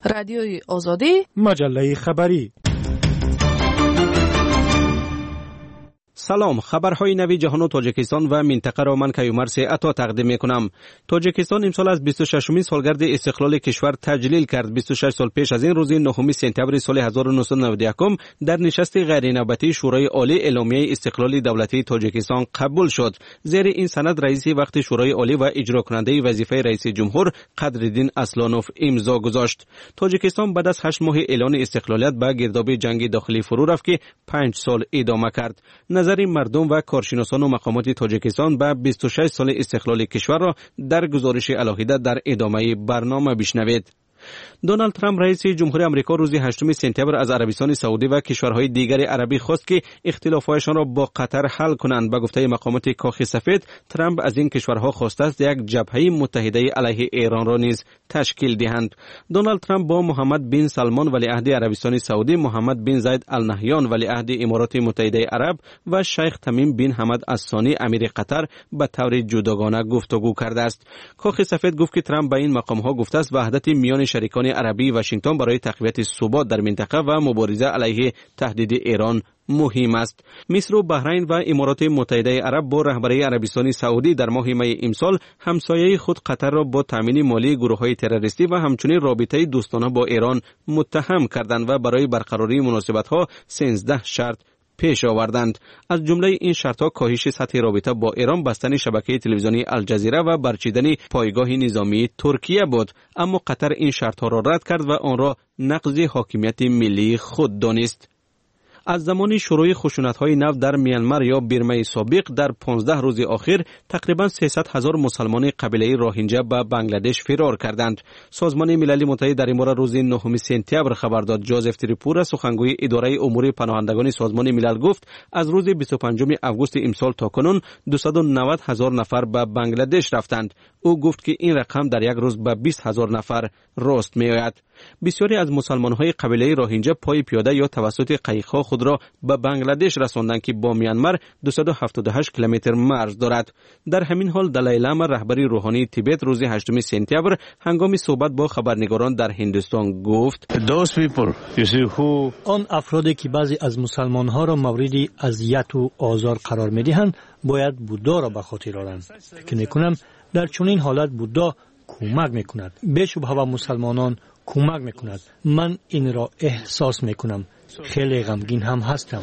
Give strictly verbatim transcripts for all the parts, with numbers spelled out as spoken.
رادیوی آزادی، مجله خبری. سلام، خبرهای نوی جهان و تاجیکستان و منطقه را من کیومرث عطا تقدیم میکنم. تاجیکستان امسال از بیست و ششمین سالگرد استقلال کشور تجلیل کرد. بیست و شش سال پیش از این روز نهم سپتامبر سال هزار و نهصد و نود و یک در نشست غیر نوبتی شورای عالی اعلامیه استقلال دولتی تاجیکستان قبول شد. زیر این سند رئیس وقت شورای عالی و اجرا کننده وظیفه رئیس جمهور قدرالدین اصلانوف امضا گذاشت. تاجیکستان بعد از هشت ماه اعلان استقلالیت به گرداب جنگ داخلی فرو رفت که پنج سال ادامه کرد. نظر مردم و کارشناسان و مقامات تاجیکستان به بیست و شش سال استقلال کشور را در گزارش علاهیده در ادامه برنامه بشنوید. دونالد ترامپ رئیس جمهوری آمریکا روز هشتم سپتامبر از عربستان سعودی و کشورهای دیگر عربی خواست که اختلافاتشان را با قطر حل کنند. به گفته مقامات کاخ سفید، ترامپ از این کشورها خواسته است یک جبهه متحده علیه ایران را نیز تشکیل دهند. دونالد ترامپ با محمد بن سلمان ولیعهد عربستان سعودی، محمد بن زاید ال نهیان ولیعهد امارات متحده عرب و شیخ تمیم بن حمد الثانی امیر قطر به طور جداگانه گفتگو کرده است. کاخ سفید گفت که ترامپ به این مقامها گفته است وحدت میان شریکان عربی واشنگتن برای تقویت ثبات در منطقه و مبارزه علیه تهدید ایران مهم است. مصر و بحرین و امارات متحده عرب با رهبری عربستان سعودی در ماه می امسال همسایه خود قطر را با تامین مالی گروه‌های تروریستی و همچنین رابطه دوستانه با ایران متهم کردند و برای برقراری مناسبت‌ها سیزده شرط پیش آوردند. از جمله این شرط‌ها کاهش سطح رابطه با ایران، بستن شبکه تلویزیونی الجزیره و برچیدن پایگاه نظامی ترکیه بود. اما قطر این شرط‌ها را رد کرد و آن را نقض حاکمیت ملی خود دانست. از زمان شروع خشونت‌های نو در میانمار یا برمه سابق در پانزده روز اخیر تقریباً سیصد هزار مسلمان قبیله روهینجا به بنگلادش فرار کردند. سازمان ملل متحد در این باره روز نهم سپتامبر خبر داد. جوزف تریپورا سخنگوی اداره امور پناهندگان سازمان ملل گفت از روز بیست و پنجم آگوست امسال تا کنون دویست و نود هزار نفر به بنگلادش رفتند. او گفت که این رقم در یک روز به بیست هزار نفر رست می‌آید. بسیاری از مسلمان‌های قبیله روهینجا پای پیاده یا توسط قایق‌ها خود را به بنگلادش رساندند که با میانمار دویست و هفتاد و هشت کیلومتر مرز دارد. در همین حال دلای لاما رهبری روحانی تیبت روز هشتم سپتامبر هنگام صحبت با خبرنگاران در هندوستان گفت آن افرادی که بعضی از مسلمان‌ها را مورد اذیت و آزار قرار می‌دهند باید بودا را به خاطر آورند. فکر می‌کنم در چنین حالت بودا کمک می‌کند. بی‌شبهه به مسلمانان کمک می‌کند. من این را احساس می‌کنم. خیلی غمگین هم هستم.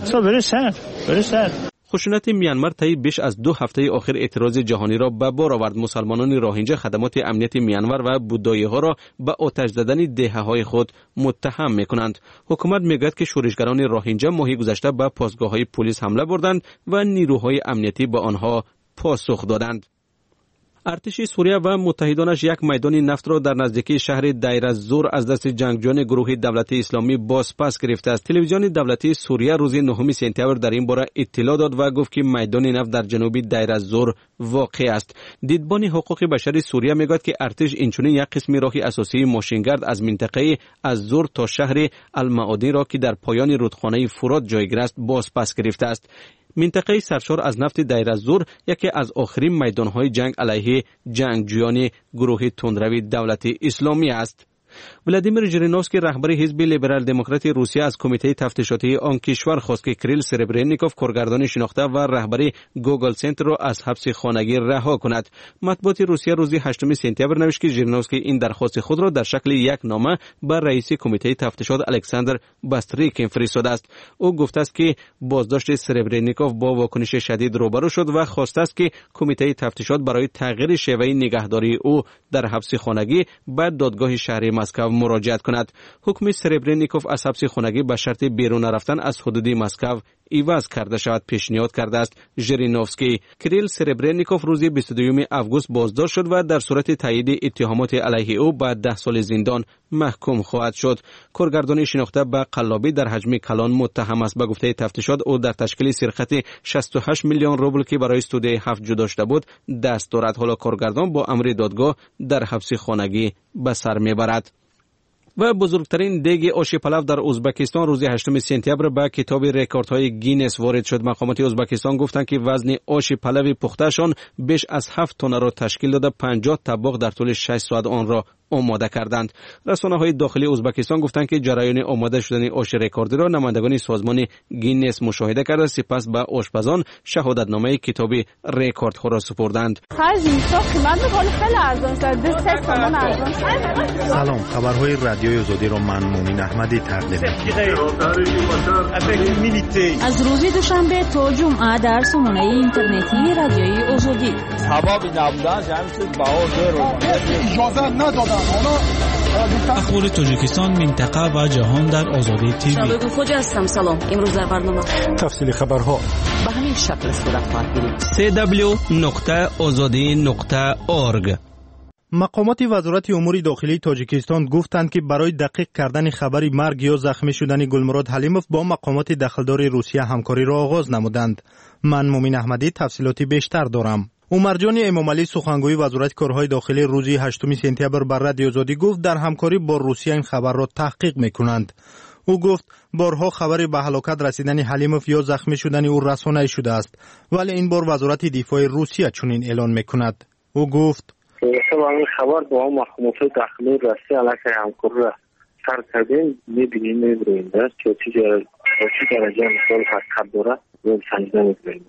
خشونت میانمار طی بیش از دو هفته آخر اعتراض جهانی را به بار آورد. مسلمانان روهینجا خدمات امنیت میانمار و بودایی‌ها را به آتش زدن دهه‌های خود متهم می‌کنند. حکومت می‌گوید که شورشگران روهینجا ماه گذشته به پاسگاه‌های پلیس حمله بردند و نیروهای امنیتی به آنها پاسخ دادند. ارتش سوریه و متحدانش یک میدان نفت را در نزدیکی شهر دیر الزور از دست جنگجویان گروه دولت اسلامی باز پس گرفته است. تلویزیون دولتی سوریه روز نهم سپتامبر در این باره اطلاع داد و گفت که میدان نفت در جنوب دیر الزور واقع است. دیدبان حقوق بشر سوریه میگوید که ارتش اینچنین یک قسم راه اساسی ماشینگرد از منطقه الزور تا شهر المعادی را که در پایان رودخانه فرات جایگیر است باز پس گرفته است. منطقه سرشار از نفت دیر الزور یکی از آخرین میدانهای جنگ علیه جنگجویان گروه تندروی دولت اسلامی است. ولادیمیر ژیرینوفسکی رهبر حزب لیبرال دموکرات روسیه از کمیته تفتیشاتی آن کشور خواست که کریل سربرنیکوف کارگردان شناخته و رهبر گوگل سنتر را از حبس خانگی رها کند. مطبوعات روسیه روز هشتم سپتامبر نوشت که ژیرینوفسکی این درخواست خود را در شکل یک نامه به رئیس کمیته تفتیشات الکساندر باستریکین فرستاده است. او گفته است که بازداشت سربرنیکوف با واکنش شدید روبرو شد و خواسته است که کمیته تفتیشات برای تغییر شیوه نگهداری او در حبس خانگی به دادگاه شهری مسکو مراجعت کند. حکم سربرنیکوف از حبس خانگی به شرط بیرون رفتن از حدود مسکو عوض کرده شود پیشنهاد کرده است ژیرینوفسکی. کریل سربرنیکوف روز بیست و دوم آگوست بازداشت شد و در صورت تایید اتهامات علیه او به ده سال زندان محکوم خواهد شد. کارگردان شناخته به قلابی در حجم کلان متهم است. به گفته تفتیشات او در تشکیل سرقت شصت و هشت میلیون روبل که برای استودیوی هفت جا داشته بود دست دارد. حالا کارگردان با امر دادگاه در حبس خانگی به سر میبرد. و بزرگترین دیگ آش پلو در ازبکستان روز هشتم سپتامبر به کتاب رکوردهای گینس وارد شد. مقامات ازبکستان گفتند که وزن آش پلو پخته‌شان بیش از هفت تن را تشکیل داده. پنجاه طبق در طول شش ساعت آن را آماده کردند. رسانه‌های داخلی ازبکستان گفتند که جریان آماده شدن آش رکوردی را نمایندگان سازمان گینس مشاهده کرده، سپس به آشپزان شهادتنامه کتابی رکوردها را سپردند. سلام، خبرهای رادیوی آزادی را من مومن احمدی تقدیم می‌کنم. از روز دوشنبه تا جمعه در سامانه اینترنتی رادیوی آزادی. سبب نبودن جمعیت بهار اجازه ندادن. اخبار تاجیکستان، منطقه و جهان در آزادی تیوی. شبکه خوجا هستم. سلام. امروز در برنامه تفصیل خبرها به همین شکل صورت خواهد گرفت. سی دبلیو نقطه آزادی نقطه اورگ. مقامات وزارت امور داخلی تاجیکستان گفتند که برای دقیق کردن خبری مرگ یا زخمی شدن گلمراد حلیموف با مقامات دخلدار روسیه همکاری را آغاز نمودند. من مومن احمدی تفصیلاتی بیشتر دارم. عمرجان امامعلی سخنگوی وزارت کارهای داخلی روز هشتم سپتامبر بر رادیو آزادی گفت در همکاری با روسیه این خبر را تحقیق می‌کنند. او گفت بارها خبری به هلاکت رسیدن حلیموف یا زخمی شدن او رسانه‌ای شده است، ولی این بار وزارت دفاع روسیه چنین اعلان می‌کند. او گفت این خبر با مقامات داخلی روسیه علیه همکاری را سر کردیم، می‌بینیم می‌بینیم است که چه درجه مثال حقیقت داره و سنجیده می‌بینیم.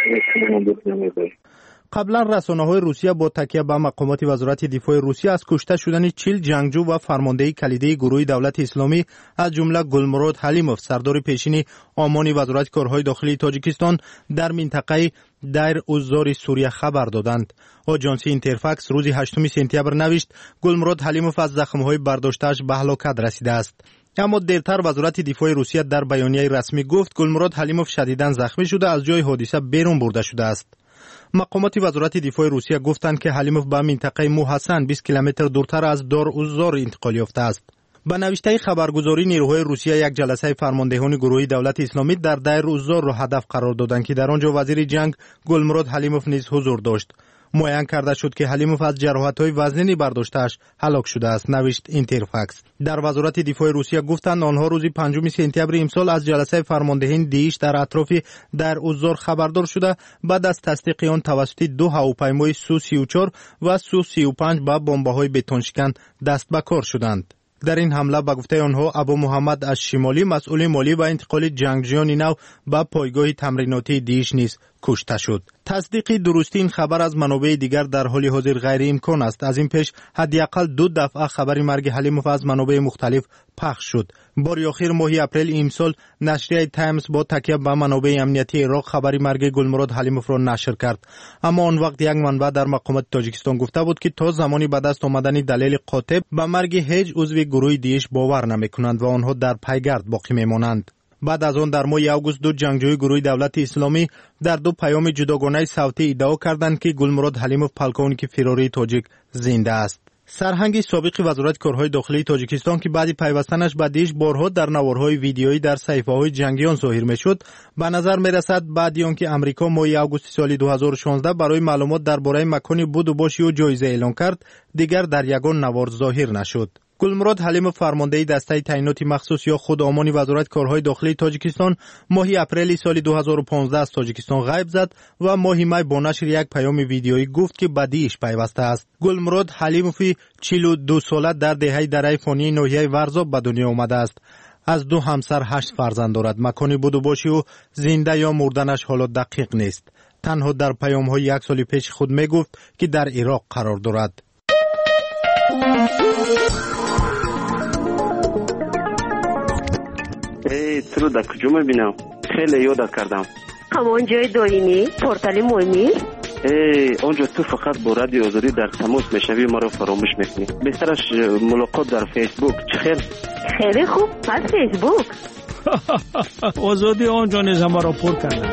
قبلا رسانه‌های روسیه با تکیه به مقامات وزارت دفاع روسیه از کشته شدن چهل جنگجو و فرمانده کلیدی گروه دولت اسلامی از جمله گلمراد حلیموف سردار پیشین آمان وزارت کارهای داخلی تاجیکستان در منطقه دیر اوزار سوریه خبر دادند. آژانس اینترفاکس روز هشتم سپتامبر نوشت گلمراد حلیموف از زخم‌های برداشته‌اش به هلاکت رسیده است. اما دیرتر وزارت دفاع روسیه در بیانیه رسمی گفت گلمراد حلیموف شدیداً زخمی شده از جای حادثه بیرون برده شده است. مقامات وزارت دفاع روسیه گفتند که حلیموف به منطقه موحسن بیست کیلومتر دورتر از دار اوزار انتقال یافته است. به نوشته خبرگزاری نیروهای روسیه یک جلسه فرماندهان گروه دولت اسلامی در دیر اوزار را هدف قرار دادند که در آنجا وزیر جنگ گلمراد حلیموف نیز حضور داشت. معین کرده شد که حلیموف از جراحت‌های وزنی برداشته‌اش هلاک شده است، نوشت اینترفاکس. در وزارت دفاع روسیه گفتند آنها روز پنجم سپتامبر امسال از جلسه فرماندهان دیش در اطراف در اوزار خبردار شده بعد از تصدیق آن توسط دو هواپیمای سو سی و چهار و سو سی و پنج با بمب‌های بتونشکن دست به کار شدند. در این حمله به گفته آنها ابو محمد از شمالی مسئول مالی و انتقال جنگجویان نو به پایگاه تمریناتی دیش نیز کشته شد. تصدیق درستی این خبر از منابع دیگر در حال حاضر غیر امکان است. از این پیش حداقل دو دفعه خبر مرگ حلیموف از منابع مختلف پخش شد. بار اخیر ماه اپریل امسال نشریه تایمز با تکیه به منابع امنیتی عراق خبر مرگ گلمراد حلیموف را نشر کرد. اما آن وقت یک منبع در مقامات تاجیکستان گفته بود که تا زمانی به دست آمدن دلیل قاطع به مرگ هیچ عضو گروه دیش باور نمی‌کنند و آنها در پیگرد باقی می‌مانند. بعد از آن در ماه آگوست دو جنگجوی گروه دولت اسلامی در دو پیام جداگانه صوتی ادعا کردند که گلمراد حلیموف پلکونیک فراری تاجیک زنده است. سرهنگ سابق وزارت کارهای داخلی تاجیکستان که بعد پیوستنش به دیش بارها در نوارهای ویدیویی در صحیفه‌های جنگیان ظاهر می‌شد، به نظر می‌رسد بعد از آنکه آمریکا ماه آگوست سال دو هزار و شانزده برای معلومات درباره مکان بود و باشی و جایزه اعلان کرد، دیگر در یگان نوار ظاهر نشد. گلمراد حلیموف فرمانده دسته تعینات مخصوص یا خود آمانی وزارت کارهای داخلی تاجیکستان ماه اپریل سال دو هزار و پانزده از تاجیکستان غیب زد و ماه می با نشر یک پیام ویدیویی گفت که به دیش پیوسته است. گلمراد حلیموف چهل و دو ساله در دهه دره فانی ناحیه ورزاب به دنیا آمده است. از دو همسر هشت فرزند دارد. مکانی بود و باشی و زنده یا مردنش حالا دقیق نیست. تنها در پیام‌های یک سال پیش خود می گفت که در عراق قرار دارد. ای تو در کجا میبینم؟ خیلی یاد کردم. همون جای دائمی پورتال مهمی؟ ای اونجا تو فقط با رادیو آزادی در تماس میشوی، ما رو فراموش میکنی. بهترش ملاقات در فیسبوک. چه خیر؟ خیلی خوب، از فیسبوک. آزادی آنجا نیز ما را پر کرده.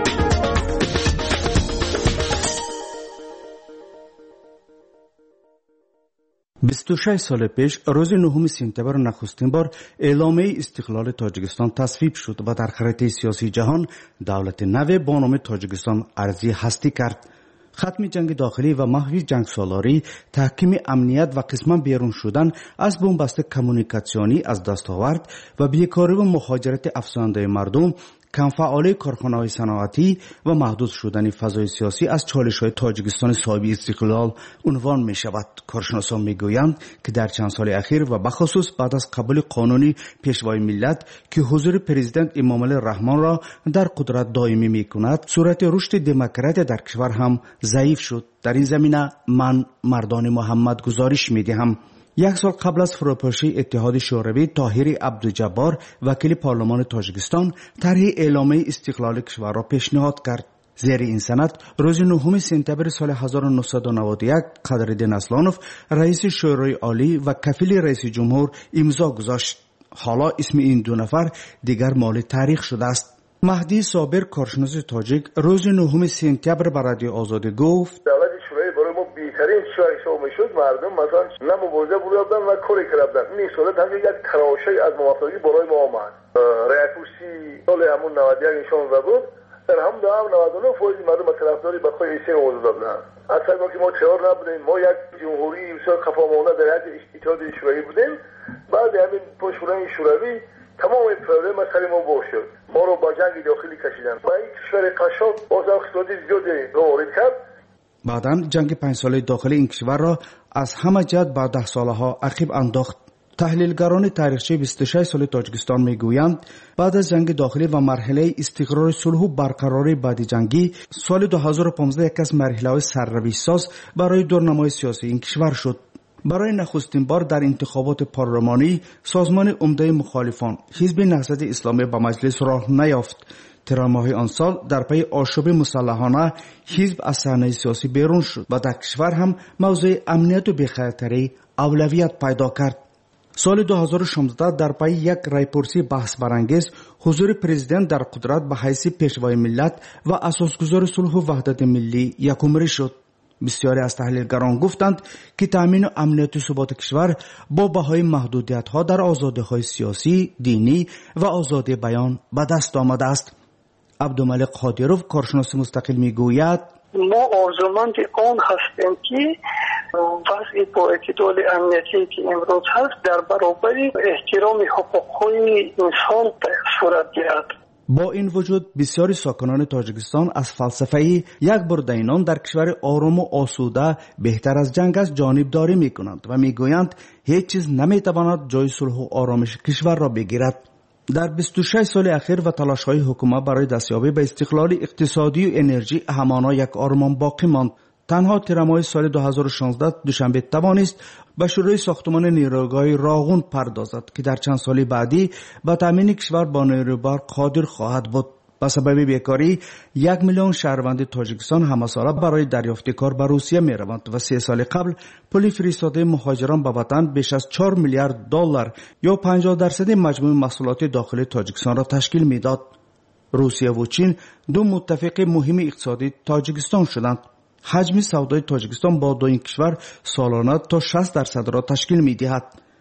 بیست و شش سال پیش روز نهم سپتامبر نخستین بار اعلامیه استقلال تاجیکستان تصویب شد و در خریطه سیاسی جهان دولت نو با نام تاجیکستان ارزی هستی کرد. ختم جنگ داخلی و محو جنگ سالاری، تحکیم امنیت و قسما بیرون شدن از بنبست کمونیکاسیونی از دست آورد و بیکاری و مهاجرت افزاینده مردم کمفعالی کارخانه‌های صنعتی و محدود شدن فضای سیاسی از چالش‌های تاجیکستان صاحب استقلال عنوان می‌شود. کارشناسان می‌گویند که در چند سال اخیر و بخصوص بعد از قبول قانونی پیشوای ملت که حضور پرزیدنت امامعلی رحمان را در قدرت دائمی می‌کند، صورت رشد دموکراسی در کشور هم ضعیف شد. در این زمینه من مردان محمد گزارش می‌دهم. یک سال قبل از فروپاشی اتحاد شوروی، طاهر عبدالجبار وکیل پارلمان تاجیکستان طرح اعلامیه استقلال کشور را پیشنهاد کرد. زیر این سند روز نهم سپتامبر سال هزار و نهصد و نود و یک قدرالدین اصلانوف رئیس شورای عالی و کفیل رئیس جمهور امضا گذاشت. حالا اسم این دو نفر دیگر مال تاریخ شده است. مهدی صابر کارشناس تاجیک روز نهم سپتامبر به رادیو آزادی گفت بیترین شایسته میشد مردم مثلا نه مبارزه بودن و کاری کردن. این صورت هم یک تراشه از موافقی برای ما آمد. رای پرسی سال همون نود و یک نشان بود. در هم دو هم نود و نه فوزی مردم طرفداری به خود ایسی موضوع دادن. اصلا ما که ما چهار نبودیم، ما یک جمهوری بسیار خفامانه در حد اتحاد شوروی بودیم. بعد همین پشتوانه شوروی تمام پروژه مسئله ما باشد. ما رو با جنگ داخلی کشیدن. و این کشور قشاب باز اقتصادی زیادی وارد کرد. بعداً جنگ پنج ساله داخل این کشور را از همه جهت با ده ساله ها عقب انداخت. تحلیلگران تاریخچه بیست و شش سال تاجیکستان میگویند بعد از جنگ داخلی و مرحله استقرار صلح و برقراری بعد جنگی، سال دو هزار و پانزده یک از مرحله‌های سرنوشت‌ساز برای دورنمای سیاسی این کشور شد. برای نخستین بار در انتخابات پارلمانی سازمان عمده مخالفان حزب نهضت اسلامی به مجلس راه نیافت. تراماهای آن سال در پی آشوب مسلحانه حزب از صحنه سیاسی بیرون شد و در کشور هم موضوع امنیت و بی‌خطری اولویت پیدا کرد. سال دو هزار و شانزده در پی یک رایپرسی بحث برانگیز حضور پرزیدنت در قدرت به حیث پیشوای ملت و اساسگزار صلح و وحدت ملی یکمری شد. بسیاری از تحلیلگران گفتند که تامین امنیت و ثبات کشور با بهای محدودیت‌ها در آزادی‌های سیاسی، دینی و آزادی بیان به دست آمده است. عبدالملک قادروف کارشناس مستقل میگوید ما آرزومند آن هستیم که وضع با اعتدال امنیتی که امروز هست در برابر احترام حقوق‌های انسان صورت گیرد. با این وجود بسیاری ساکنان تاجیکستان از فلسفه یک بردینان در کشور آرام و آسوده بهتر از جنگ است جانبداری میکنند و میگویند هیچ چیز نمیتواند جای صلح و آرامش کشور را بگیرد. در بیست و شش سال اخیر و تلاش‌های حکومت برای دستیابی به استقلال اقتصادی و انرژی همانا یک آرمان باقی ماند. تنها ترامای سال دو هزار و شانزده دوشنبه توانست به شروع ساختمان نیروگاه راغون پردازد که در چند سال بعدی به تامین کشور با نیروی قادر خواهد بود. به سبب بیکاری یک میلیون شهروند تاجیکستان همه ساله برای دریافت کار به روسیه می روند و سه سال قبل پول فرستاده مهاجران به وطن بیش از چهار میلیارد دلار یا پنجاه درصد مجموع محصولات داخلی تاجیکستان را تشکیل میداد. روسیه و چین دو متفق مهم اقتصادی تاجیکستان شدند. حجم سودای تاجیکستان با دو این کشور سالانه تا شصت درصد را تشکیل میدهد.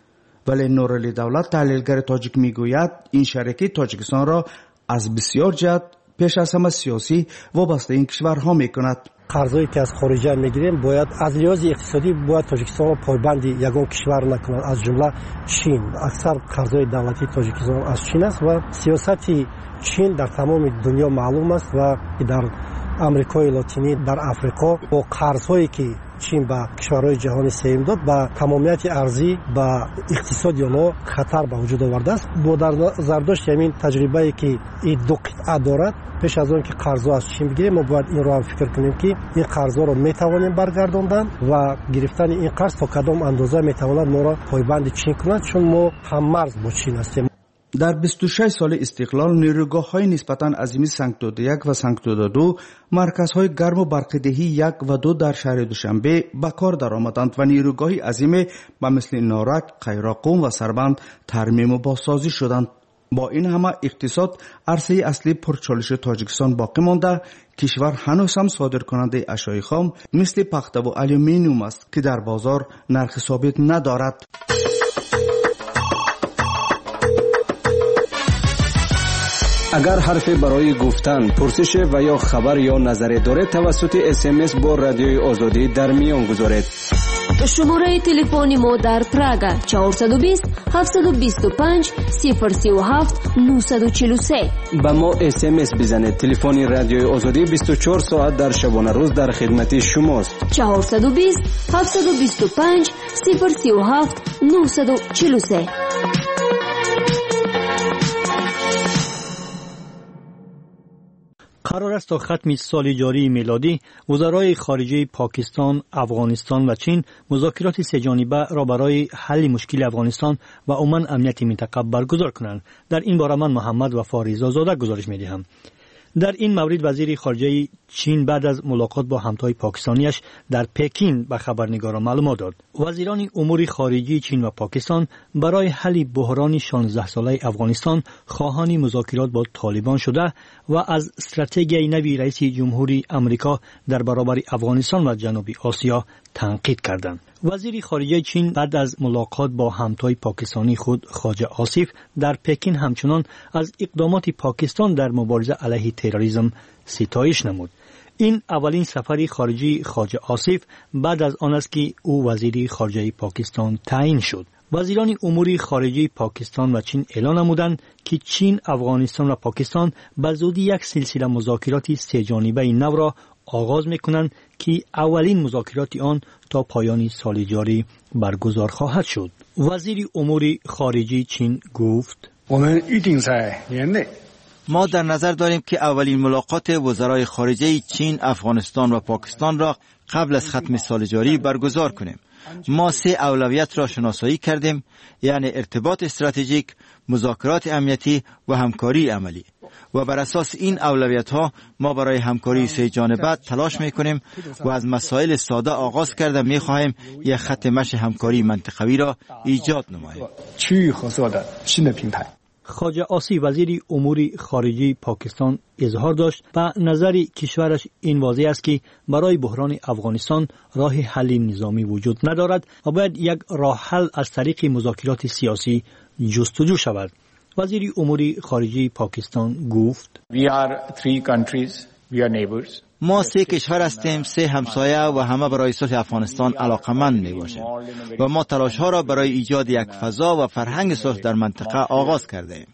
ولی نورعلی دولت تحلیلگر تاجیک میگوید این شریکی تاجیکستان را از بسیار جهت پیش از همه سیاسی وابسته این کشورها میکند. قرضایی که از خارجه میگیریم باید از لحاظ اقتصادی باید تاجیکستان را پایبند یگان کشور نکنند، از جمله چین. اکثر قرضای دولتی تاجیکستان از چین است و سیاست چین در تمام دنیا معلوم است و در امریکای لاتینی، در افریقا با قرضهایی که چین به کشورهای جهان سهم داد به تمامیت ارزی به اقتصاد آنها خطر به وجود آورده است. با در نظر داشت همین تجربه‌ای که این دو قطعه دارد، پیش از آن که قرضها از چین بگیریم ما باید این رو هم فکر کنیم که این قرضها رو میتوانیم برگرداندن و گرفتن این قرض تا کدام اندازه میتواند ما را پایبند چین کند، چون ما هم مرز با چین هستیم. در بیست و شش سال استقلال نیروگاه‌های نسبتاً عظیم سنگتوده یک و سنگتوده دو مرکزهای گرم و برقدهی یک و دو در شهر دوشنبه به کار درآمدند و نیروگاهی عظیم به مثل نارک، قیراقوم و سربند ترمیم و بازسازی شدند. با این همه اقتصاد عرصه اصلی پرچالش تاجیکستان باقی مانده. کشور هنوز هم صادر کننده اشیاء خام مثل پخته و آلومینیوم است که در بازار نرخ ثابت ندارد. اگر حرفی برای گفتن، پرسش و یا خبر یا نظری دارید توسط اس ام اس با رادیوی آزادی در میان گذارید. شماره تلفن ما در پراگ چهارصد و بیست هفت دو پنج صفر سه هفت نه چهار سه. با ما اس ام اس بزنید. تلفن رادیوی آزادی بیست و چهار ساعت در شبانه روز در خدمت شماست. چهارصد و بیست هفت دو پنج صفر سه هفت نه چهار سه. قرار است تا ختم سال جاری میلادی وزرای خارجه پاکستان، افغانستان و چین مذاکرات سه‌جانبه را برای حل مشکل افغانستان و عموما امنیت منطقه برگزار کنند. در این باره من محمد وفا رضازاده گزارش می‌دهم. در این مورد وزیر خارجه چین بعد از ملاقات با همتای پاکستانیش در پکین به خبرنگاران معلومات داد. وزیران امور خارجه چین و پاکستان برای حل بحران شانزده ساله افغانستان خواهان مذاکرات با طالبان شده و از استراتژی نوی رئیس جمهوری آمریکا در برابر افغانستان و جنوب آسیا تنقید کردند. وزیر خارجه چین بعد از ملاقات با همتای پاکستانی خود خواجه آصف در پکین همچنان از اقدامات پاکستان در مبارزه علیه تروریسم ستایش نمود. این اولین سفری خارجی خواجه آصف بعد از آن است که او وزیر خارجه پاکستان تعیین شد. وزیران امور خارجه پاکستان و چین اعلام نمودند که چین، افغانستان و پاکستان به زودی یک سلسله مذاکرات سه‌جانبه نو را آغاز می‌کنند که اولین مذاکرات آن تا پایان سال جاری برگزار خواهد شد. وزیر امور خارجه چین گفت: ما در نظر داریم که اولین ملاقات وزرای خارجه چین، افغانستان و پاکستان را قبل از ختم سال جاری برگزار کنیم. ما سه اولویت را شناسایی کردیم، یعنی ارتباط استراتژیک، مذاکرات امنیتی و همکاری عملی. و بر اساس این اولویت ها ما برای همکاری سه جانبه تلاش میکنیم و از مسائل ساده آغاز کرده میخواهیم یک خط مشی همکاری منطقوی را ایجاد نماییم. خواجه آصف وزیر امور خارجه پاکستان اظهار داشت و نظر کشورش این واضح است که برای بحران افغانستان راه حل نظامی وجود ندارد و باید یک راه حل از طریق مذاکرات سیاسی جستجو شود. وزیر امور خارجه پاکستان گفت: We are three countries, we are neighbors. ما سه کشور هستیم، سه همسایه و همه برای صلح افغانستان علاقمند می باشیم و ما تلاش ها را برای ایجاد یک فضا و فرهنگ صلح در منطقه آغاز کرده ایم.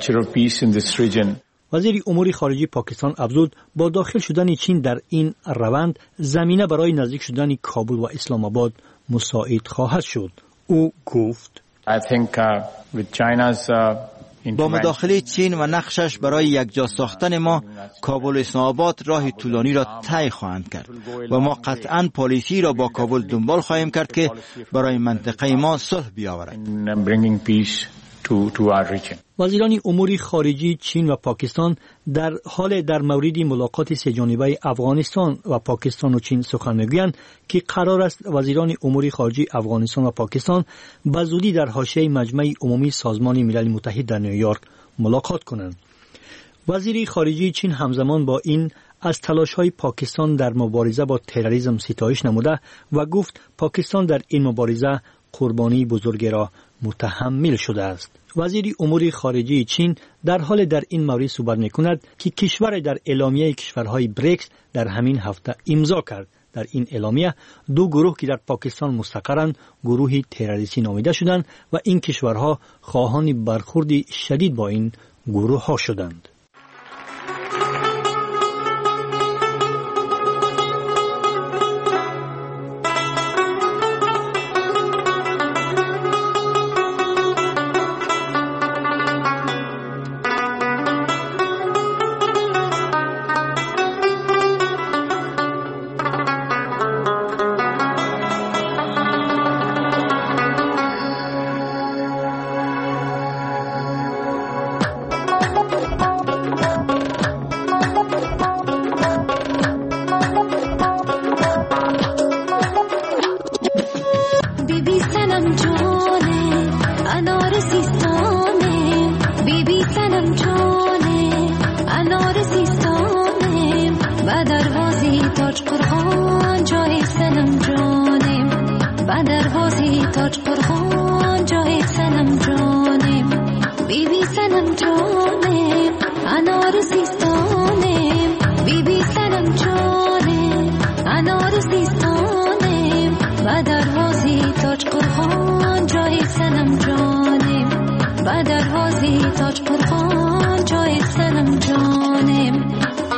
وزیر امور خارجه پاکستان افزود با داخل شدن چین در این روند زمینه برای نزدیک شدن کابل و اسلام آباد مساعد خواهد شد. او گفت: I think uh, with China's uh, با مداخله چین و نقشش برای یکجا ساختن ما، کابل و اسلام آباد راه طولانی را طی خواهند کرد و ما قطعاً پالیسی را با کابل دنبال خواهیم کرد که برای منطقه ما صلح بیاورد. وزیران امور خارجه چین و پاکستان در حال در مورد ملاقات سه‌جانبه افغانستان و پاکستان و چین سخن میگویند که قرار است وزیران امور خارجه افغانستان و پاکستان به زودی در حاشیه مجمع عمومی سازمان ملل متحد در نیویورک ملاقات کنند. وزیر خارجه چین همزمان با این از تلاش‌های پاکستان در مبارزه با تروریسم ستایش نموده و گفت پاکستان در این مبارزه قربانی بزرگی را متحمل شده است. وزیر امور خارجه چین در حال در این مورد صحبت می‌کند که کشور در اعلامیه کشورهای بریکس در همین هفته امضا کرد. در این اعلامیه دو گروه که در پاکستان مستقرند گروه تروریستی نامیده شدند و این کشورها خواهان برخورد شدید با این گروه ها شدند. و دروازی تاج قرخان جای سنم جانه تاج قربان جای سنم جانم.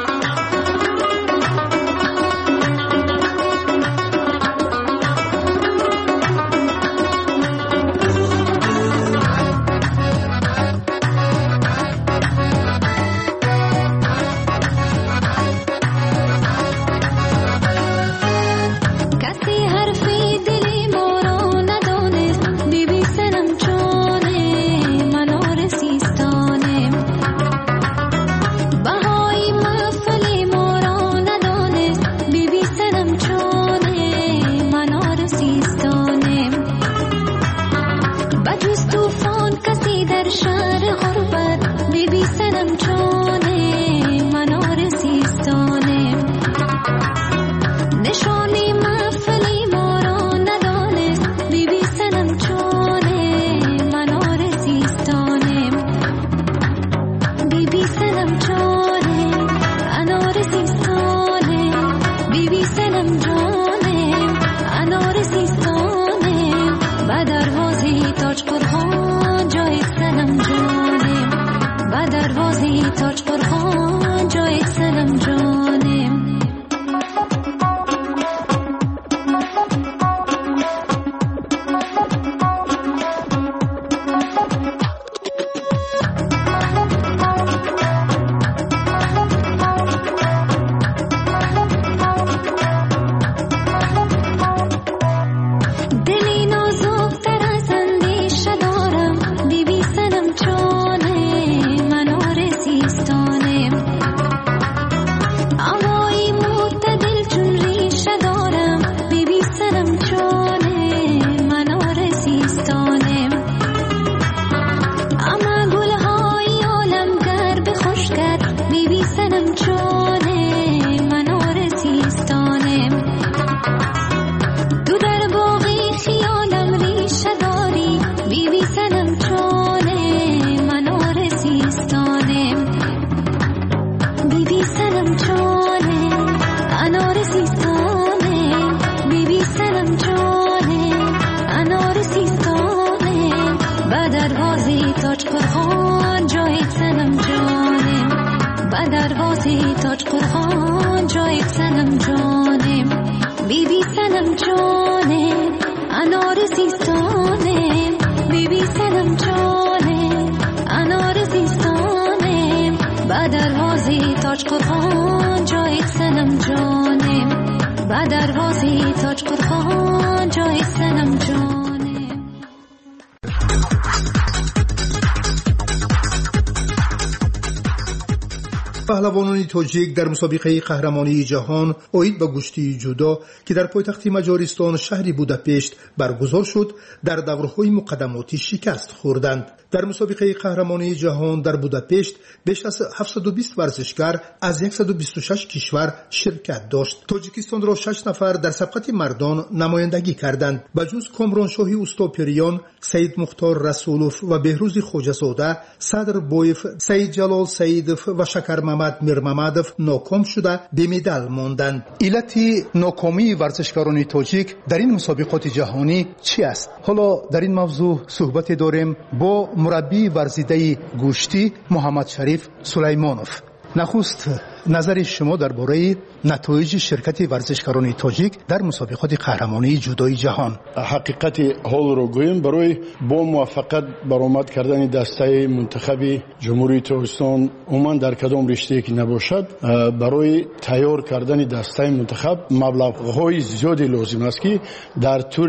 پهلوانان تاجیک در مسابقه قهرمانی جهان اوید به گشتی جودو که در پایتخت مجارستان شهر بوداپشت برگزار شد در دورهای مقدماتی شکست خوردند. در مسابقه قهرمانی جهان در بوداپشت بیش از هفتصد و بیست ورزشکار از صد و بیست و شش کشور شرکت داشت. تاجیکستان را شش نفر در سبقت مردان نمایندگی کردند. بجز کامرانشاهی اوستاپریان، سید مختار رسولوف و بهروز خوجه‌زاده، صدر بویف، سید جلال سیدوف و شکر محمد میرمحمدوف ناکام شده به مدال ماندند. علت ناکامی ورزشکاران تاجیک در این مسابقات جهانی چی است؟ حالا در این موضوع صحبت داریم با مربی ورزیده گوشتی محمد شریف سلیمانوف. نخست نظر شما درباره نتایج شرکت ورزشکاران تاجیک در مسابقات قهرمانی جودوی جهان. حقیقت حال رو گویم، برای با موفقیت برآمد کردن دسته منتخب جمهوری تاجیکستان عموما در کدام رشته که نباشد، برای تیار کردن دسته منتخب مبلغ‌های زیادی لازم است که در طول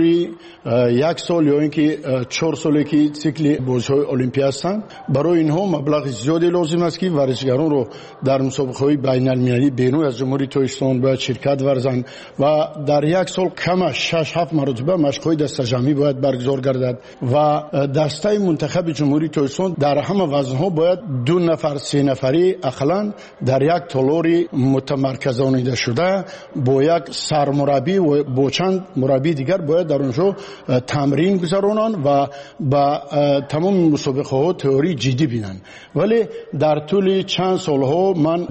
یک سال یا اینکه چهار سالی که سیکل بازی‌های المپیاد هستند، برای اینها مبلغ زیادی لازم است که ورزشکاران رو در مسابقه‌های بین المللی بینو از جمهوری تاجیکستان باید شرکت ورزند و در یک سال کم شش هفت مرتبه مشق‌های دسته جمعی باید برگزار گردد و دسته منتخب جمهوری تاجیکستان در همه وزن‌ها باید دو نفر سه نفری اقلاً در یک تالار متمرکزانیده شده با یک سرمربی و با چند مربی دیگر باید در اونجا تمرین گذرانند و با تمام مسابقه‌ها تئوری جدی بینند. ولی در طول چند سال‌ها من دیده است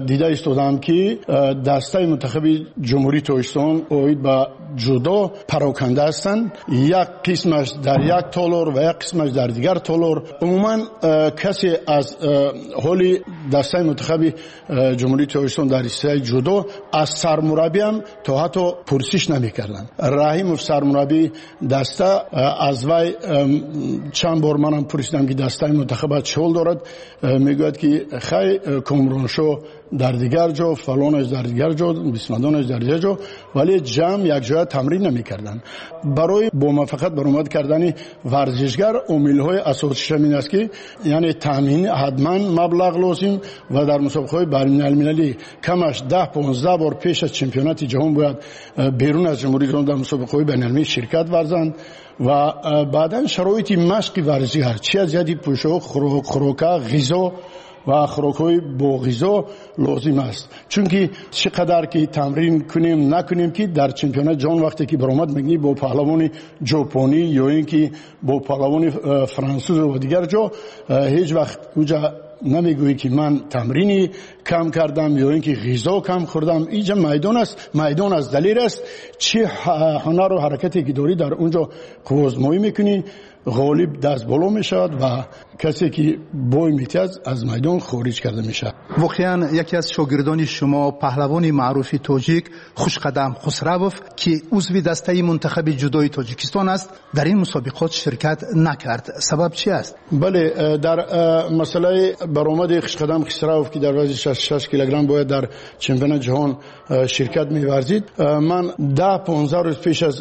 ایستادم که دسته منتخب جمهوری تاجیکستان اوید به جودو پراکنده هستند. یک قسمش در یک تالار و یک قسمش در دیگر تالار. عموما کسی از حال دسته منتخب جمهوری تاجیکستان در ایستای جودو از سرمربی هم تا حتی پرسش نمیکردند. رحیموف سرمربی دسته از وی چند بار منم پرسیدم که دسته منتخب چه حال دارد، میگوید که خی کامرانشو در دیگر جا، فلانش در دیگر جا، بسمدانش در دیگر جا، ولی جمع یک جای تمرین نمیکردند. برای با موفقیت برآمد کردن ورزشگر عامل‌های اساسیش این است که یعنی تامین حتما مبلغ لازم و در مسابقه‌های بین‌المللی کمش ده پانزده بار پیش از چمپیونات جهان باید بیرون از جمهوری اسلامی در مسابقه‌های بین‌المللی شرکت ورزند و بعداً شرایط مشق ورزشگر چی از یادی پوشاک، خوراک، غذا و خوراک‌های با غذا لازم است. چون که چقدر که تمرین کنیم نکنیم که در چمپیونات جهان وقتی که برآمد میگی با پهلوان ژاپنی یا اینکه با پهلوان فرانسوز و دیگر جا هیچ وقت اونجا نمیگویی که من تمرینی کم کردم یا اینکه غذا کم خوردم. اینجا میدان است، میدان از دلیر است. چه هنر و حرکتی که داری در اونجا آزمایی میکنی، غالب دست بالا میشد و کسی که بای میتیز از میدان خارج کرده میشه. واقعا یکی از شاگردان شما پهلوان معروف تاجیک خوشقدم خسروف که عضو دسته منتخب جودوی تاجیکستان است در این مسابقات شرکت نکرد. سبب چی است؟ بله، در مسئله برآمد خوشقدم خسروف که در وزن شصت و شش کیلوگرم باید در چمپیونات جهان شرکت می‌ورزید، من ده پانزده روز پیش از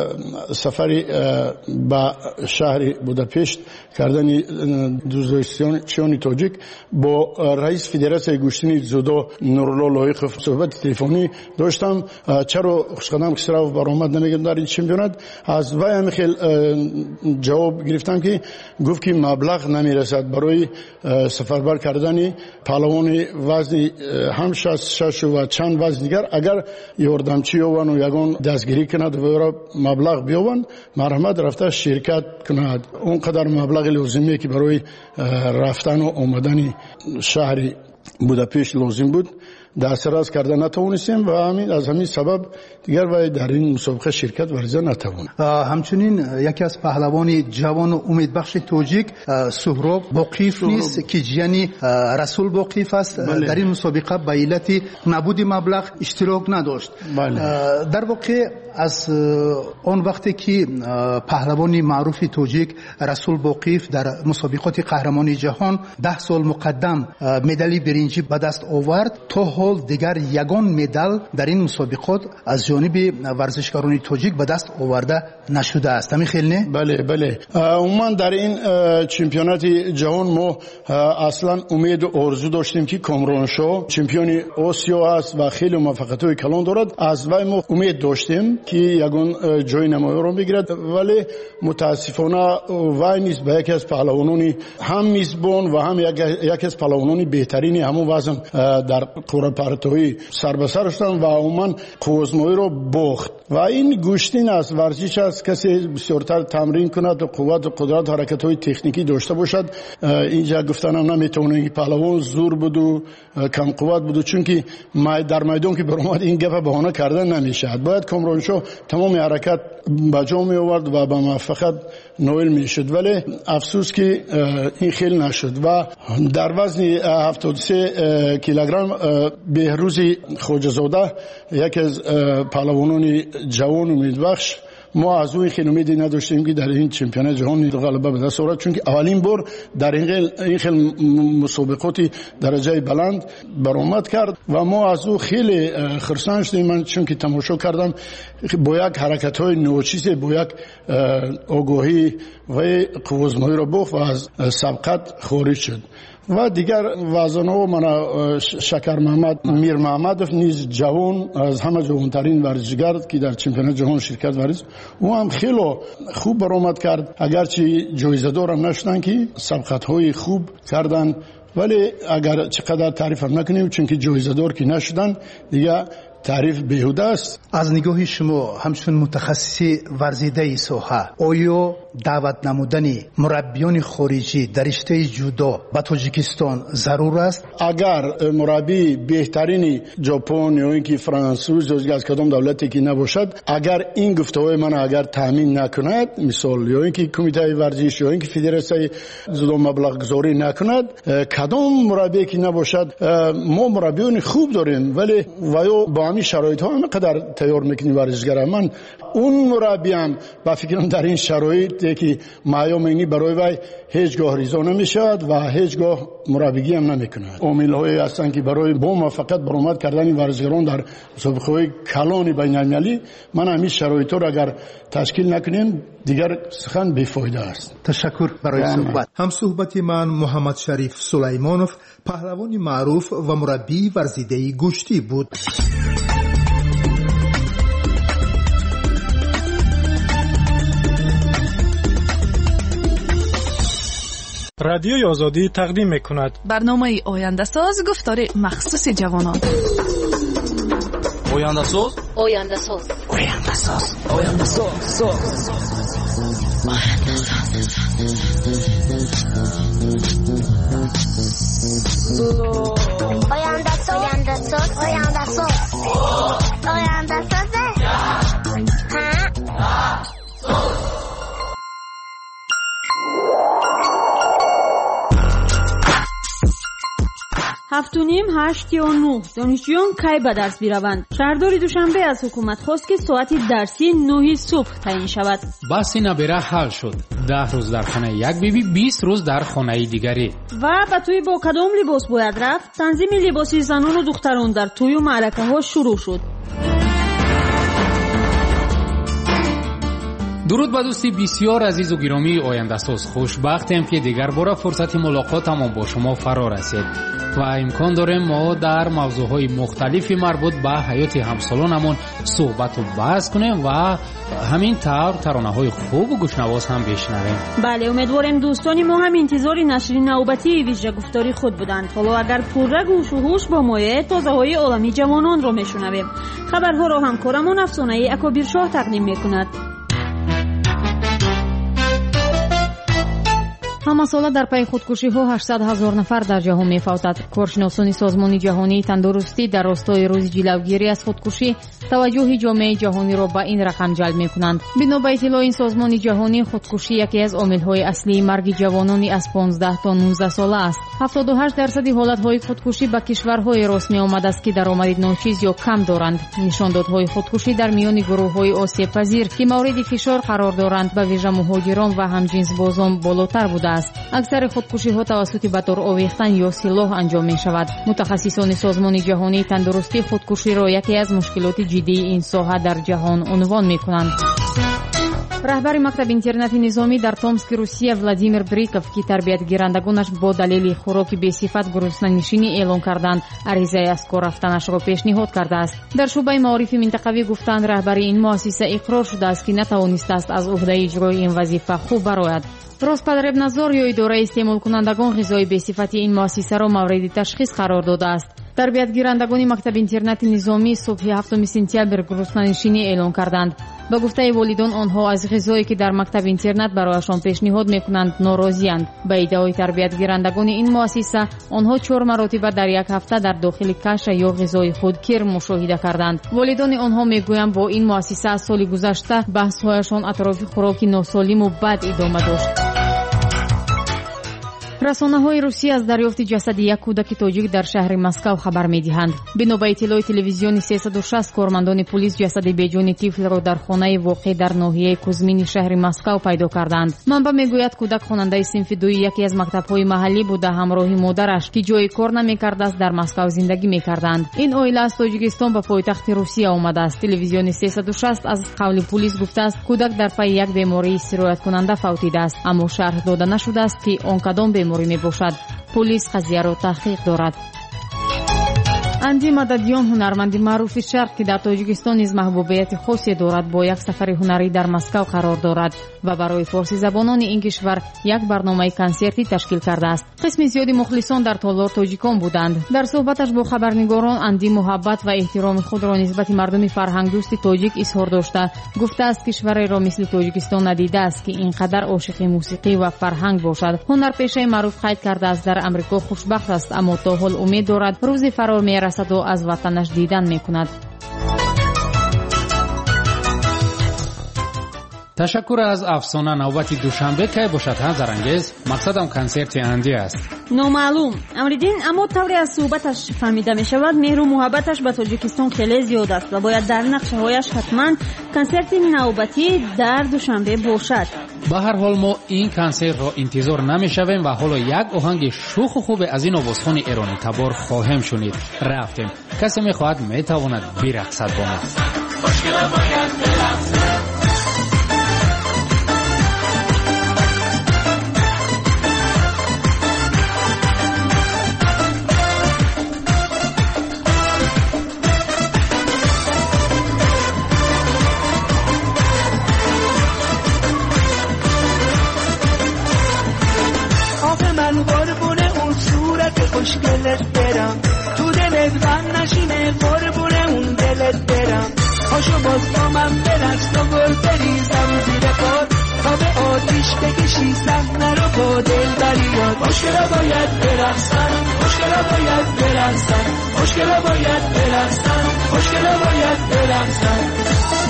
سفری به شهر بوداپشت کردن دوزایستان تاجیک با رئیس فدراسیون گوشتنی جودو نورالله لایقوف صحبت تلفنی داشتم. چرا خوشقدم خسروف برآمد نمیگم در این چمپیونات؟ از وی هم خیلی جواب گرفتم که گفت که مبلغ نمیرسد برای سفربر کردن پهلوان وزن هم شصت و شش و چند وزن دیگر. اگر یاردمچی یابند و یگان دستگیری کند و مبلغ بیابند مرحمت رفته شرکت کند. اونقدر مبلغ لازمیه که برای رفتن و آمدن شهر بوداپشت لازم بود دسترس کرده نتوانستیم و همین از همین سبب دیگر و در این مسابقه شرکت ورزیده نتوانیم. همچنین یکی از پهلوان جوان و امیدبخش تاجیک سهراب باقیف نیست که یعنی رسول باقیف است. بله. در این مسابقه به علت نبود مبلغ اشتراک نداشت. بله. در واقع از آن وقتی که پهلوان معروف تاجیک رسول باقیف در مسابقات قهرمانی جهان ده سال مقدم مدال برنجی به دست آورد تا حال دیگر یگان مدال در این مسابقات از جانب ورزشکاران تاجیک به دست آورده نشده است. همین خیلی نه؟ بله بله. عموما در این چمپیونات جهان ما اصلا امید و آرزو داشتیم که کامرانشو چمپیون آسیا است و خیلی موفقیت‌های کلان دارد. از وی ما امید داشتیم که یگان جای نمایی را بگیرد، ولی متاسفانه وی نیست به یکی از پهلوانان هم میزبان و هم یکی از پهلوانان بهترین همون وزن در قرعه پرتایی سر به سر شدن و عموما قوزمایی را باخت. و این گوشتین است، ورزش است، کسی بسیارتر تمرین کند و قوت و قدرت حرکت های تکنیکی داشته باشد. اینجا گفتنم نمیتونه که پهلوان زور بود و کم قوت بود، چون که در میدان که برآمد این گپ بهانه کردن نمیشه. باید کامرانشو تمام حرکت به جا می آورد و به موفقیت نائل می شد، ولی افسوس که این خیلی نشد. و در وزن هفتاد و سه کیلوگرم بهروز خواجه‌زاده یکی از پهلوانان جوان امیدبخش، ما از او خیلی امیدی نداشتیم که در این چمپیونات جهان غلبه به دست آورد، چون که اولین بار در این این خیلی مسابقات درجه بلند برآمد کرد و ما از او خیلی خرسان شدیم. من چون که تماشا کردم با یک حرکت های نوچیز، با یک آگاهی و قوزمایی را باخت و از سبقت خارج شد. و دیگر وزن‌ها من شکر محمد میر محمدов نیز جوان از همه جوانترین ورزشگر که در چمپیونات جهان شرکت ورزید، او هم خیلی خوب برآمد کرد. اگرچه جایزه دار هم نشدن که سبقت‌های خوب کردن، ولی اگر چقدر تعریف هم نکنیم چون که جایزه دار که نشدن دیگه تعریف بیهوده است. از نگاه شما همچون متخصصی ورزیده ساحه، آیا دعوت نمودن مربیان خارجی در رشته جودو به تاجیکستان ضرور است؟ اگر مربی بهترین ژاپن یا اینکه فرانسوز یا از کدام دولتی که نباشد، اگر این گفته‌های من اگر تامین نکند، مثال یا اینکه کمیته ورزش یا اینکه فدراسیون جودو مبلغ گذاری نکند، کدام مربی که نباشد، ما مربیان خوب داریم ولی ویا با همین شرایط ها همینقدر تیار میکنیم ورزشگر. من اون مربی هم با فکرم در این شرایطی که معیار اینی برای وی هیچگاه ریزا نمیشد و هیچگاه مربیگی هم نمیکند. عامل هایی هستند که برای با موفقیت برآمد کردن ورزشگران در مسابقه های کلان بین المللی، من همین شرایط رو اگر تشکیل نکنیم دیگر سخن بیفایده است. تشکر برای صحبت. هم صحبت من محمد شریف سلیمانوف، پهلوان معروف و مربی ورزیده گشتی بود. رادیوی آزادی تقدیم میکند برنامه آینده ساز، گفتار مخصوص جوانان. آینده ساز آینده ساز آینده ساز آینده ساز آینده ساز آینده ساز آینده ساز آینده ساز هفت و نیم هشت و نه دانشجویان کی به درس بیروند؟ شهرداری دوشنبه از حکومت خواست که ساعت درسی نه صبح تعیین شود. بحث نبره حل شد. ده روز در خانه یک بیبی، بیست روز در خانه دیگری. و به توی با کدام لباس باید رفت؟ تنظیم لباسی زنان و دختران در توی و معرکه ها شروع شد. درود به دوستی بسیار عزیز و گرامی آینده ساز، خوشبختیم که دیگر بار فرصت ملاقاتمان با شما فرا رسید و امکان داریم ما در موضوعهای مختلفی مربوط به حیات همسالانمون صحبت و بحث کنیم و همین طور ترانه‌های خوب و گوشنواز هم بشنویم. بله، امیدواریم دوستانی ما هم انتظار نشر نوبتی ویژه گفتاری خود بودند. حالا اگر پرره گوش و هوش با مایه تازه‌های عالمی جوانان را میشنویم. خبرها را همکارمون افسانه اکابر شاه تقدیم میکند. همه ساله در پی خودکشی ها هشتصد هزار نفر در جهان میفوتد. کارشناسان سازمان جهانی تندرستی در راستای روز جلوگیری از خودکشی توجه جامعه جهانی را به این رقم جلب میکنند. بنا به اطلاع این سازمان جهانی، خودکشی یکی از عامل‌های اصلی مرگ جوانان از پانزده تا نوزده ساله است. هفتاد و هشت درصد حالت‌های خودکشی به کشورهای راست میآمده است که درآمد ناچیز یا کم دارند. نشاندادهای خودکشی در میان گروه‌های آسیب پذیر که مورد فشار قرار دارند به ویژه مهاجران و همجنس بازان بالاتر بوده است. اکثر خودکشی‌ها توسط به دور آویختن یا سلاح انجام می‌شود. متخصصان سازمان جهانی تندرستی خودکشی را یکی از مشکلات جدی این ساحه در جهان عنوان می‌کنند. رهبر مکتب اینترنت نظامی در تومسک روسیه ولادیمیر بریکوف که تربیتگیرندگانش با دلیل خوراک بی‌صفت گرسنه‌نشینی اعلان کردند، عریضه از کار رفتنش را پیشنهاد کرده است. در شعبه معارف منطقوی گفتند رهبر این مؤسسه اقرار شده است که نتوانسته است از عهده اجرای این وظیفه خوب برآید. راسپدربنادزور یا اداره استعمال کنندگان غذای بی‌صفتی این مؤسسه را مورد تشخیص قرار داده است. تربیتگیرندگان مکتب اینترنت نظامی صبح هفتم سپتامبر گرسنه‌نشینی اعلان کردند. به گفته والدان آنها از غذایی که در مکتب اینترنت برایشان پیشنهاد میکنند ناراضی‌اند. به ادعای تربیتگیرندگان این مؤسسه، آنها چهار مرتبه در یک هفته در داخل کش یا غذای خود کیر مشاهده کردند. والدان آنها میگویند با این مؤسسه از سال گذشته بحث‌هایشان اطراف خوراک ناسالم و بد ادامه داشت. رسانه‌های روسیه از دریافت جسد یک کودک تاجیک در شهر مسکو خبر می‌دهند. بنا به اطلاع تلویزیونی سیصد و شصت کارمندان پلیس جسد بیجان طفل را در خانه واقع در ناحیه کوزمین شهر مسکو پیدا کردند. منبع میگوید کودک خواننده صنف دوی یکی از مکتب‌های محلی بوده، همراه مادرش که جای کار نمی‌کرد است در مسکو زندگی می‌کردند. این عائله از تاجیکستان به پایتخت روسیه آمده است. تلویزیون سیصد و شصت از قول پلیس گفته است کودک در پی یک بیماری سرایت کننده فوتیده است، اما شرح داده نشده است که آن کدام بیماری می باشد. پلیس قضیه را تحقیق دارد. اندی مددیان هنرمندی معروف شرق که در تاجیکستان نیز محبوبیت خاصی دارد با یک سفر هنری در مسکو قرار دارد و برای فارسی زبانان این کشور یک برنامه کنسرتی تشکیل کرده است. قسم زیادی مخلصان در تالار تاجیکان بودند. در صحبتش با خبرنگاران اندی محبت و احترام خود را نسبت مردم فرهنگ دوست تاجیک اظهار داشته. گفته است کشوری را مثل تاجیکستان ندیده است که اینقدر عاشق موسیقی و فرهنگ باشد. هنرپیشه معروف قید کرده است در امریکا خوشبخت است اما تا حال امید دارد روزی فرار میرسد و از وطنش دیدن میکند. تشکر از افسانه. نوبت دوشنبه که باشد ها زرنگیز. مقصدم کنسرت اندی است. نامعلوم امریدین، اما طوری از صحبتش فهمیده می شود مهر و محبتش به تاجیکستان خیلی زیاد است و باید در نقشه هایش حتما کنسرت نوبتی در دوشنبه باشد. به هر حال ما این کنسرت را انتظار نمی شویم و حالا یک آهنگ شوخ و خوب از این آوازخوان ایرانی تبار خواهیم شنید. رفتیم. کسی می خواهد می تواند برقصد با ما. خوشگلت برم تو دلت غم نشینه قربونه اون دلت برم پاشو باز با من برقص تا گل بریزم زیر پات تا به آتیش بکشی صحنه رو با دل بریاد. خوشگلا باید برقصن خوشگلا باید برقصن خوشگلا باید برقصن خوشگلا باید برقصن.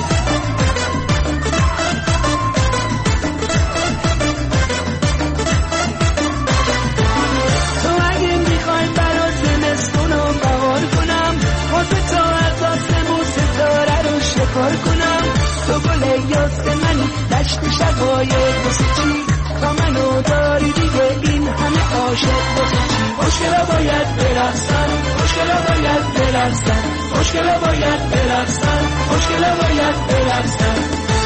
کار کنم تو گل یاس منی دشت شقایق واسه چی تا منو داری دیگه این همه عاشق واسه چی. خوشگلا باید برقصن خوشگلا باید برقصن خوشگلا باید برقصن خوشگلا باید برقصن.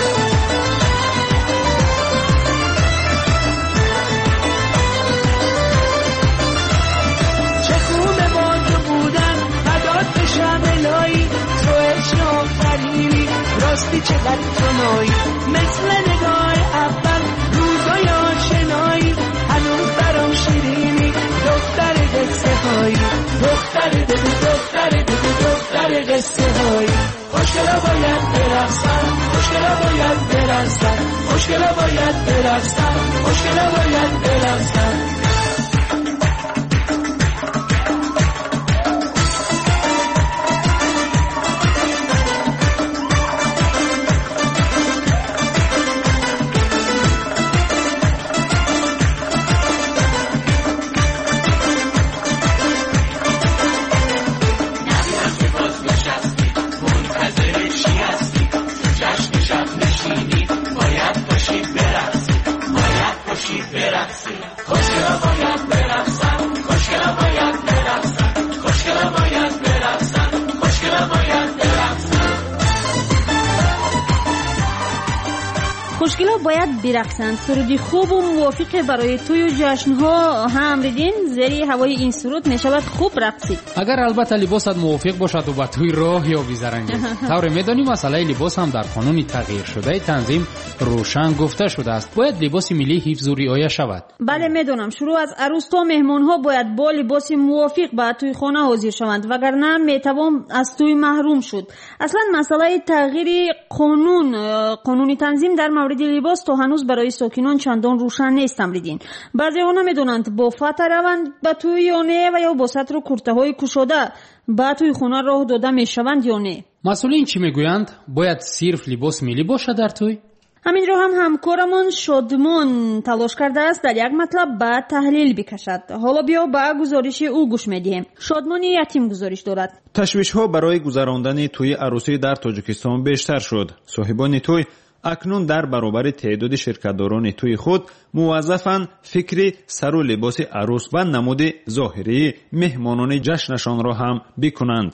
چه خوبه با تو بودن فدات بشم الهی تو عشق آفرینی راستی چقدر تنهایی مثل نگاه اول روزای آشنایی هنوز برام شیرینی دختر قصه هایی دختر دل دختر دل دختر قصه هایی. خوشگلا باید برقصن خوشگلا باید برقصن خوشگلا باید برقصن خوشگلا باید برقصن. خوشگلا باید برقصند. سرودی خوب و موافق برای توی و جشنها هم ریدین. زیر هوای این سرود می شود خوب رقصید اگر البته لباست موافق باشد و با توی راه یا بیزرنگیز. طور میدانی مسئله لباس هم در قانون تغییر شده تنظیم روشن گفته شده است باید لباس ملی حفظ و رعایت شود. بله میدونم. شروع از عروس تا مهمان ها باید با لباس موافق با توی خانه حاضر شوند وگرنه میتوان از توی محروم شد. اصلا مسئله تغییر قانون قانونی تنظیم در مورد لباس تو هنوز برای ساکنان چندان روشن نیست. امریدین بعضی ها نمیدونند با فت روند با توی یا نه و یا با سطر و کرته های کشاده با توی خونه راه داده میشوند یا نه. مسئولین چی میگویند؟ باید صرف لباس ملی باشه در توی؟ همین رو هم همکارمان شادمان تلاش کرده است در یک مطلب به تحلیل بکشد. حالا بیا به گزارش او گوش میدیم. شادمان یتیم گزارش دارد. تشویش ها برای گذراندن توی عروسی در تاجیکستان بیشتر شد. صاحبان توی اکنون در برابر تعداد شرکتداران توی خود موظفند فکر سر و لباس عروس و نمود ظاهری مهمانان جشنشان را هم بکنند.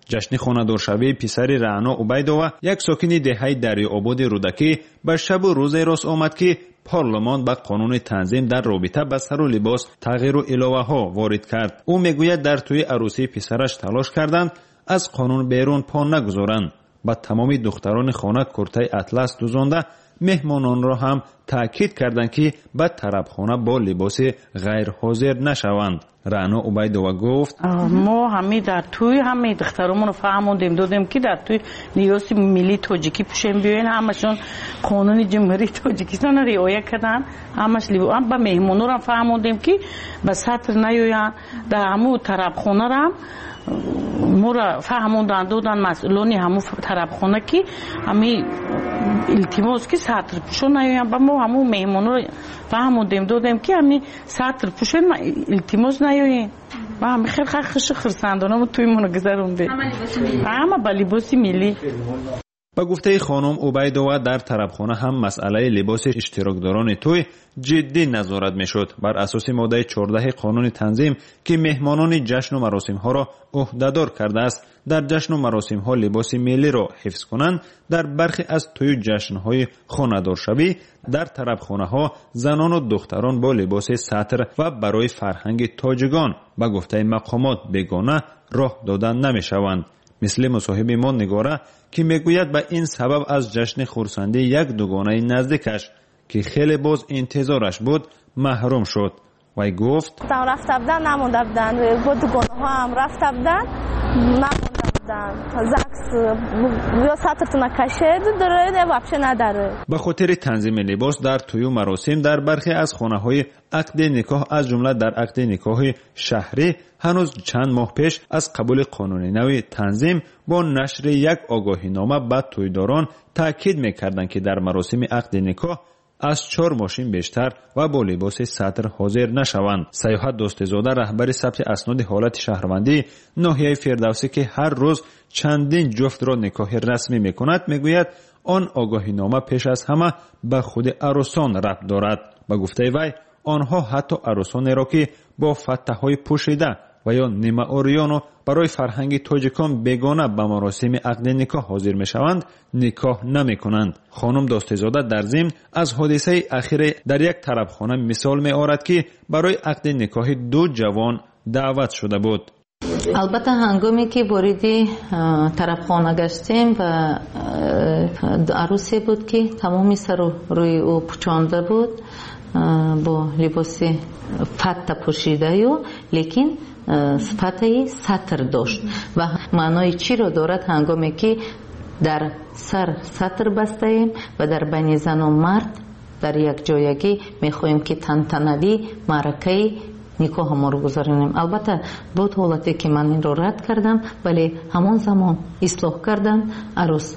جشن خانه‌دارشوی پسر رعنا عبیدова یک ساکن دهه دریاآباد رودکی به شب و روز راست آمد که پارلمان به قانون تنظیم در رابطه با سر و لباس تغییر و علاوه ها وارد کرد. او میگوید در توی عروسی پسرش تلاش کردند از قانون بیرون پا نگذارند. با تمام دختران خانه کرته اطلس دوزانده مهمانان را هم تاکید کردند که به طربخانه با لباس غیر حاضر نشوند. رعنا عبیدова گفت ما همه در توی همه دخترامون رو فهموندیم دادیم که در توی لباس ملی تاجیکی پوشیم بیاین، همشون قانون جمهوری تاجیکستان رو رعایت کردن، همش لباس هم به مهمانان رو فهموندیم که به سطر نیاین. در همون طربخانه را ما را فهموندن دادن مسئولانی همون طربخانه که همین التماس که سطر پوشون نیاین. با ما همون مهمانان رو فهموندیم دادیم که همین سطر پوشون التماس نیاین. و همین خیلی خیلی خرسندانه توی منو گذرونده همه با لباس ملی. با گفته خانم عبیدова در طربخانه هم مسئله لباس اشتراکداران توی جدی نظارت میشد. بر اساس ماده چهارده قانون تنظیم که مهمانان جشن و مراسم ها را عهدهدار کرده است در جشن و مراسم ها لباس ملی را حفظ کنند، در برخی از توی جشن های خانه‌دارشوی در طربخانه ها زنان و دختران با لباس سطر و برای فرهنگ تاجگان با گفته مقامات بیگانه راه دادن نمی شوند. مثل مصاحب ما نگاره که میگوید به این سبب از جشن خورسندی یک دوگانه نزدیکش که خیلی باز انتظارش بود محروم شد. وی گفت رفته بودن نمونده بودن، با دوگانه ها هم رفته بودن نمونده بودن، زکس یا سطرتون کشید داره وابشه نداره. به خاطر تنظیم لباس در توی مراسم در برخی از خانه های عقد نکاح از جمله در عقد نکاح شهری هنوز چند ماه پیش از قبول قانون نوی تنظیم با نشر یک آگاهینامه به تویداران تاکید میکردند که در مراسم عقد نکاح از چهار ماشین بیشتر و با لباس سطر حاضر نشوند. سیاحت دوستزاده رهبر ثبت اسناد حالت شهروندی ناحیه فردوسی که هر روز چندین جفت را نکاح رسمی میکند میگوید آن آگاهینامه پیش از همه به خود عروسان ربط دارد. به گفته وی آنها حتی عروسان را که با فتح‌های پوشیده و یا نیمه اوریانو برای فرهنگ تاجیکان بیگانه به مراسم عقد نکاح حاضر می شوند نکاح نمی کنند. خانم داستزاده در ضمن از حادثه اخیر در یک طربخانه مثال می آورد که برای عقد نکاح دو جوان دعوت شده بود. البته هنگامی که واردی طربخانه گشتیم و عروسی بود که تمامی سر و روی او پوشانده بود با لباس فتح پوشیده یو لیکن صفته سطر داشت و معنای چی را دارد هنگامی که در سر سطر بسته ایم و در بین زن و مرد در یک جایگی میخواهیم که تنتنوی معرکه نکاح ما رو گذاریم. البته بود حالتی که من این رو رد کردم ولی همون زمان اصلاح کردم، عروس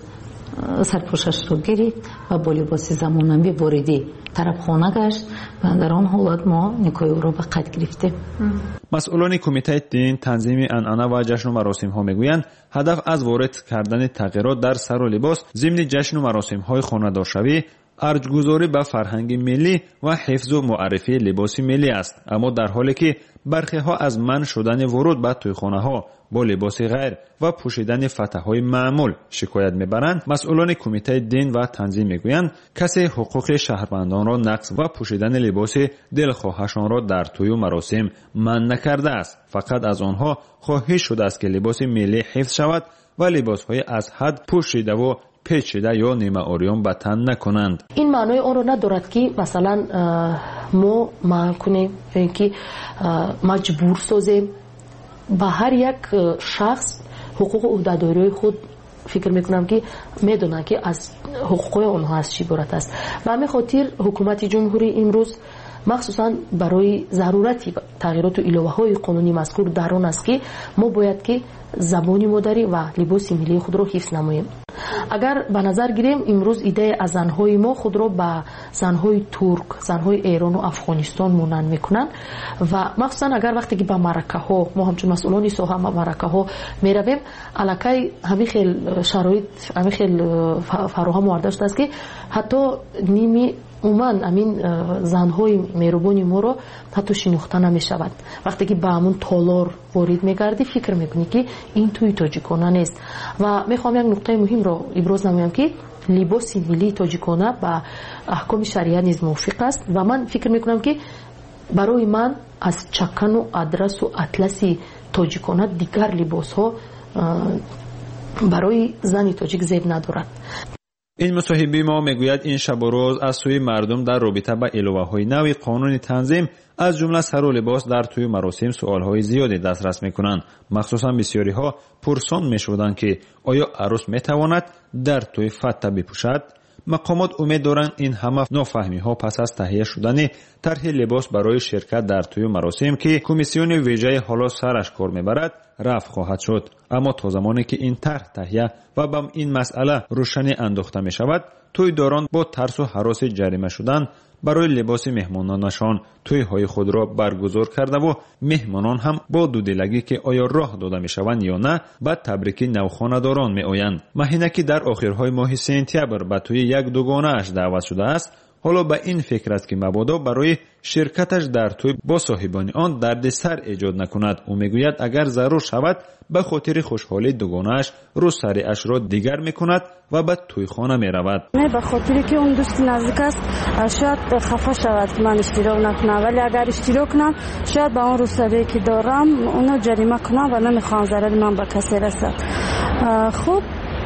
سرپوشش رو گرفت و با لباس زمانوی واردی طربخانه گشت و در آن حالت ما نکاح او را به قید گرفتیم. مسئولان کمیته دین تنظیم عنعنه و جشن و مراسم ها میگویند هدف از وارد کردن تغییرات در سر و لباس ضمن جشن و مراسم های خانه‌دارشوی ارجگذاری به فرهنگ ملی و حفظ و معرفی لباس ملی است. اما در حالی که برخی ها از منع شدن ورود به تویخانه ها با لباس غیر و پوشیدن فتح‌های معمول شکایت میبرند، مسئولان کمیته دین و تنظیم میگویند کسی حقوق شهروندان را نقض و پوشیدن لباس دلخواهشان را در توی و مراسم منع نکرده است. فقط از آنها خواهش شده است که لباس ملی حفظ شود و لباس‌های از حد پوشیده و پیچیده یا نیمه اوریان به تن نکنند. این معنای آن را ندارد که مثلا ما منع کنیم که مجبور سازیم به هر یک شخص حقوق عهدهداری خود. فکر میکنم که میدونن که از حقوق آنها از چی عبارت است. به همین خاطر حکومت جمهوری امروز مخصوصا برای ضرورتی تغییرات و علاوه های قانونی مذکور در آن است که ما باید که زبان مادری و لباس ملی خود را حفظ نماییم. اگر به نظر گیریم امروز ایده از زنهای ما خود را به زنهای ترک، زنهای ایران و افغانستان مانند میکنند و مخصوصا اگر وقتی که به معرکه ها ما همچون مسئولانی ساحه معرکه ها میرویم الکی همین خیل شرایط همین خیل فراهم آورده شده است که حتی نیمی عموما امین زنهای مهربانی ما رو حتی شناخته نمیشود. وقتی که به همون تالار وارد میگردی فکر میکنی که این توی تاجیکانه نیست. و میخوام یک نقطه مهم رو ابراز نمایم که لباس ملی تاجیکانه با احکام شریعت نیز موافق است و من فکر میکنم که برای من از چکن و ادرس و اطلس تاجیکانه دیگر لباس ها برای زن تاجیک زیب ندارد. این مصاحبه ما میگوید این شب و روز از سوی مردم در رابطه با الوه‌های نوی قانون تنظیم از جمله سر و لباس در توی مراسم سوالهای زیادی دسترس میکنند. مخصوصا بسیاری ها پرسان میشودند که آیا عروس میتواند در توی فتح بپوشد؟ مقامات امید دارند این همه نافهمی ها پس از تهیه شدن طرح لباس برای شرکت در توی مراسم که کمیسیون ویژه حالا سرش کار میبرد رفع خواهد شد. اما تا زمانی که این طرح تهیه و به این مسئله روشنی انداخته می شود، توی داران با ترس و هراس جریمه شدن برای لباس مهمانانشان توی های خود را برگزار کرده و مهمانان هم با دودلگی که آیا راه داده می شوند یا نه به تبریک نوخانه‌داران می آیند. مهینه که در آخرهای ماه سپتامبر به توی یک دوگانه اش دعوت شده است، حالا به این فکر است که مبادا برای شرکتش در توی با صاحبان آن دردسر ایجاد نکند. او میگوید اگر ضرور شود به خاطر خوشحالی دوگانه‌اش روسری اش را دیگر میکند و به توی خانه میرود. نه به خاطری که اون دوست نزدیک است شاید خفه شود که من اشتراک نکنم، ولی اگر اشتراک کنم شاید به اون روسری که دارم اونو جریمه کنم و نمیخوام ضرر من به کسی رسد. خب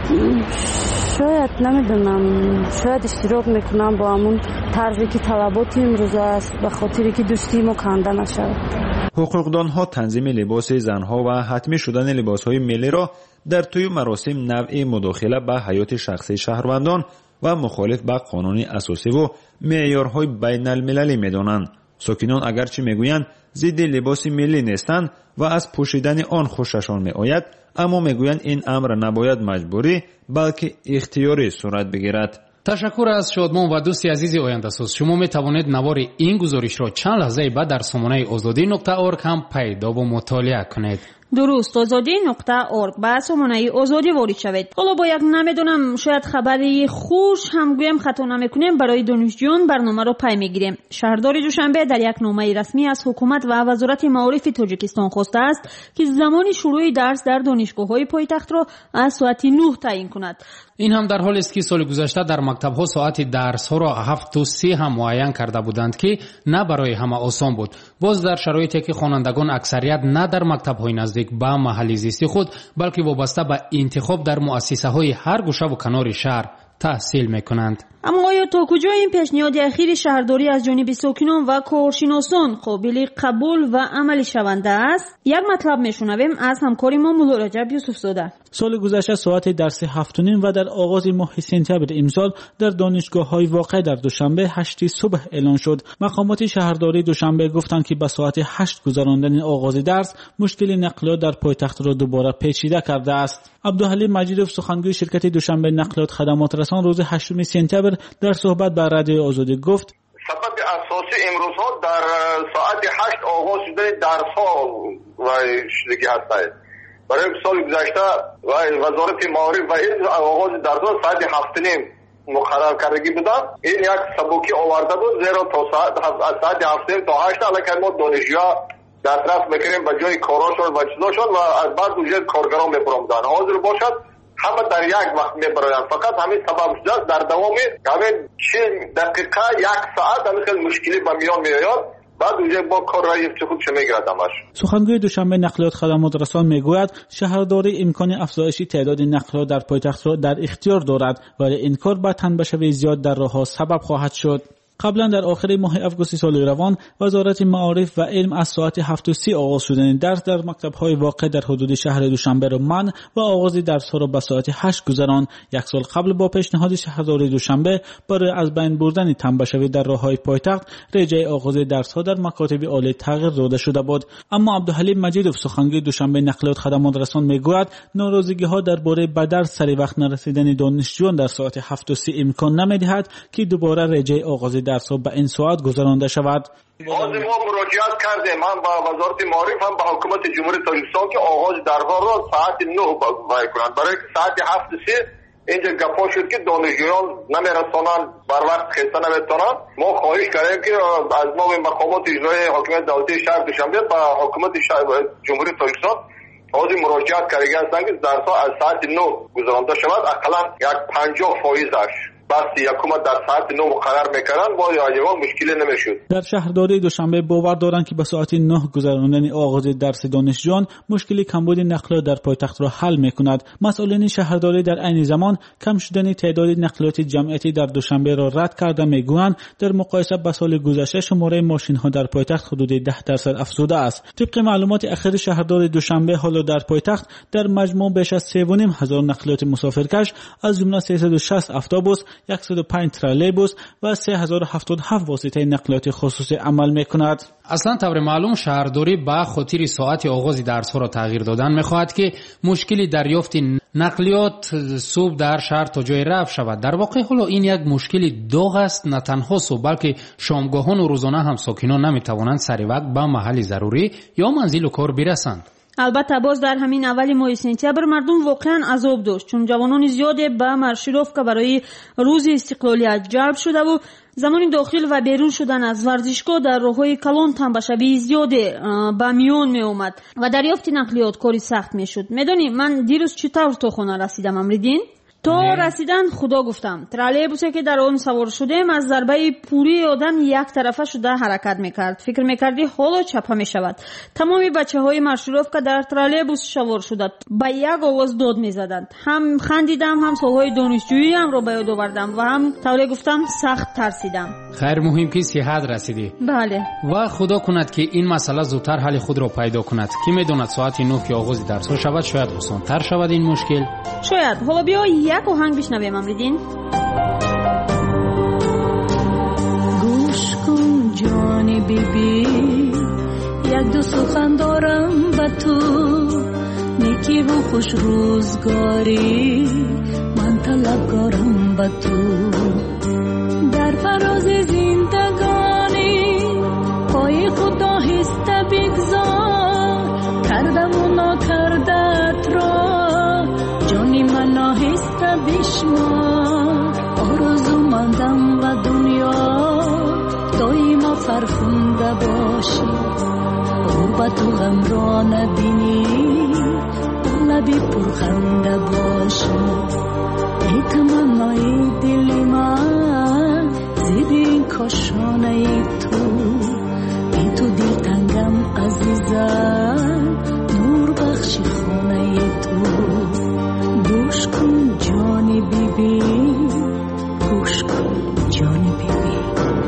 شاید نمیدونم، شاید اشتراک میکنم با همون طرزی که طلبات امروز است به خاطری که دوستی ما کنده نشود. حقوقدان ها تنظیم لباس زنها و حتمی شدن لباس های ملی را در توی مراسم نوعی مداخله به حیات شخصی شهروندان و مخالف با قانون اساسی و معیارهای بین المللی میدانند. ساکنان اگرچه میگویند ضد لباس ملی نیستند و از پوشیدن آن خوششان میآید، اما میگویند این امر نباید مجبوری بلکه اختیاری صورت بگیرد. تشکر از شادمان و دوستی عزیز آینده‌ساز. شما می توانید نوار این گزارش را چند لحظه بعد در سامانه آزادی نقطه اورگ هم پیدا و مطالعه کنید. درست، آزادی نقطه اورگ با سامانه آزادی وارد شوید. حالا با یک نمیدونم شاید خبری خوش هم گویم خطا نمیکنیم برای دانشجویان برنامه را پی میگیریم. شهردار دوشنبه در یک نامه رسمی از حکومت و وزارت معارف تاجیکستان خواسته است که زمان شروع درس در دانشگاه‌های پایتخت را از ساعت نه تعیین کند. این هم در حالی است که سال گذشته در مکتب‌ها ساعت درس‌ها را هفت و سی هم معین کرده بودند که نه برای همه آسان بود. باز در شرایطی که خوانندگان اکثریت نه در مکتب‌های نزدیک به محل زیستی خود بلکه وابسته به انتخاب در مؤسسه‌های هر گوشه و کنار شهر تحصیل می‌کنند. اما آیا تا کجا این پیشنهاد اخیر شهرداری از جانب ساکنان و کارشناسان قابل قبول و عملی شونده است؟ یک مطلب میشنویم از همکار ما مولا رجب یوسف زاده. سال گذشته ساعت درس هفت و نیم و در آغاز ماه سپتامبر امسال در دانشگاه‌های واقع در دوشنبه هشت صبح اعلان شد. مقامات شهرداری دوشنبه گفتند که به ساعت هشت گذراندن آغاز درس مشکل نقلیات در پایتخت را دوباره پیچیده کرده است. عبدالحلیم مجیدوف سخنگوی شرکت دوشنبه نقلیات خدمات رسان روز هشتم سپتامبر در صحبت با رادیو آزادی گفت سبب اساسی امروز ها در ساعت هشت آغاز شدن درس ها و شدگی هست. برای سال گذشته و وزارت معارف و علم آغاز درس ها ساعت هفت نیم مقرر کردگی بودن. این یک سبکی آورده بود زیرا تا ساعت ساعت هفت نیم تا هشت الان ما دانشجوها دسترس میکنیم به جای کاراشون و چیزاشون و از بعد دوجه کارگران میبرمدن حاضر باشد همه در یک وقت میبرایند. فقط همین سبب شده در دوام همین چهل دقیقه یک ساعت همین خیلی مشکلی به میان میآید بعد اونجا با کار رای خودش میگیرد همش. سخنگوی دوشنبه نقلیات خدمات رسان میگوید شهرداری امکان افزایش تعداد نقلات در پایتخت را در اختیار دارد ولی این کار با تنبشوی زیاد در راهها سبب خواهد شد. قبلا در آخر ماه آگوست سال روان وزارت معارف و علم از ساعت هفت و سی آغاز شدن درس در مکتب‌های واقع در حدود شهر دوشنبه را منع و آغاز درس‌ها را به ساعت هشت گذران. یک سال قبل با پیشنهاد شهرداری دوشنبه برای از بین بردن تنبشوی در راه‌های پایتخت رجای آغاز درس‌ها در مکاتب عالی تغییر داده شده بود. اما عبدالحلیم مجیدوف سخنگوی دوشنبه نقلیات خدمات رسان میگوید ناراضگی‌ها درباره به درس سری وقت نرسیدن دانشجویان در ساعت هفت و سی امکان نمی‌دهد که دوباره رجای آغاز درس ها به این ساعت گذرانده شود. حاضر ما مراجعت کردیم هم با وزارت معارف هم با حکومت جمهوری تاجیکستان که آغاز درها را ساعت نه باید کنند برای که ساعت هفت سی اینجا گپا شد که دانشجویان نمیرسانند بر وقت خسته نمیتونند. ما خواهش کردیم که از نام مقامات اجرایی حاکمیت دولتی شهر دوشنبه و حکومت جمهوری تاجیکستان حاضر مراجعت کرده هستند که درس‌ها از ساعت نه گذرانده شود. اقلا یک پنجاه فایزش بس یکم در ساعت نه مقرر میکنن با یاجوان مشکلی نمیشد. در شهرداری دوشنبه باور دارند که به ساعت نه گذراندن آغاز درس دانشجویان مشکلی کمبود نقل در پایتخت را حل میکند. مسئولین شهرداری در عین زمان کم شدن تعداد نقلیات جمعیتی در دوشنبه را رد کرده میگویند در مقایسه با سال گذشته شماره ماشین ها در پایتخت حدود ده درصد افزوده است. طبق معلومات اخیر شهرداری دوشنبه حالا در پایتخت در مجموع بیش از سه و نیم هزار نقلیات مسافرکش از جمله سیصد و شصت اتوبوس، صد و پنج ترالیبوس و سه هزار و هفتاد و هفت واسطه نقلیات خصوصی عمل میکند. اصلا طور معلوم شهرداری با خاطر ساعت آغاز درس ها را تغییر دادن میخواهد که مشکلی دریافت نقلیات صبح در شهر تا جای رفت شود. در واقع حالا این یک مشکلی داغ است، نه تنها صبح بلکه شامگاهان و روزانه هم ساکنان نمیتوانند سر وقت به محل ضروری یا منزل و کار برسند. البته باز در همین اول ماه سپتامبر مردم واقعا عذاب داشت، چون جوانان زیادی به مارشیروفکا برای روز استقلالیت جلب شده و زمان داخل و بیرون شدن از ورزشگاه در راههای کلان تنبشبی زیادی به میان می اومد و دریافت نقلیات کاری سخت می شد. میدونی من دیروز چطور تا خانه رسیدم امریدین؟ تا رسیدن خدا گفتم ترالیبوسی که در آن سوار شدیم از ضربه پوری آدم یک طرفه شده حرکت میکرد. فکر میکردی حالا چپه میشود. تمامی بچه های مارشیروفکا در ترالیبوس سوار شدند، با یک آواز داد میزدند. هم خندیدم، هم سالهای دانشجویی هم رو به یاد آوردم و هم طوری گفتم سخت ترسیدم. خیر مهم که صحت رسیدی. بله. و خدا کند که این مسئله زودتر حل خود را پیدا کند. کی میداند ساعت نه که آغاز درس ها شود شاید آسان‌تر شود این مشکل. شاید. حالا بیا یک آهنگ بشنویم امریدین. گوش کن جان بیبی، یک دو سخن دارم با تو، نیکی و خوش روزگاری من طلبکارم با تو. در فراز زندگانی پای خود آهسته بگذار، کردم و ناکردت را جانی من آهسته بشمار. آرزو مندم به دنیا دایما فرخنده باشی، غربت و غم را نبینی لبی پرخنده باشی. ای تمنای دل من زیر این کاشانه تو، ای تو دل تنگم عزیزم نور بخشی خانه تو. گوش کن جانی بیبی، گوش کن جانی بیبی.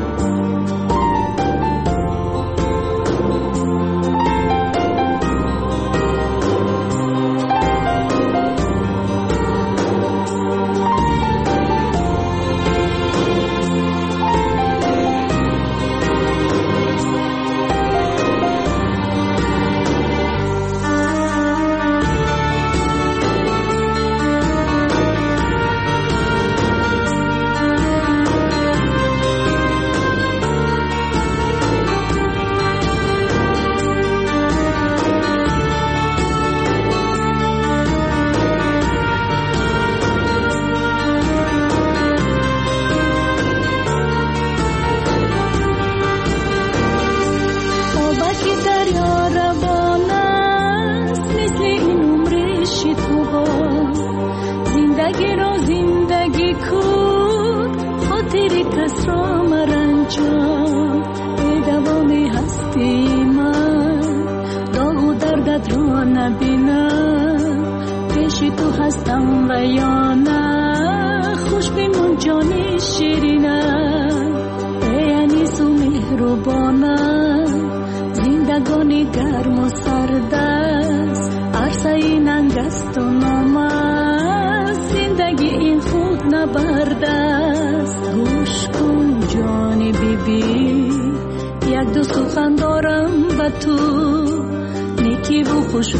خوش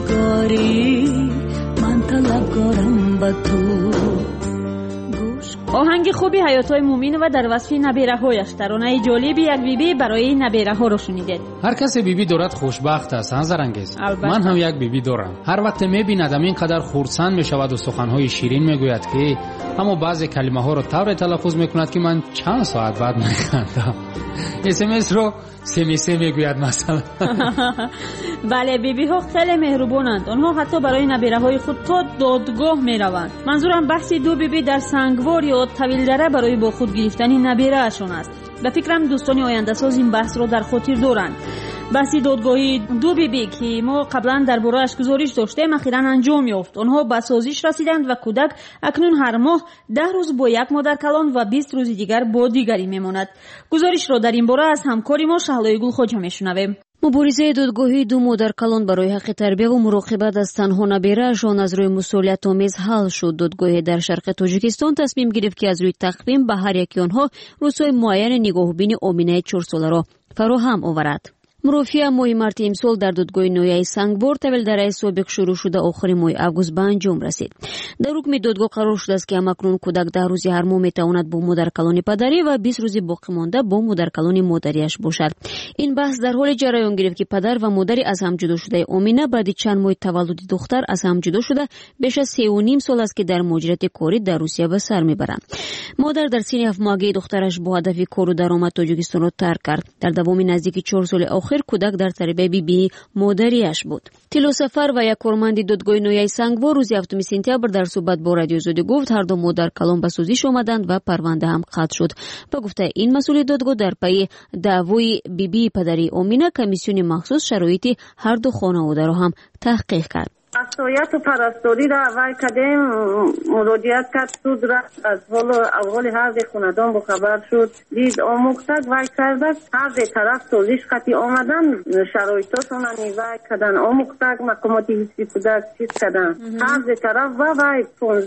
روزگاری من طلبکارم با تو. گوش آهنگ خوبی حیات‌های مومین و در وصف نبیره‌هایش ترانه جالب یک بیبی برای نبیره‌ها رو شنیدید. هر کس بیبی دارد خوشبخت است انزرانگیز. من هم یک بیبی دارم. هر وقت می‌بیند اینقدر خرسند می‌شود و سخن‌های شیرین می‌گوید که اما بعضی کلمه‌ها رو طور تلفظ می‌کند که من چند ساعت بعد می‌خندم. اس ام اس رو سمیسه میگوید مثلا. بله بیبی ها خیلی مهربانند. آنها حتی برای نبیره‌های خود تا دادگاه میروند. منظورم بحث دو بیبی در سنگوار یا طویل دره برای با خود گرفتن نبیره‌شان است. به فکرم دوستان آینده ساز این بحث را در خاطر دارند. بحث دادگاهی دو بیبی که ما قبلا درباره‌اش گزارش داشتیم اخیراً انجام یافت. آنها به سازش رسیدند و کودک اکنون هر ماه ده روز با یک مادر کلان و بیست روز دیگر با دیگری میماند. گزارش را در این باره از همکاری ما شهلای گل خواجه میشنویم. مبارزه دادگاهی دو مادر کلان برای حق تربیت و مراقبت از تنها نبیره‌شان از روی مسئولیت آمیز حل شد. دادگاه در شرق تاجیکستان تصمیم گرفت که از روی تقویم به هر یکی آنها روزهای معین نگاهبین آمینه چهار ساله را فراهم آورد. مرافعه ماه مارت امسال در دادگاه نویای سنگبور طویل دره سابق شروع شده آخر ماه آگوست به انجام رسید. در حکم دادگاه قرار شده است که همکنون کودک ده روزی هر ماه میتواند با مادر کلان پدری و بیست روزی باقی مانده با مادر کلان مادریش باشد. این بحث در حال جریان گرفت که پدر و مادری از هم جدا شده آمینه بعد چند ماه تولد دختر از هم جدا شده بیش از سه و نیم سال است که در مهاجرت کاری در روسیه به سر میبرند. مادر در سن هفت ماهگی دخترش با هدف کار و درآمد تاجیکستان را ترک کرد. در دوام نزدیک چهار سال آخر کودک در تربیت بی بی مادریش بود. تیلو سفر و یک کارمند دادگاه نویای سنگبور روز هفتم سپتامبر در صحبت با رادیو زاده گفت هر دو مادر کلان به سازش آمدند و پرونده هم قطع شد. با گفته این مسئول دادگاه در پی دعوای بی بی پدری آمینه کمیسیون مخصوص شرایط هر دو خانواده را هم تحقیق کرد. اسایت و پرستاری را وای کردیم مراجعت کرد سود را از حال اول هر خاندان با خبر شد دید آموختک وای کرده هر طرف سازش قطعی آمدن شرایطاشون وای کردن آموختک مقاماتی حسی کودک چیز کردن هر طرف و وای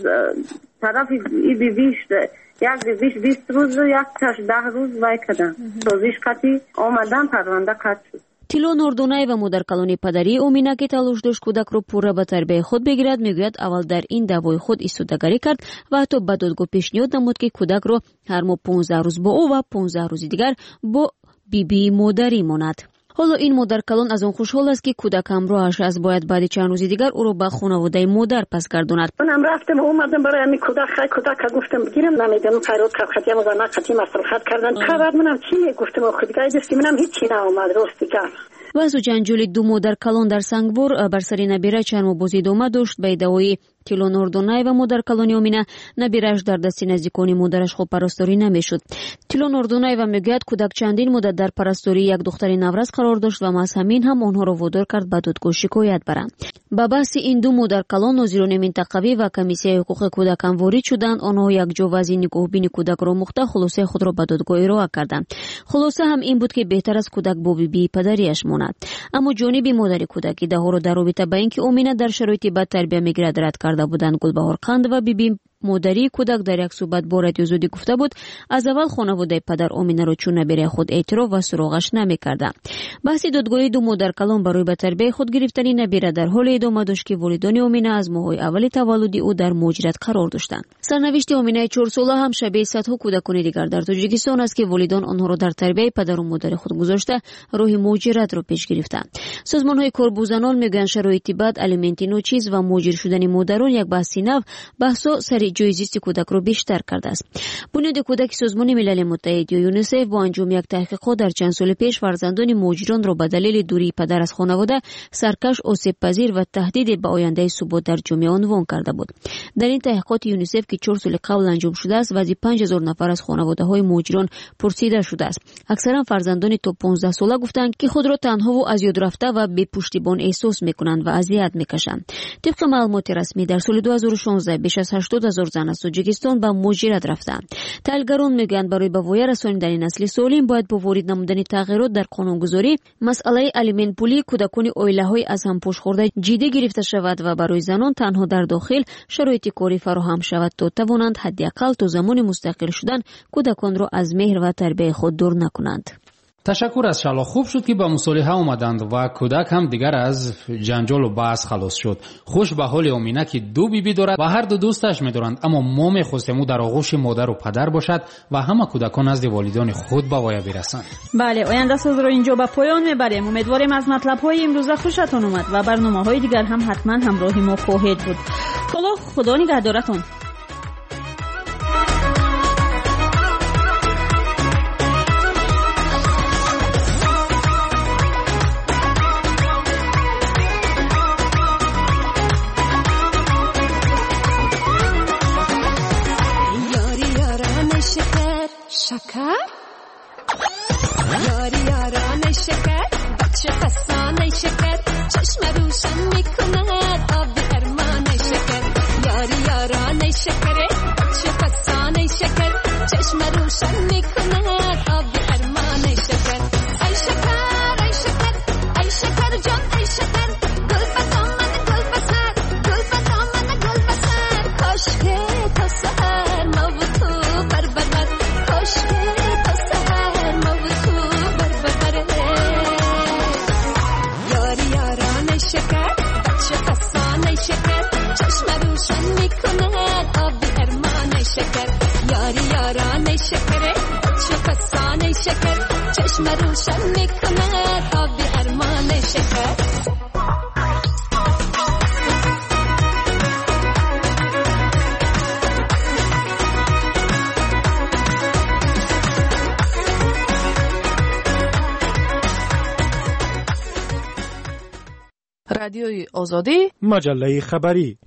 طرف ای بیویش یک بیویش بیست روز و یک کش ده روز وای کردن سازش قطعی آمدن پرونده قطع شد. تیلو نوردونای و مادر کلان پدری اومینا که تلاش داشت کودک رو پورا به تربیت خود بگیرد میگوید اول در این دعوای خود ایستادگی کرد و حتی به دادگاه پیشنهاد نمود که کودک رو هر ماه پانزده روز با او و پانزده روز دیگر با بی بی مادری ماند. حالا این مادر کلان از اون خوشحال است که کودک همراهش از باید بعد چند روز دیگر او رو به خانواده مادر پس گرداند. منم رفتم اومدم برای همین کودک خیلی کودک گفتم بگیرم نمیدونم فرود کرد خطی ما زنا خطی مصرفات کردن خبر منم چی گفتم خود دیگه دستی منم هیچی ناومد راستی کرد. واسه جنجال دو مادر کلان در سنگبور بر سر نبیره چند ماه بازی ادامه داشت. به ادعای تیلو نوردونای و مادر کلان آمینه نبیره‌اش در دست نزدیکان مادرش خوب پرستاری نمیشد. تیلو نوردونای و میگوید کودک چندین مدت در پرستاری یک دختر نورز قرار داشت و از همین هم آنها را وادار کرد به دادگاه شکایت برند. با بحث این دو مادر کلان ناظران منطقوی و کمیسیون حقوق کودک هم وارد شدند. آنها یک جواز نگاهبین کودک را مخته خلاصه خود را به دادگاه ارائه کردند. خلاصه هم این بود که بهتر است کودک با بی بی پدریش ماند. اما جانب مادر کودک ده رو در رابطه با اینکه آمینه در شرایط بد تربیت میگیرد رد کرده بودند. گلبهار قند و بی بی مادری کودک در یک صحبت با رادیو زودی گفته بود از اول خانواده پدر آمینه را چون نبیره خود اعتراف و سراغش نمی‌کرد. بحث دادگاهی دو مادر کلان برای به تربیت خود گرفتن نبیره در حال ادامه داشت که والدان آمینه از ماه‌های اول تولد او در مهاجرت قرار داشتند. سرنوشت آمینه چهار ساله هم شبیه صدها کودکان دیگر در تاجیکستان است که والدان آنها را در تربیت پدر و مادر خود گذاشته راه مهاجرت را پیش گرفتند. سازمان‌های کارگزاران میگویند شرایط بد، الیمنتی ناچیز و مهاجر شدن مادران یک بحث نو بحثا سر جای زیست کودک رو بیشتر کرده است. بنیاد کودک سازمان ملل متحد یا یونیسف با انجام یک تحقیقات در چند سال پیش فرزندان مهاجران را به دلیل دوری پدر از خانواده سرکش، آسیب پذیر و تهدید به آینده ثبات در جامعه عنوان کرده بود. در این تحقیقات یونیسف که چهار سال قبل انجام شده است وضع پنج هزار نفر از خانواده‌های مهاجران پرسیده شده است. اکثرا فرزندان تا پانزده ساله گفتند که خود را تنها و از یاد رفته و بی پشتیبان احساس می‌کنند و اذیت می‌کشند. طبق معلومات رسمی در سال دو هزار و شانزده بیش از هشتاد هزار زن از تاجیکستان به مهاجرت رفتند. تحلیلگران میگویند برای به وای رسانیدن نسل سالم باید با وارد نمودن تغییرات در قانونگذاری مسئله الیمنت پولی کودکان عائله‌های از هم پوش خورده جدی گرفته شود و برای زنان تنها در داخل شرایط کاری فراهم شود تا توانند حداقل تا زمان مستقل شدن کودکان را از مهر و تربیت خود دور نکنند. تشکر از شلا. خوب شد که به مصالحه آمدند و کودک هم دیگر از جنجال و بحث خلاص شد. خوش به حال آمینه که دو بیبی دارد و هر دو دوستش می‌دارند، اما ما می‌خواستیم او در آغوش مادر و پدر باشد و همه کودکان نزد والدین خود به وای برسند. بله، آینده سوز رو اینجا به پایان میبریم. امیدواریم از مطلب‌های امروز خوشتون اومد و برنامه‌های دیگر هم حتما همراه ما خواهید بود. خدا خدا نگهدارتون. شکر یاری یاران شکر بچه خستانه شکر چشم روشن میکند آبی ارمان شکر یاری یاران شکر بچه خستانه شکر چشم روشن میکند آبی ارمان شکر ای شکر ای شکر ای شکر جان ای شکر گل بدامن گل بسر گل بدامن گل بسر کاش که تا سحر ما و تو بر بر کاش که تا سحر ما و تو بر بر یاری یاران شکر بچه خستانه شکر چشم روشن میکند آبی ارمان شکر یاری یاران شکر بچه خستانه شکر چشم روشن میکند آبی ارمان شکر. رادیوی آزادی، مجله خبری.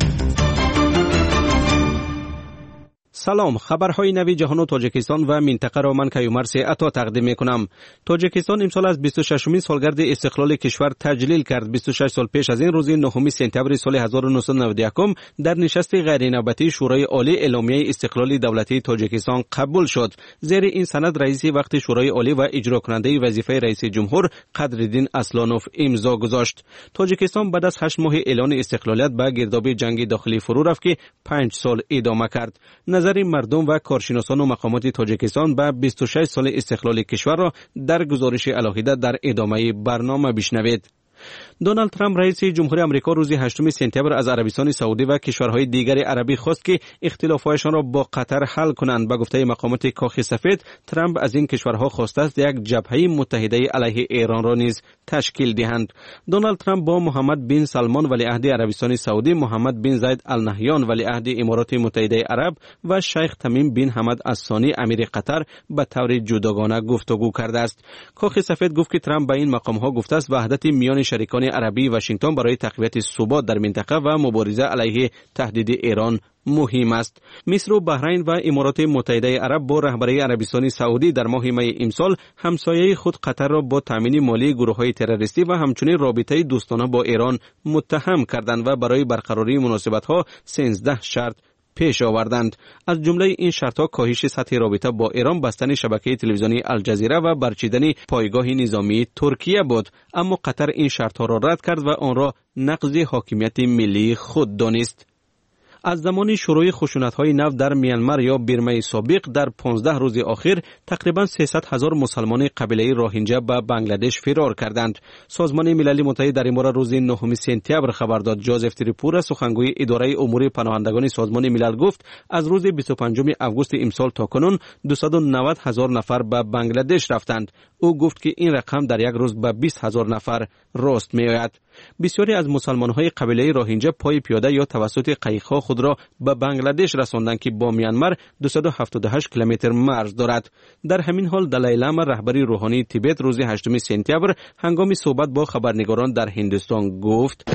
سلام، خبرهای نوی جهان و تاجیکستان و منطقه را من کیومرث عطا تقدیم میکنم. تاجیکستان امسال از بیست و ششمین سالگرد استقلال کشور تجلیل کرد. بیست و شش سال پیش از این روز نهم سپتامبر سال هزار و نهصد و نود و یک در نشست غیر نوبتی شورای عالی اعلامیه استقلال دولتی تاجیکستان قبول شد. زیر این سند رئیس وقت شورای عالی و اجرا کننده وظیفه رئیس جمهور قدرالدین اسلانوف امضا گذاشت. تاجیکستان بعد از هشت ماه اعلان استقلالیت به گرداب جنگ داخلی فرو رفت که پنج سال ادامه کرد. نظر مردم و کارشناسان و مقامات تاجیکستان به بیست و شش سال استقلال کشور را در گزارش علاهیده در ادامه برنامه بشنوید. دونالد ترامپ رئیس جمهوری آمریکا روز هشتم سپتامبر از عربستان سعودی و کشورهای دیگر عربی خواست که اختلافاتشان را با قطر حل کنند. به گفته مقامات کاخ سفید، ترامپ از این کشورها خواسته است یک جبهه متحده علیه ایران را نیز تشکیل دهند. دونالد ترامپ با محمد بن سلمان ولیعهد عربستان سعودی، محمد بن زاید ال نهیان ولیعهد امارات متحده عرب و شیخ تمیم بن حمد الثانی امیر قطر به طور جداگانه گفتگو کرده است. کاخ سفید گفت که ترامپ به این مقامها گفته است وحدت میان شریکان عربی واشنگتن برای تقویت ثبات در منطقه و مبارزه علیه تهدید ایران مهم است. مصر و بحرین و امارات متحده عرب با رهبری عربستان سعودی در ماه می امسال همسایه خود قطر را با تامین مالی گروه‌های تروریستی و همچنین رابطه دوستانه با ایران متهم کردند و برای برقراری مناسبت‌ها سیزده شرط پیش آوردند. از جمله این شرط‌ها کاهش سطح رابطه با ایران، بستن شبکه تلویزیونی الجزیره و برچیدن پایگاه نظامی ترکیه بود. اما قطر این شرط‌ها را رد کرد و آن را نقض حاکمیت ملی خود دانست. از زمان شروع خشونت‌های نو در میانمار یا برمه سابق در پانزده روز اخیر تقریباً سیصد هزار مسلمان قبیله روهینجا به بنگلادش فرار کردند. سازمان ملل متحد در این باره روز نهم سپتامبر خبر داد. جوزف تریپورا سخنگوی اداره امور پناهندگان سازمان ملل گفت از روز بیست و پنجم آگوست امسال تا کنون دویست و نود هزار نفر به بنگلادش رفتند. او گفت که این رقم در یک روز به بیست هزار نفر راست می‌آید. بسیاری از مسلمان‌های قبیله روهینجا پای پیاده یا توسط قایق‌ها خود را به بنگلادش رساندند که با میانمار دویست و هفتاد و هشت کیلومتر مرز دارد. در همین حال دلای لاما رهبری روحانی تیبت روز هشتم سپتامبر هنگام صحبت با خبرنگاران در هندوستان گفت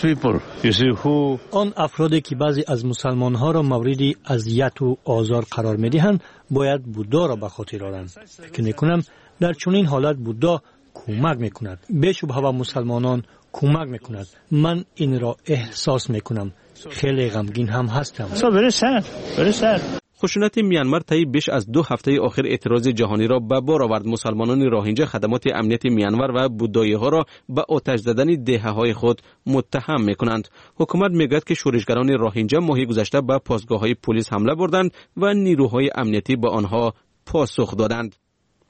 آن افرادی که بعضی از مسلمان‌ها را مورد اذیت و آزار قرار می‌دهند باید بودا را به خاطر آورند. فکر می‌کنم در چنین حالت بودا کمک می‌کند. بی‌شبهه و مسلمانان کمک می‌کند. من این را احساس می‌کنم. خیلی غمگین هم هستم. خشونت میانمار طی بیش از دو هفته آخر اعتراض جهانی را به بار آورد. مسلمانان روهینجا خدمات امنیت میانمار و بودایی ها را به آتش زدن دهه های خود متهم میکنند. حکومت میگوید که شورشگران روهینجا ماه گذشته به پاسگاه های پلیس حمله بردند و نیروهای امنیتی به آنها پاسخ دادند.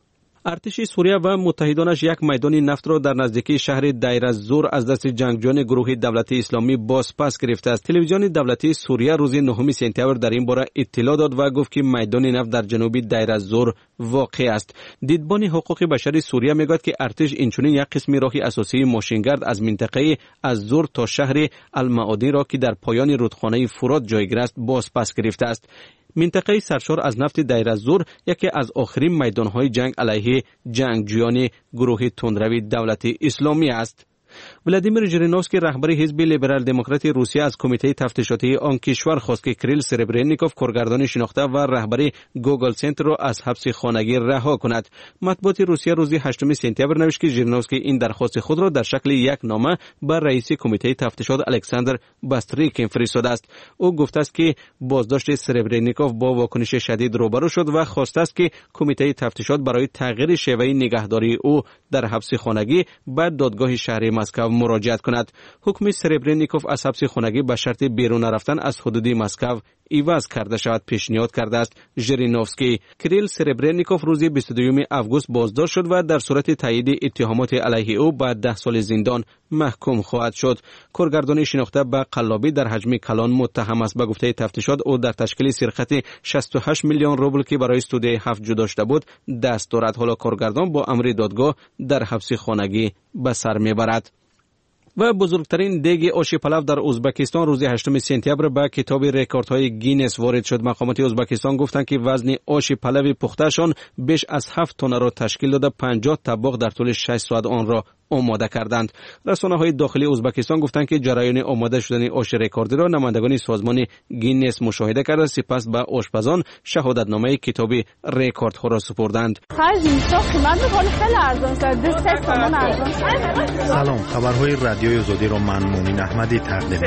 ارتش سوریه و متحدانش یک میدان نفت را در نزدیکی شهر دیر الزور از دست جنگجویان گروه دولت اسلامی بازپس گرفته است. تلویزیون دولتی سوریه روز نهم سپتامبر در این باره اطلاع داد و گفت که میدان نفت در جنوب دیر الزور واقع است. دیدبان حقوق بشری سوریه میگوید که ارتش اینچنین یک قسم راه اساسی ماشینگرد از منطقه از زور تا شهر المعادی را که در پایان رودخانه فرات جایگیر است بازپس گرفته است. منطقه سرشار از نفت دیر الزور یکی از آخرین میدانهای جنگ علیه جنگجویان گروه تندروی دولت اسلامی است. ولادیمیر ژیرینوفسکی رهبر حزب لیبرال دموکرات روسیه از کمیته تفتیشاتی آن کشور خواست که کریل سربرنیکوف کارگردان شناخته و رهبر گوگل سنتر را از حبس خانگی رها کند. مطبوعات روسیه روز هشتم سپتامبر نوشت که ژیرینوفسکی این درخواست خود را در شکل یک نامه به رئیس کمیته تفتیشات الکساندر باستریکین فرستاده است. او گفته است که بازداشت سربرنیکوف با واکنش شدید روبرو شد و خواسته است که کمیته تفتیشات برای تغییر شیوه نگهداری او در حبس خانگی به دادگاه شهری مسکو مراجعت کند. حکم سربرنیکوف از حبس خانگی به شرط بیرون رفتن از حدود مسکو عوض کرده شود پیشنهاد کرده است ژیرینوفسکی. کریل سربرنیکوف روز بیست و دوم آگوست بازداشت شد و در صورت تایید اتهامات علیه او به ده سال زندان محکوم خواهد شد. کارگردان شناخته به قلابی در حجم کلان متهم است. به گفته تفتیشات او در تشکیل سرقت شصت و هشت میلیون روبل که برای استودیوی هفت جو داشته بود دست دارد. حالا کارگردان با امر دادگاه در حبس خانگی به سر میبرد. و بزرگترین دیگ آش پلو در ازبکستان روز هشتم سپتامبر به کتاب رکوردهای گینس وارد شد. مقامات ازبکستان گفتند که وزن آش پلو پختهشان بیش از هفت تن را تشکیل داده پنجاه طبق در طول شش ساعت آن را آماده کردند. رسانه‌های داخلی ازبکستان گفتند که جریان آماده شدن آش رکوردی را نمایندگان سازمان گینس مشاهده کرده، سپس به آشپزان شهادتنامه کتاب رکوردها را سپردند. سلام، خبرهای رادیوی آزادی را من مومن احمدی تقدیم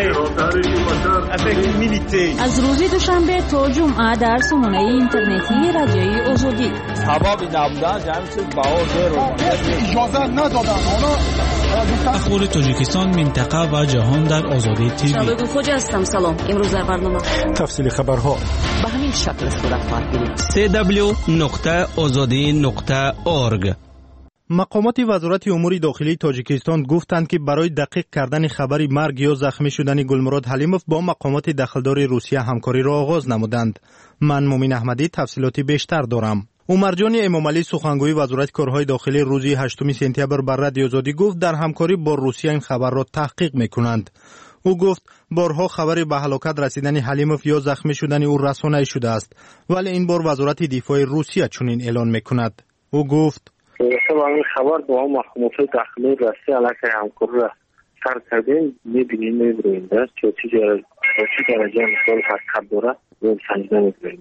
می‌کنم. از روز دوشنبه تا جمعه در سامانه اینترنتی رادیوی آزادی. سبب نبودن جمعیت بهادر رو اجازه ندادن. اخبار تاجیکستان، منطقه و جهان در آزادی تیوی. شبکه خوج هستم. سلام. امروز در برنامه تفصیل خبرها به همین شکل صورت خواهد گرفت. سی دبلیو نقطه آزادی نقطه اورگ. مقامات وزارت امور داخلی تاجیکستان گفتند که برای دقیق کردن خبری مرگ یا زخمی شدن گلمراد حلیموف با مقامات دخلدار روسیه همکاری را آغاز نمودند. من مومن احمدی تفصیلاتی بیشتر دارم. عمرجان امامعلی سخنگوی وزارت کارهای داخلی روز هشتم سپتامبر بر رادیو آزادی گفت در همکاری با روسیه این خبر را تحقیق می‌کنند. او گفت بارها خبری به هلاکت رسیدن حلیموف یا زخمی شدن او رسانه‌ای شده است، ولی این بار وزارت دفاع روسیه چنین اعلان می‌کند. او گفت این خبر با مقامات داخلی روسیه علیه همکاری را سر کردیم، می‌بینیم می‌بینیم است که چه درجه مثال حقیقت داره و سنجیده می‌بینیم.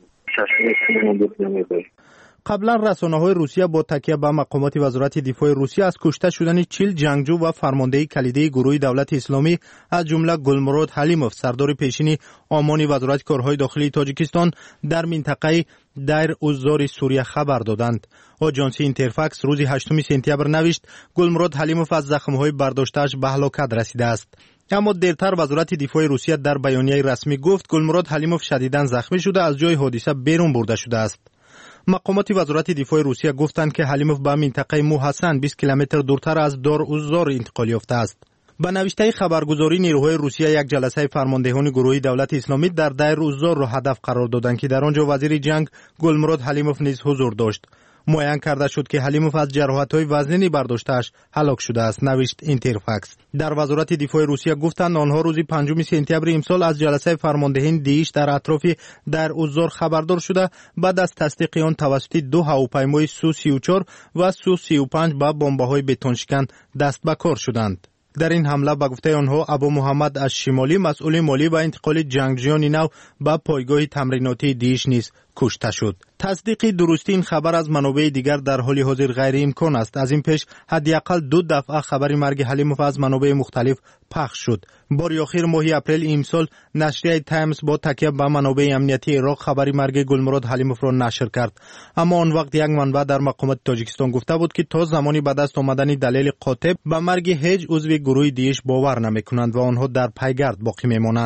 قبلا رسانه‌های روسیه با تکیه به مقامات وزارت دفاع روسیه از کشته شدن چهل جنگجو و فرمانده کلیدی گروه دولت اسلامی از جمله گلمراد حلیموف سردار پیشین آمان وزارت کارهای داخلی تاجیکستان در منطقه دیر الزور سوریه خبر دادند. آژانس اینترفاکس روز هشتم سپتامبر نوشت گلمراد حلیموف از زخم‌های برداشته‌اش به هلاکت رسیده است. اما دیرتر وزارت دفاع روسیه در بیانیه رسمی گفت گلمراد حلیموف شدیداً زخمی شده از جای حادثه بیرون برده شده است. مقامات وزارت دفاع روسیه گفتند که حلیموف به منطقه موحسن بیست کیلومتر دورتر از دار الزور انتقال یافته است. با نوشته خبرگزاری نیروهای روسیه یک جلسه فرماندهان گروه دولت اسلامی در دیر الزور را هدف قرار دادند که در آنجا وزیر جنگ گلمراد حلیموف نیز حضور داشت. معین کرده شد که حلیموف از جراحت‌های وزنی برداشته‌اش هلاک شده است، نوشت اینترفاکس. در وزارت دفاع روسیه گفتند آنها روز پنجم سپتامبر امسال از جلسه فرماندهان دیش در اطراف در الزور خبردار شده بعد از تصدیق آن توسط دو هواپیمای سو سی و چهار و سو سی و پنج با بمب‌های بتونشکن دست به کار شدند. در این حمله به گفته آنها ابو محمد از شمالی مسئول مالی و انتقال جنگجویان نو به پایگاه تمریناتی دیش نیز کشته شد. تصدیق درستی این خبر از منابع دیگر در حال حاضر غیر امکان است. از این پیش حداقل دو دفعه خبر مرگ حلیموف از منابع مختلف پخش شد. بار اخیر ماه اپریل امسال نشریه تایمز با تکیه به منابع امنیتی عراق خبر مرگ گلمراد حلیموف را نشر کرد. اما آن وقت یک منبع در مقامات تاجیکستان گفته بود که تا زمانی به دست آمدن دلیل قاطع به مرگ هیچ عضو گروه دیش باور نمی‌کنند و آنها در پیگرد باقی می‌مانند.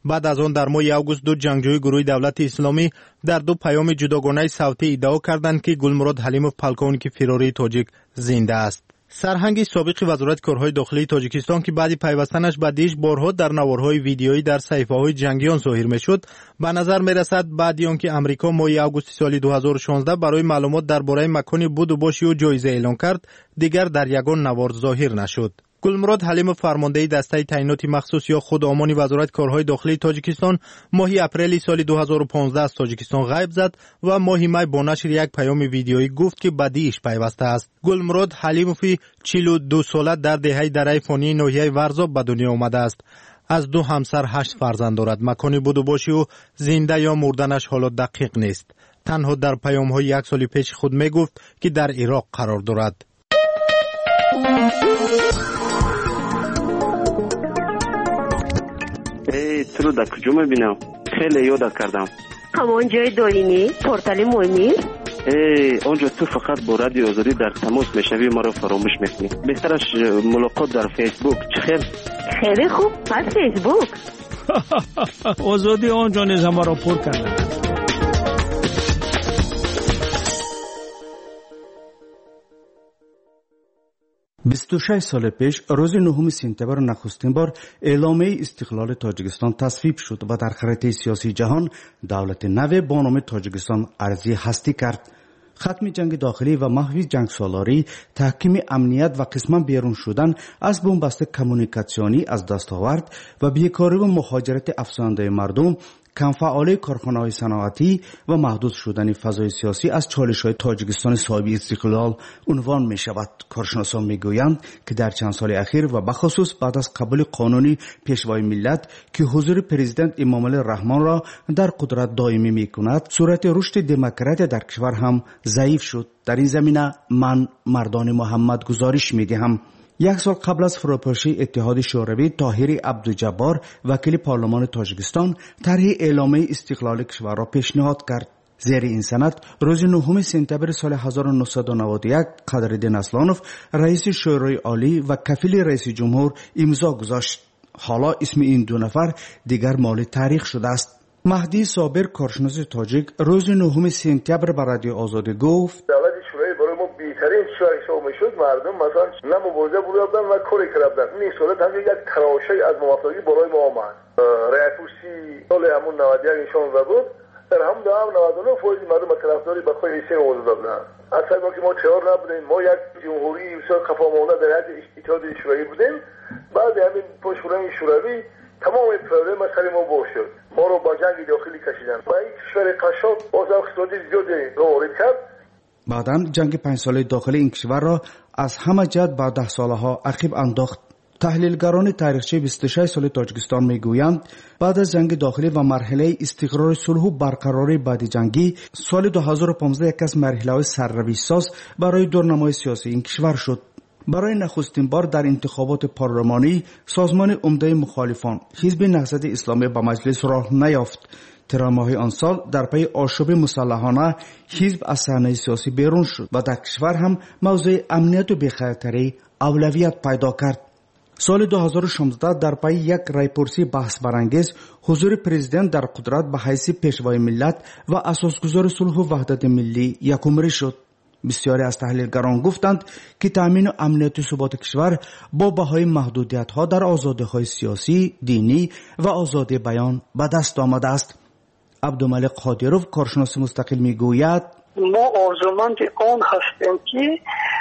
بعد از آن در ماه اوگوست دو جنگجوی گروه دولت اسلامی در دو پیام جداگانه صوتی ادعا کردند که گلمراد حلیموف پلکونیک فراری تاجیک زنده است. سرهنگ سابق وزارت کارهای داخلی تاجیکستان که بعد پیوستنش به دیش بارها در نوارهای ویدیویی در صحیفه‌های جنگیان ظاهر می‌شد، به نظر می‌رسد بعد آنکه آمریکا ماه اوگوست سال دو هزار و شانزده برای معلومات درباره مکان بود و باشی و جایزه اعلان کرد، دیگر در یگان نوار ظاهر نشد. گلمراد حلیموف فرمانده دسته تعیینات مخصوص یا خود امان وزارت کارهای داخلی تاجیکستان ماه اپریل سال دو هزار و پانزده از تاجیکستان غیب زد و ماه می با نشر یک پیام ویدیویی گفت که به دیش پیوسته است. گلمراد حلیموف چهل و دو ساله در دهه دره فانی ناحیه ورزاب به دنیا آمده است. از دو همسر هشت فرزند دارد. مکانی بود و باشی و زنده یا مردنش حالا دقیق نیست. تنها در پیام‌های یک سال پیش خود می گفت که در عراق قرار دارد. ای تو رو در کجا میبینم؟ خیلی یادت کردم. همان جای دارینی؟ پورتال مهمی؟ ای اونجا تو فقط با رادیو آزادی در تماس میشوی ما رو فراموش میکنی. بهترش ملاقات در فیسبوک. چخیر؟ خیلی خوب. از فیسبوک آزادی آنجا نیز ما رو پر کرده. بیست و شش سال پیش روز نهم سپتامبر نخستین بار اعلامیه استقلال تاجیکستان تصویب شد و در خریطه سیاسی جهان دولت نو با نام تاجیکستان ارزی هستی کرد. ختم جنگ داخلی و محو جنگ سالاری، تحکیم امنیت و قسما بیرون شدن از بنبست کمونیکاسیونی از دست آورد و بیکاری و مهاجرت افزاینده مردم، کمفعالی کارخانه‌های صنعتی و محدود شدن فضای سیاسی از چالش‌های تاجیکستان صاحب استقلال عنوان می‌شود. کارشناسان می‌گویند که در چند سال اخیر و بخصوص بعد از قبول قانونی پیشوای ملت که حضور پرزیدنت امامعلی رحمان را در قدرت دائمی می‌کند، صورت رشد دموکراسی در کشور هم ضعیف شد. در این زمینه من مردان محمد گزارش می‌دهم. یک سال قبل از فروپاشی اتحاد شوروی، طاهر عبدالجبار وکیل پارلمان تاجیکستان طرح اعلامیه استقلال کشور را پیشنهاد کرد. زیر این سند روز نهم سپتامبر سال هزار و نهصد و نود و یک قدردین اسلانوف رئیس شورای عالی و کفیل رئیس جمهور امضا گذاشت. حالا اسم این دو نفر دیگر مال تاریخ شده است. مهدی صابر کارشناس تاجیک روز نهم سپتامبر به رادیو آزادی گفت: بیترین چیزی که میشد مردم مثلا نه مبارزه بودن و کاری کردن. این صورت هم یک تراشه از موافقتی برای ما آمد. رئیس پرسی سال همون نود و یک نشان بود. در هم دو هم نود و نه فوز مردم طرفداری به خود ایسه اوضاع دادن. اصلا ما که ما تیار نبودیم، ما یک جمهوری بسیار خفامانه در حد اتحاد شوروی بودیم. بعد همین پشتوانه شوروی تمام پروژه مسئله ما باشد. ما رو با جنگ داخلی کشیدن. و این کشور قشاب باز اقتصادی زیاده وارد کرد. بعداً جنگ پنج ساله داخل این کشور را از همه جهت با ده ساله ها عقب انداخت. تحلیلگران تاریخچه بیست و شش سال تاجیکستان میگویند بعد از جنگ داخلی و مرحله استقرار صلح و برقراری بعد جنگی، سال دو هزار و پانزده یک از مرحله‌های سرنوشت‌ساز برای دورنمای سیاسی این کشور شد. برای نخستین بار در انتخابات پارلمانی سازمان عمده مخالفان حزب نهضت اسلامی به مجلس راه نیافت. تراماهای آن سال در پی آشوب مسلحانه حزب از صحنه سیاسی بیرون شد و در کشور هم موضوع امنیت و بی‌خطری اولویت پیدا کرد. سال دو هزار و شانزده در پی یک رایپرسی بحث برانگیز حضور پرزیدنت در قدرت به حیث پیشوای ملت و اساسگزار صلح و وحدت ملی یکمری شد. بسیاری از تحلیلگران گفتند که تامین امنیت و ثبات کشور با بهای محدودیت‌ها در آزادی‌های سیاسی، دینی و آزادی بیان به دست آمده است. عبدالملک قادیروف کارشناس مستقل میگوید: ما آرزومند آن هستیم که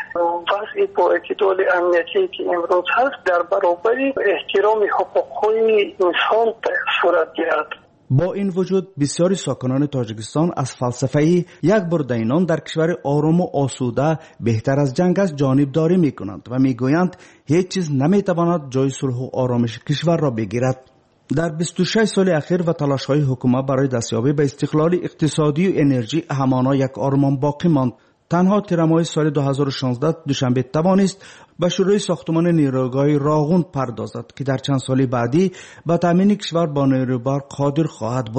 وضع با اعتدال امنیتی که امروز هست در برابر احترام حقوق‌های انسان صورت گیرد. با این وجود بسیاری ساکنان تاجیکستان از فلسفه یک بردینان در کشور آرام و آسوده بهتر از جنگ است جانبداری میکنند و میگویند هیچ چیز نمیتواند جای صلح و آرامش کشور را بگیرد. در بیست و شش سال اخیر و تلاش‌های حکومت برای دستیابی به استقلال اقتصادی و انرژی همانا یک آرمان باقی ماند. تنها ترامای سال دو هزار و شانزده دوشنبه توانست به شروع ساختمان نیروگاه راغون پردازد که در چند سال بعدی به تامین کشور با نیروی برق قادر خواهد بود.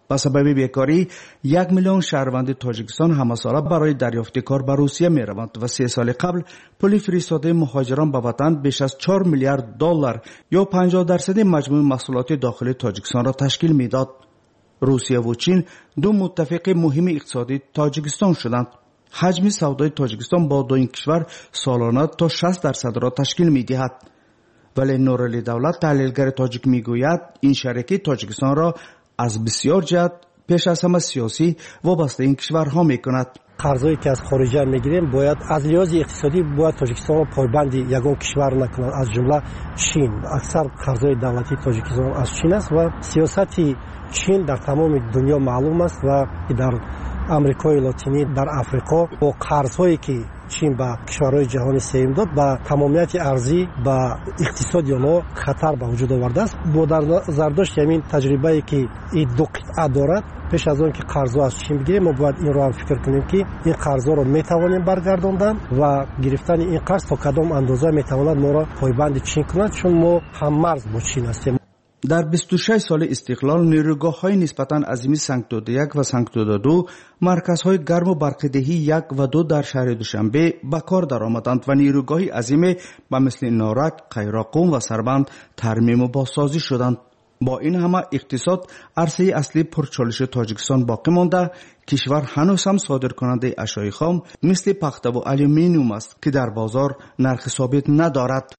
به سبب بیکاری یک میلیون شهروند تاجیکستان همه ساله برای دریافت کار به روسیه می روند و سه سال قبل پول فرستاده مهاجران به وطن بیش از چهار میلیارد دلار یا پنجاه درصد مجموع محصولات داخلی تاجیکستان را تشکیل میداد. روسیه و چین دو متفق مهم اقتصادی تاجیکستان شدند. حجم سودای تاجیکستان با دو این کشور سالانه تا شصت درصد را تشکیل می‌دهد. ولی نورعلی دولت تحلیلگر تاجیک میگوید این شریکی تاجیکستان را از بسیار جهت پیش از همه سیاسی وابسته این کشورها میکند. قرضایی که از خارجه میگیریم باید از لحاظ اقتصادی باید تاجیکستان را پایبند یگان کشور نکنند، از جمله چین. اکثر قرضای دولتی تاجیکستان از چین است و سیاست چین در تمام دنیا معلوم است و در امریکای لاتینی، در افریقا با قرضهایی که چین به کشورهای جهان سوم داد به تمامیت ارضی به اقتصاد آنها خطر به وجود آورده است. با در نظر داشت همین تجربه‌ای که این دو قطعه دارد، پیش از آن که قرضها از چین بگیریم ما باید این رو هم فکر کنیم که این قرضها رو میتوانیم برگرداندن و گرفتن این قرض تا کدام اندازه میتواند ما را پایبند چین کند، چون ما هم مرز با چین هستیم. در بیست و شش سال استقلال نیروگاه‌های نسبتاً عظیم سنگتوده یک و سنگتوده دو مرکزهای گرم و برقدهی یک و دو در شهر دوشنبه به کار درآمدند و نیروگاهی عظیم به مثل نارک، قیراقوم و سربند ترمیم و بازسازی شدند. با این همه اقتصاد عرصه اصلی پرچالش تاجیکستان باقی مانده. کشور هنوز هم صادر کننده اشیاء خام مثل پخته و آلومینیوم است که در بازار نرخ ثابت ندارد.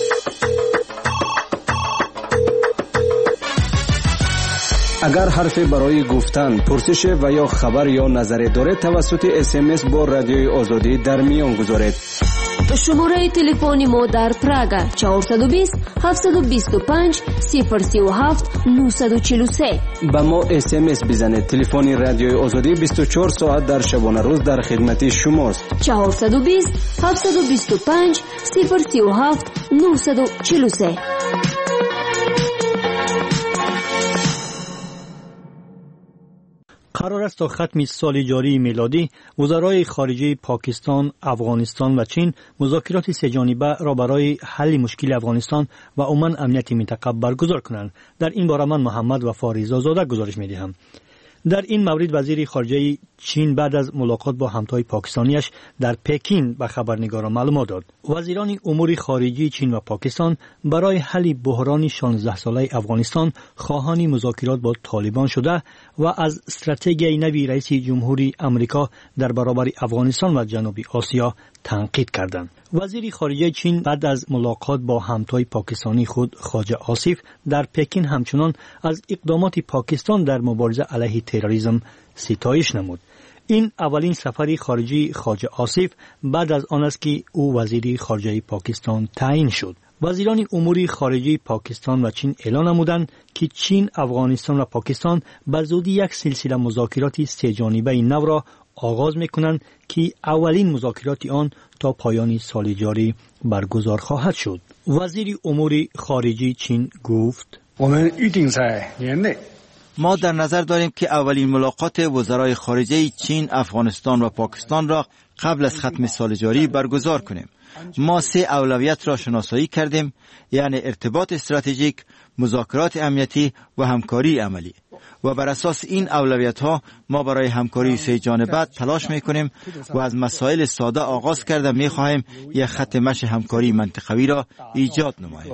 اگر حرفی برای گفتن، پرسش و یا خبر یا نظری دارید توسط اس ام اس با رادیوی آزادی در میان گذارید. شماره تلفن ما در پراگ چهارصد و بیست هفتصد و بیست و پنج صفر سی و هفت نهصد و چهل و سه. با ما اس ام اس بزنید. تلفن رادیوی آزادی بیست و چهار ساعت در شبانه روز در خدمت شماست. چهارصد و بیست هفتصد و بیست و پنج صفر سی و هفت نهصد و چهل و سه. قرار است تا ختم سال جاری میلادی وزرای خارجه پاکستان، افغانستان و چین مذاکرات سه‌جانبه را برای حل مشکل افغانستان و عموما امنیت منطقه برگزار کنند. در این باره من محمد وفا رضازاده گزارش می‌دهم. در این مورد وزیر خارجه چین بعد از ملاقات با همتای پاکستانیش در پکین به خبرنگاران معلومات داد. وزیران امور خارجه چین و پاکستان برای حل بحران شانزده ساله افغانستان خواهان مذاکرات با طالبان شده و از استراتژی نوی رئیس جمهوری امریکا در برابر افغانستان و جنوب آسیا تنقید کردند. وزیر خارجه چین بعد از ملاقات با همتای پاکستانی خود خواجه آصف در پکین همچنان از اقدامات پاکستان در مبارزه علیه تروریسم ستایش نمود. این اولین سفری خارجی خواجه آصف بعد از آن است که او وزیر خارجه پاکستان تعیین شد. وزیران امور خارجه پاکستان و چین اعلام نمودند که چین، افغانستان و پاکستان به زودی یک سلسله مذاکرات سه‌جانبه نو را آغاز می‌کنند که اولین مذاکرات آن تا پایان سال جاری برگزار خواهد شد. وزیر امور خارجه چین گفت: ما در نظر داریم که اولین ملاقات وزرای خارجه چین، افغانستان و پاکستان را قبل از ختم سال جاری برگزار کنیم. ما سه اولویت را شناسایی کردیم، یعنی ارتباط استراتژیک، مذاکرات امنیتی و همکاری عملی. و بر اساس این اولویت ها ما برای همکاری سه جانبه تلاش میکنیم و از مسائل ساده آغاز کرده میخواهیم یک خط مشی همکاری منطقوی را ایجاد نماییم.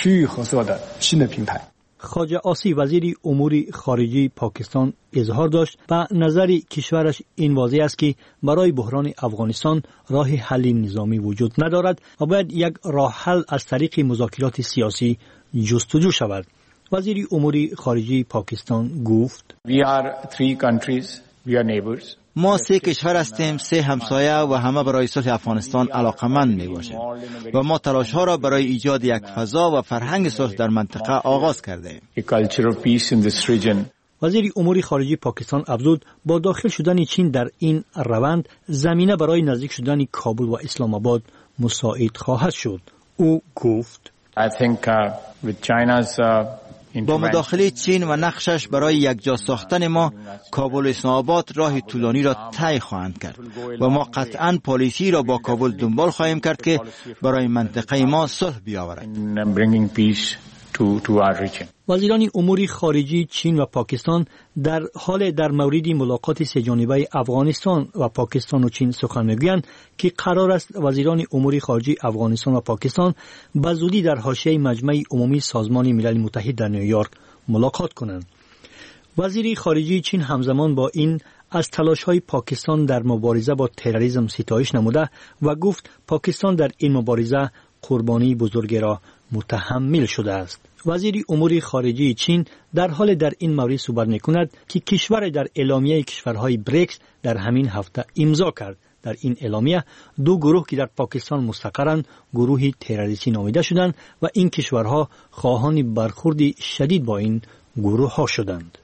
خواجه آصف وزیر امور خارجه پاکستان اظهار داشت و نظر کشورش این واضح است که برای بحران افغانستان راه حل نظامی وجود ندارد و باید یک راه حل از طریق مذاکرات سیاسی جستجو شود. وزیر امور خارجه پاکستان گفت: We are three countries, we are neighbors. ما سه کشور هستیم، سه همسایه و همه برای صلح افغانستان علاقمند می باشیم و ما تلاش ها را برای ایجاد یک فضا و فرهنگ صلح در منطقه آغاز کرده ایم. وزیر امور خارجه پاکستان افزود با داخل شدن چین در این روند زمینه برای نزدیک شدن کابل و اسلام آباد مساعد خواهد شد. او گفت: I think uh, with China's uh, با مداخله چین و نقشش برای یکجا ساختن ما، کابل و اسلام آباد راه طولانی را طی خواهند کرد و ما قطعاً پالیسی را با کابل دنبال خواهیم کرد که برای منطقه ما صلح بیاورد. to to our region. وزیران امور خارجه چین و پاکستان در حال در مورد ملاقات سه جانبه افغانستان و پاکستان و چین سخن میگویند که قرار است وزیران امور خارجه افغانستان و پاکستان به زودی در حاشیه مجمع عمومی سازمان ملل متحد در نیویورک ملاقات کنند. وزیر خارجه چین همزمان با این از تلاش‌های پاکستان در مبارزه با تروریسم ستایش نموده و گفت پاکستان در این مبارزه قربانی بزرگی را متحمل شده است. وزیر امور خارجه چین در حال در این مورد صحبت می‌کند که کشور در اعلامیه کشورهای بریکس در همین هفته امضا کرد. در این اعلامیه دو گروه که در پاکستان مستقرند گروه تروریستی نامیده شدند و این کشورها خواهان برخورد شدید با این گروه ها شدند.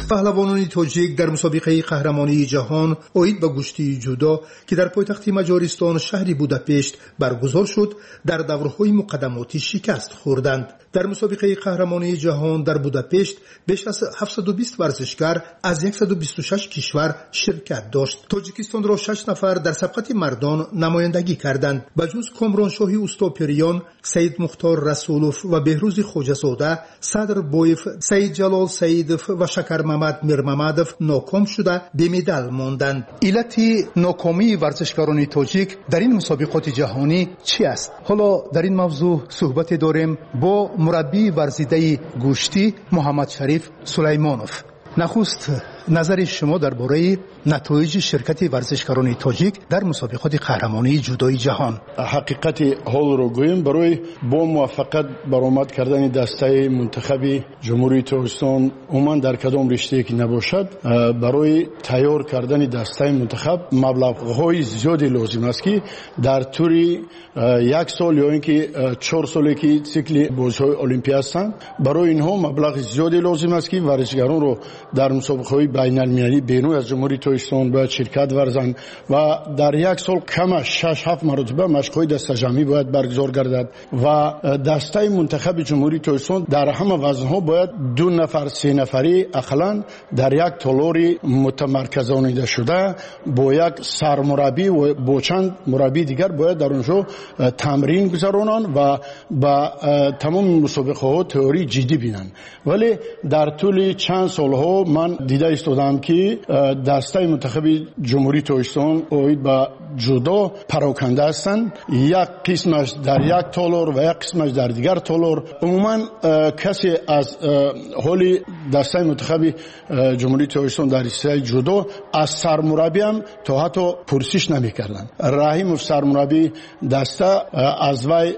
پهلوانان تاجیک در مسابقه قهرمانی جهان اوید به گشتی جودو که در پایتخت مجارستان شهر بوداپشت برگزار شد در دورهای مقدماتی شکست خوردند. در مسابقه قهرمانی جهان در بوداپشت بیش از هفتصد و بیست ورزشکار از صد و بیست و شش کشور شرکت داشت. تاجیکستان را شش نفر در سبقت مردان نمایندگی کردند. بجز کامرانشاهی اوستاپریان، سید مختار رسولوف و بهروز خوجه‌زاده، صدر بویف، سید جلال سیدوف و شکر محمد میرمحمدوف ناکام شده به مدال ماندند. علت ناکامی ورزشکاران تاجیک در این مسابقات جهانی چی است؟ حالا در این موضوع صحبت داریم با مربی ورزیده گوشتی محمد شریف سلیمانوف. نخست نظر شما درباره نتایج شرکت ورزشکاران تاجیک در مسابقات قهرمانی جودوی جهان. حقیقت حال رو گویم، برای با موفقیت برآمد کردن دسته منتخب جمهوری تاجیکستان عموما در کدام رشته که نباشد، برای تیار کردن دسته منتخب مبلغ‌های زیادی لازم است که در طول یک سال یا اینکه چهار سالی که سیکل بازی‌های المپیاد هستند، برای اینها مبلغ زیادی لازم است که ورزشکاران رو در مسابقه‌های بین المللی بیرون از جمهوری تاجیکستان باید شرکت ورزند و در یک سال کم شش هفت مرتبه مشق‌های دسته جمعی باید برگزار گردد و دسته منتخب جمهوری تاجیکستان در همه وزن‌ها باید دو نفر سه نفری اقلاً در یک تالار متمرکزانیده شده با یک سرمربی و با چند مربی دیگر باید در اونجا تمرین گذرانند و با تمام مسابقه‌ها تئوری جدی بینند. ولی در طول چند سال‌ها من دیده استادم که دسته منتخب جمهوری تاجیکستان اوید به جودو پراکنده هستند. یک قسمش در یک تالار و یک قسمش در دیگر تالار. عموما کسی از حال دسته منتخب جمهوری تاجیکستان در رشته جودو از سرمربی هم تا حتی پرسش نمی‌کردند. رحیموف سرمربی دسته از وی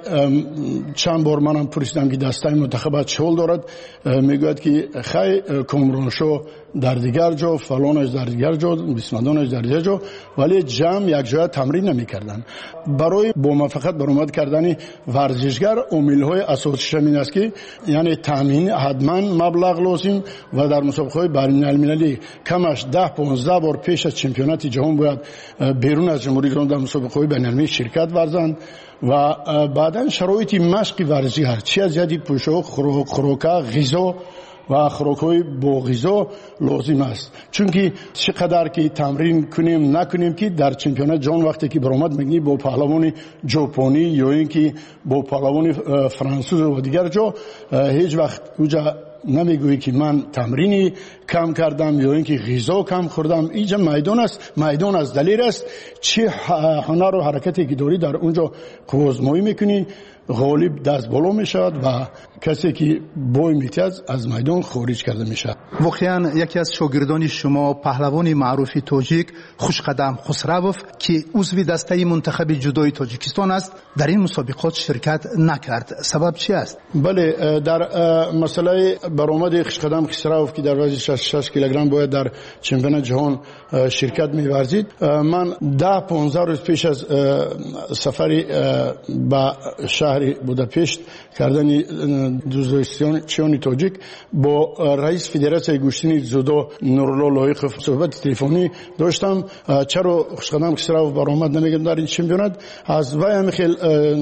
چند بار منم پرسیدم که دسته منتخب چه حال دارد، میگوید که خی کامرانشو در دیگر جا، فلانش در دیگر جا، بسمدانش در دیگر جا، ولی جمع یک جای تمرین نمی‌کردند. برای با موفقیت برآمد کردن ورزشگر عامل‌های اساسیش این است که یعنی تامین حتما مبلغ لازم و در مسابقه‌های بین‌المللی کمش ده پانزده بار پیش از چمپیونات جهان باید بیرون از جمهوری تاجیکستان در مسابقه‌های بین‌المللی شرکت ورزند و بعداً شرایط مشق ورزشگر چه از جدی پوشاک، خوراک، غذا و خوراک‌های با غذا لازم است، چون که چقدر که تمرین کنیم نکنیم که در چمپیونات جهان وقتی که برآمد میگی با پهلوان ژاپنی یا اینکه با پهلوان فرانسوز و دیگر جا هیچ وقت اوجا نمیگویی که من تمرینی کم کردم یا اینکه غذا کم خوردم. اینجا میدان است، میدان از دلیل است چه هنر و حرکتی که داری در اونجا کوزمایی میکنی غالب دست بالا میشد و کسی که بوی میتیز از میدان خارج کرده میشد. واقعا یکی از شاگردان شما پهلوان معروف تاجیک خوشقدم خسروف که عضو دسته منتخب جودوی تاجیکستان است در این مسابقات شرکت نکرد. سبب چی است؟ بله، در مسئله برآمد خوشقدم خسروف که در وزن شصت و شش کیلوگرم باید در چمپیونات جهان شرکت می‌ورزید، من ده پانزده روز پیش از سفری به شهر بوداپشت کردن دوزیستان تاجیک با رئیس فدراسیون گوشتنی جودو نورالله لایقوف صحبت تلفنی داشتم. چرا خوشقدم خسروف برآمد نمیگم در این چمپیونات؟ از وی هم خیلی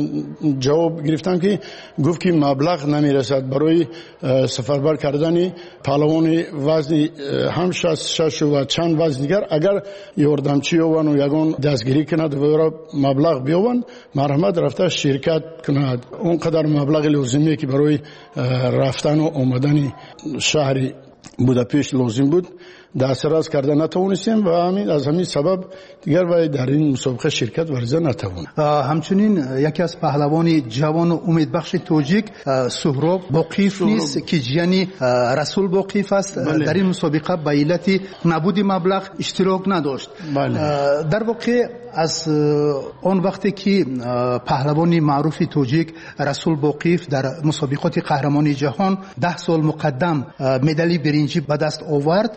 جواب گرفتم که گفت که مبلغ نمیرسد برای سفربر کردن پهلوان وزن هم شصت و شش و چند وزن دیگر. اگر یاردمچی یابند و یگان دستگیری کند و مبلغ بیابند مرحمت رفته شرکت کند. اونقدر مبلغ لازمیه که برای رفتن و آمدن شهر بوداپشت لازم بود دسترس کرده نتوانستیم و همین از همین سبب دیگر باید در این مسابقه شرکت ورزه نتوان. همچنین یکی از پهلوان جوان و امیدبخش تاجیک سهراب باقیف نیست که یعنی رسول باقیف است. بله. در این مسابقه به علت نبود مبلغ اشتراک نداشت. بله. در واقع از آن وقتی که پهلوان معروف تاجیک رسول باقیف در مسابقات قهرمانی جهان ده سال مقدم مدال برنجی به دست آورد تا حال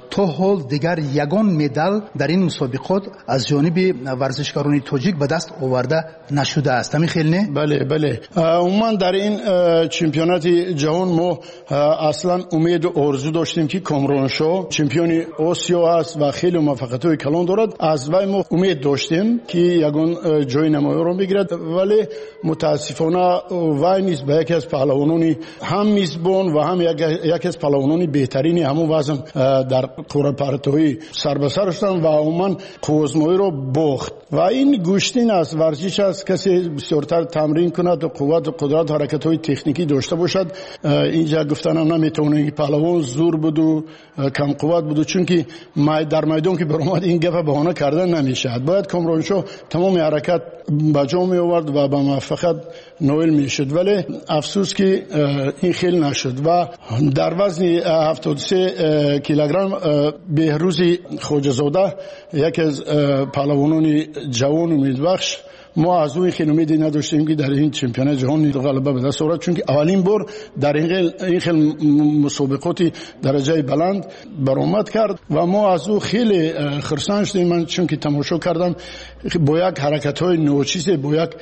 امسال دیگر یگان مدال در این مسابقات از جانب ورزشکاران تاجیک به دست آورده نشده است. همین خیلی نه؟ بله بله. عموما در این چمپیونات جهان ما اصلا امید و آرزو داشتیم که کامرانشاه چمپیون آسیا است و خیلی موفقیت‌های کلان دارد. از وی ما امید داشتیم که یگان جای نمایی را بگیرد، ولی متاسفانه وی نیز به یکی از پهلوانان هم میزبان و هم یکی از پهلوانان بهترین همون وزن در قرعه پرتابی سر به سر شدند و عموما قوزمایی را باخت. و این گوشتین است، ورزش است کسی بسیارتر تمرین کند و قوت و قدرت حرکت‌های تکنیکی داشته باشد. اینجا گفتنم نمیتونه که پهلوان زور بود و کم قوت بود، چون که در میدان که برآمد این گپ بهانه کردن نمیشه. باید کامرانشاه تمام حرکت به جا می آورد و به موفقیت نائل میشد، ولی افسوس که این خیلی نشد. و در وزن هفتاد و سه کیلوگرم بهروز خواجه‌زاده یکی از پهلوانان جوان امیدبخش، ما از اون خیلی امیدی نداشتیم که در این چمپیونات جهان غلبه به دست آورد، چون که اولین بار در این این خیلی مسابقات درجه بلند برآمد کرد و ما از او خیلی خرسان شدیم. من چون که تماشا کردم با یک حرکت‌های نوچیز، با یک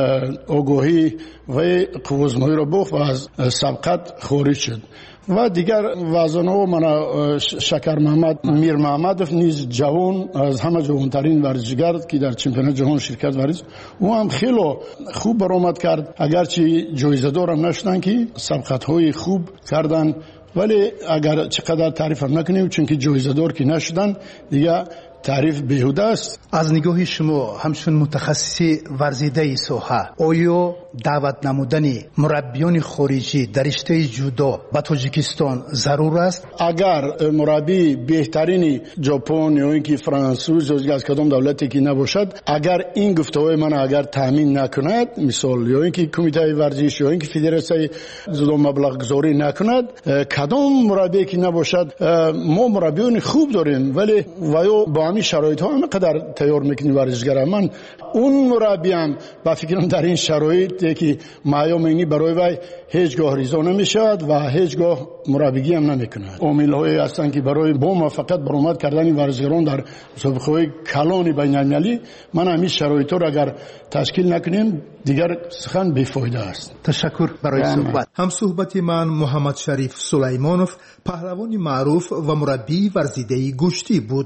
آگاهی و قوزمایی را باخت و از سبقت خارج شد. و دیگر وزن‌ها من شکر محمد میر محمدов نیز جوان از همه جوانترین ورزشگر که در چمپیونات جهان شرکت ورزش، او هم خیلی خوب برآمد کرد، اگرچه جایزه دار هم نشدن که سبقت‌های خوب کردن، ولی اگر چقدر تعریف هم نکنیم چون که جایزه دار که نشدن دیگه تعریف بیهوده است. از نگاه شما همچون متخصص ورزیده ساحه، آیا دعوت نمودن مربیان خارجی در رشته جودو به تاجیکستان ضرور است؟ اگر مربی بهترین ژاپن یا اینکه فرانسوز یا از کدام دولتی که نباشد، اگر این گفته‌های من اگر تامین نکند، مثال یا اینکه کمیته ورزش یا اینکه فدراسیون جودو مبلغ گذاری نکند، کدام مربی که نباشد، ما مربیان خوب داریم، ولی وایو با همین شرایط ها همینقدر تیار میکنی ورزشگر. من اون مربی هم با فکرم در این شرایط که معیومینی برای وی هیچگاه ریزا نمیشود و هیچگاه مربیگی هم نمیکند. عامل هایی هستند که برای با موفقیت برآمد کردن ورزشگران در مسابقه های کلان بین المللی، من همین شرایط را اگر تشکیل نکنیم دیگر سخن بیفایده است. تشکر برای صحبت. هم صحبت من محمد شریف سلیمانوف، پهلوان معروف و مربی ورزیده گشتی بود.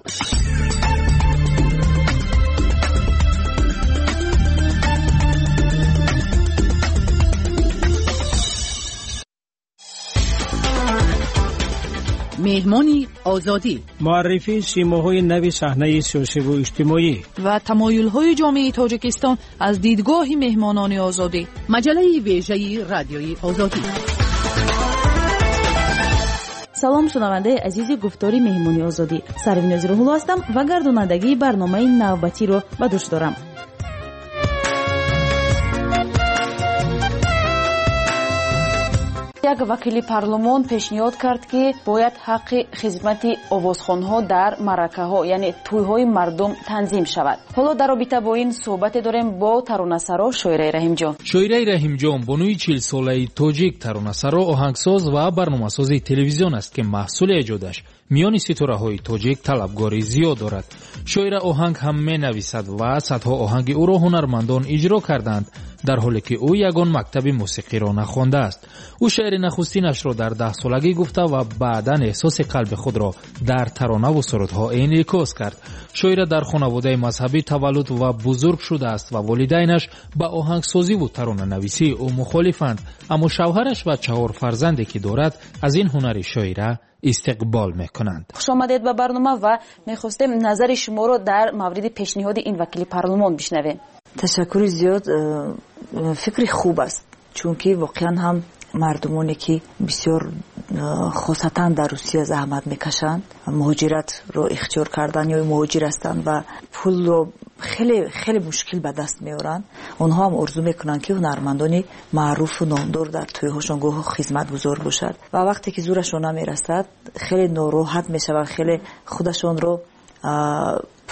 مهمانی آزادی، معرفی سیماهای نو صحنه سیاسی و اجتماعی و تمایل‌های جامعه تاجیکستان از دیدگاه مهمانان آزادی. مجله ویژه رادیوی آزادی. سلام شنونده عزیز گفتاری مهمانی آزادی، سرویناز روح‌الله هستم و گردانندگی برنامه نوبتی رو به دوش دارم. یک وکیل پارلمان پیشنهاد کرد که باید حق خدمت آوازخوان‌ها در مرکه‌ها یعنی توی‌های مردم تنظیم شود. حالا در رابطه با این صحبت داریم با ترانه‌سرا شویره رحیمجان. شویره رحیمجان بانوی چهل ساله تاجیک، ترانه‌سرا، آهنگساز و برنامه‌ساز تلویزیون است که محصول ایجادش میان ستاره‌های تاجیک طلبگاری زیاد دارد. شویره آهنگ هم می‌نویسد و صدها آهنگ او را هنرمندان اجرا کردند، در حالی که او یگان مکتب موسیقی را نخوانده است. او شعر نخستینش را در ده سالگی گفته و بعداً احساس قلب خود را در ترانه و سرودها انعکاس کرد. شویره در خانواده مذهبی تولد و بزرگ شده است و والدینش به آهنگسازی و ترانه نویسی او مخالفند، اما شوهرش و چهار فرزندی که دارد از این هنر شویره استقبال میکنند. خوش آمدید به برنامه و میخواستیم نظر شما رو در مورد پیشنهاد این وکیل پارلمان بشنویم. تشکر زیاد، فکر خوب است، چون که واقعا هم مردمانی که بسیار خاصتا در روسیه زحمت میکشند، مهاجرت رو اختیار کردن یا مهاجر هستند و پول رو خیلی خیلی مشکل به دست میارن، اونها هم آرزو میکنن که هنرمندانی معروف و نامدار در توی‌هاشون گوه خدمت گذار باشد و وقتی که زورشون نمیرسد خیلی ناراحت میشن، خیلی خودشون رو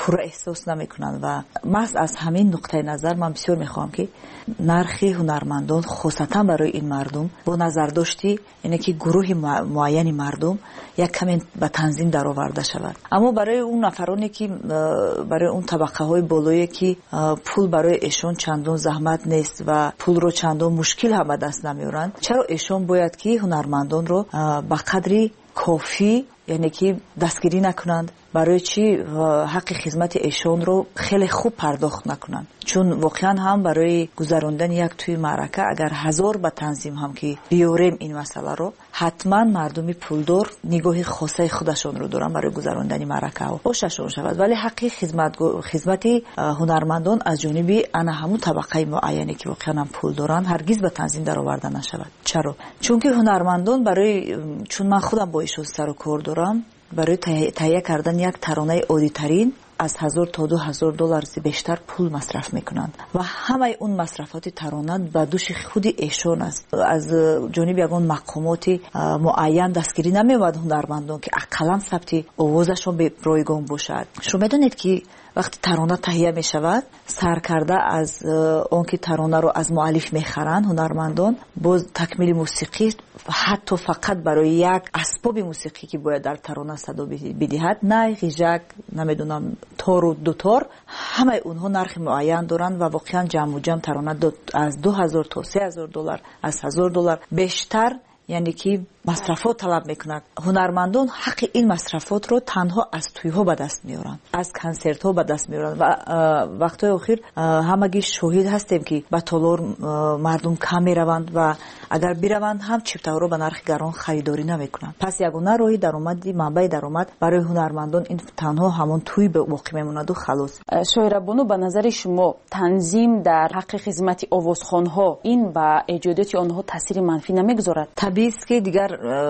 پورا احساس نمیکنن و محض از همین نقطه نظر من بسیار میخوام که نرخ هنرمندان خصوصا برای این مردم با نظر داشتی اینه که گروه معینی مردم یک کمی به تنظیم در آورده شود. اما برای اون نفرانی که برای اون طبقه های بالایی که پول برای ایشون چندان زحمت نیست و پول رو چندان مشکل هم به دست نمیارن، چرا ایشون باید که هنرمندان رو به قدری کافی یعنی که دستگیری نکنند؟ برای چی حق خدمت ایشون رو خیلی خوب پرداخت نکنند؟ چون واقعا هم برای گذراندن یک توی معرکه اگر هزار با تنظیم هم که بیاریم این مسئله رو، حتما مردمی پولدار نگاه خاصه خودشون رو دارن برای گذراندن معرکه و خوششون شود. ولی حق خدمت خدمت هنرمندان از جانب انا همون طبقه معینی که واقعا هم پول دارن هرگز به تنظیم در آورده نشود. چرا؟ چون که هنرمندان برای چون من خودم با ایشون سر و کار دارم، برای تهیه کردن یک ترانه عادی ترین از هزار تا دو هزار دلار بیشتر پول مصرف میکنند و همه اون مصرفات ترانه به دوش خود ایشون است. از جانب یگان مقامات معین دستگیری نمیود هنرمندان که اقلا ثبت آوازشون به رایگان باشد. شما میدونید که وقتی ترانه تهیه می شود، سرکرده از اون که ترانه رو از مؤلف میخرند هنرمندان، باز تکمیل موسیقی حتی فقط برای یک اسباب موسیقی که باید در ترانه صدا بدهد، نه غیژک، نمیدونم تار و دوتار، همه اونها نرخ معین دارند و واقعا جمع و جمع ترانه دو از دو هزار تا سه هزار دلار، از هزار دلار بیشتر یعنی که مصرفات طلب میکنند. هنرمندان حق این مصرفات رو تنها از تویها به دست میارن، از کنسرت ها به دست میارن و وقتای اخیر همگی شاهد هستیم که به تالار مردم کم میروند و اگر بیروند هم چپتها رو به نرخ گران خریداری نمیکنند. پس یگانه راهی درآمدی منبع درآمد برای هنرمندان این تنها همون توی به باقی میموند و خلاص. شاعره بانو، به نظر شما تنظیم در حق خدمت آوازخوان‌ها این به ایجادات آنها تاثیر منفی نمیگذارد؟ طبیعی است که دیگر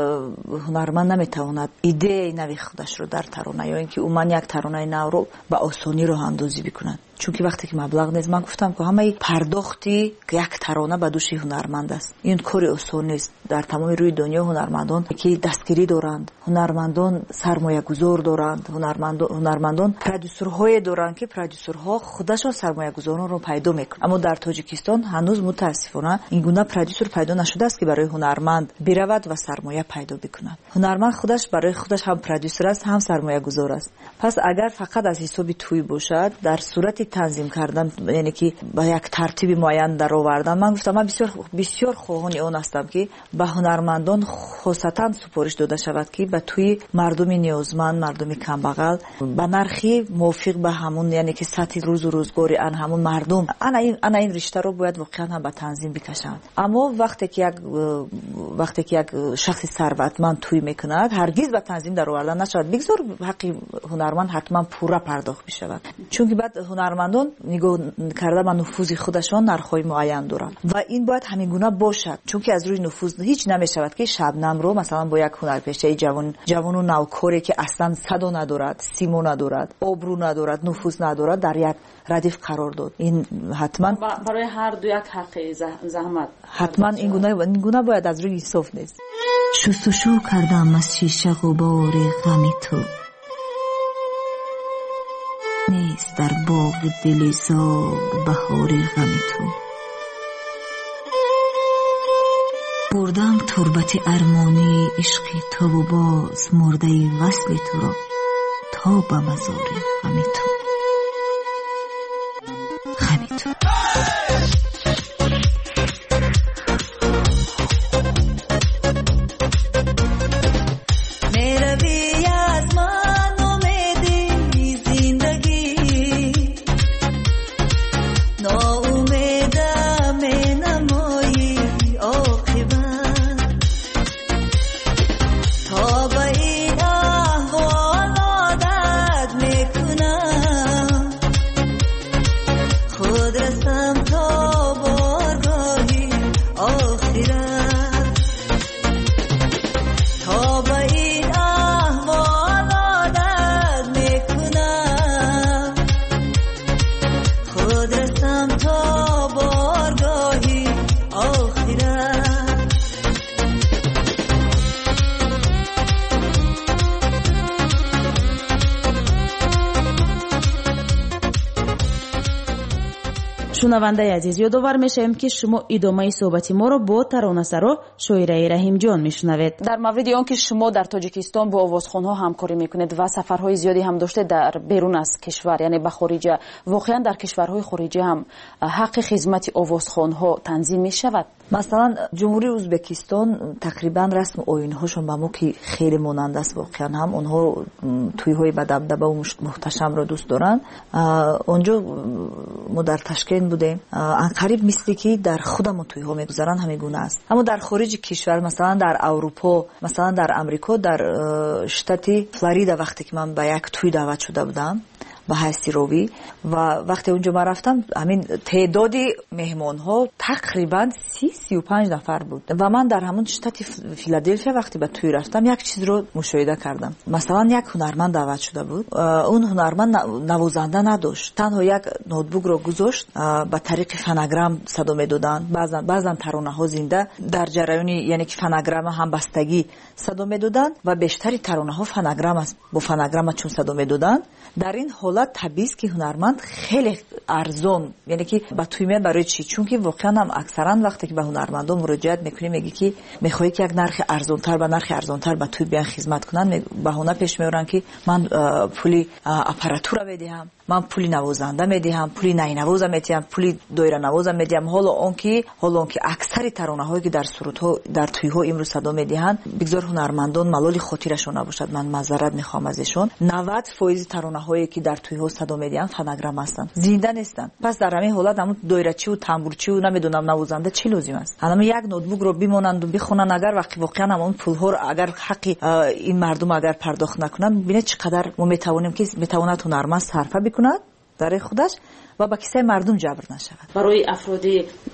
هنرمند نمیتواند ایده نوی خودش رو در ترانه یا اینکه اومن یک ترانه نو رو به آسانی راه اندازی بکنند. چون که وقتی که مبلغ نیست، من گفتم که همه پرداختی که یک ترانه به دوش هنرمند است، این کاری آسان نیست. در تمام روی دنیا هنرمندان که دستگیری دارند، هنرمندان سرمایه گذار دارند، هنرمندان هنرمندان پرودوسرهای دارند که پرودوسرها خودشون سرمایه گذاران رو پیدا میکنند. اما در تاجیکستان هنوز متاسفانه این گونه پرودوسر پیدا نشده است که برای هنرمند برود و سرمایه پیدا بکند. هنرمند خودش برای خودش هم پرودوسر است، هم سرمایه گذار است. پس اگر فقط از حساب توی باشد، در صورت تنظیم کردن یعنی که با یک ترتیب معین در آوردن، من گفتم من بسیار بسیار خواهان اون هستم که به هنرمندان خصوصا سپارش داده شود که به توی مردم نیازمند، مردم کم بغل به نرخی موافق به همون یعنی که سطح روز و روزگاری ان همون مردم انا این انا این رشته رو باید واقعا هم به تنظیم بکشند. اما وقتی که یک وقتی که یک شخص ثروتمند توی میکند، هرگز به تنظیم در آوردن نشود. بگذار حق هنرمند حتما پورا پرداخت بشود، چون که بعد هنرمندان نگاه کرده به نفوذ خودشان نرخ‌های معین دارند و این باید همین گونه باشد. چون که از روی نفوذ هیچ نمیشود که شبنم رو مثلا با یک هنرپیشه جوان جوان و نوکاری که اصلا صدا ندارد، سیمو ندارد، آبرو ندارد، نفوذ ندارد در یک ردیف قرار داد. این حتما برای هر دو یک حق زحمت حتما این گونه این گونه باید از روی انصاف نیست. شستشو کردم از شیشه غبار غم تو، نیست در باغ دل زار بهار غم تو. بردم تربت ارمانی عشق تو و باز مرده وصل تو را تا به مزار غم تو. غم تو تا به این احوال عادت میکنم шунавандаи азиз, ёдовар мешавем ки шумо идомаи суҳбати моро бо таронасаро шоираи раҳимҷон мешунавед. дар мавриди он ки шумо дар тоҷикистон бо овозхонҳо ҳамкорӣ мекунед ва сафарҳои зиёде ҳам доштед дар берун аз кишвар, яъне ба хориҷа, воқеан дар кишварҳои хориҷа ҳам ҳаққи хизмати овозхонҳо танзим мешавад? масалан ҷумҳурии ӯзбекистон тақрибан расму оинҳошон ба мо ки хеле монанд аст. воқеан ҳам онҳо тӯйҳои ба дабдабаву муҳташамро дӯст доранд. онҷо мо дар ташкент будем, анқариб мисли ки дар худамон тӯйҳо мегузаранд ҳамин гуна аст. аммо дар хориҷи кишвар, масалан дар аврупо, масалан дар амрико, дар штати Флорида вақте ки ман ба як тӯй даъват шуда будам ба ҳайси ровӣ ва вақте унҷо ман рафтам, ҳамин теъдоди меҳмонҳо тақрибан си сию панҷ нафар буд ва ман дар ҳамон штати Филаделфия вақте ба тӯй рафтам як чизро мушоҳида кардам. масалан як ҳунарманд даъват шуда буд. он ҳунарманд навозанда надошт, танҳо як ноутбукро гузошт, ба тариқи фонограмм садо медоданд. баъзан баъзан таронаҳо зинда дар ҷараёни, яъне ки фонограмма ҳам бастагӣ садо медоданд ва бештари таронаҳо фонограмма бо фонограмма чун садо медоданд. дар ин ҳолат табист ки ҳунарманд хеле арзон, яъне ки ба тӯй меяд барои чӣ? чунки воқеан ҳам аксаран вақте ки ба ҳунармандон муроҷиат мекунӣ, меги ки мехоҳӣ ки як нархи арзонтар ба нархи арзонтар ба тӯй биан хизмат кунанд, баҳона пеш меоранд ки ман пули аппаратура медиҳам, ман пули навозанда медиҳам, пули найнавоза медиҳам, пули доиранавоза медиҳам. ҳоло он ки ҳоло он ки аксари таронаҳое ки дар сурудҳо, дар тӯйҳо имрӯз садо медиҳанд, бигзор ҳунармандон малоли хотирашон набошад, ман маъзарат мехоҳам аз ишон, навад фоизи таронаҳое ки дар тӯйҳо садо медиҳанд фонограмм ҳастанд, зинда нестанд. пас дар ҳамин ҳолат ҳамун доирачиву тамбурчиву намедонам навозанда чӣ лозим аст? ҳанами як ноутбукро бимонанду бихонанд, агар вақти воқеан ҳамон пулҳоро агар ҳаққи ин мардум агар пардохт накунанд, бинед чӣ қадар мо метавонем ки метавонад ҳунарманд сарфа бикунад дар худаш ва ба кисаи мардум ҷабр нашавад. барои афроди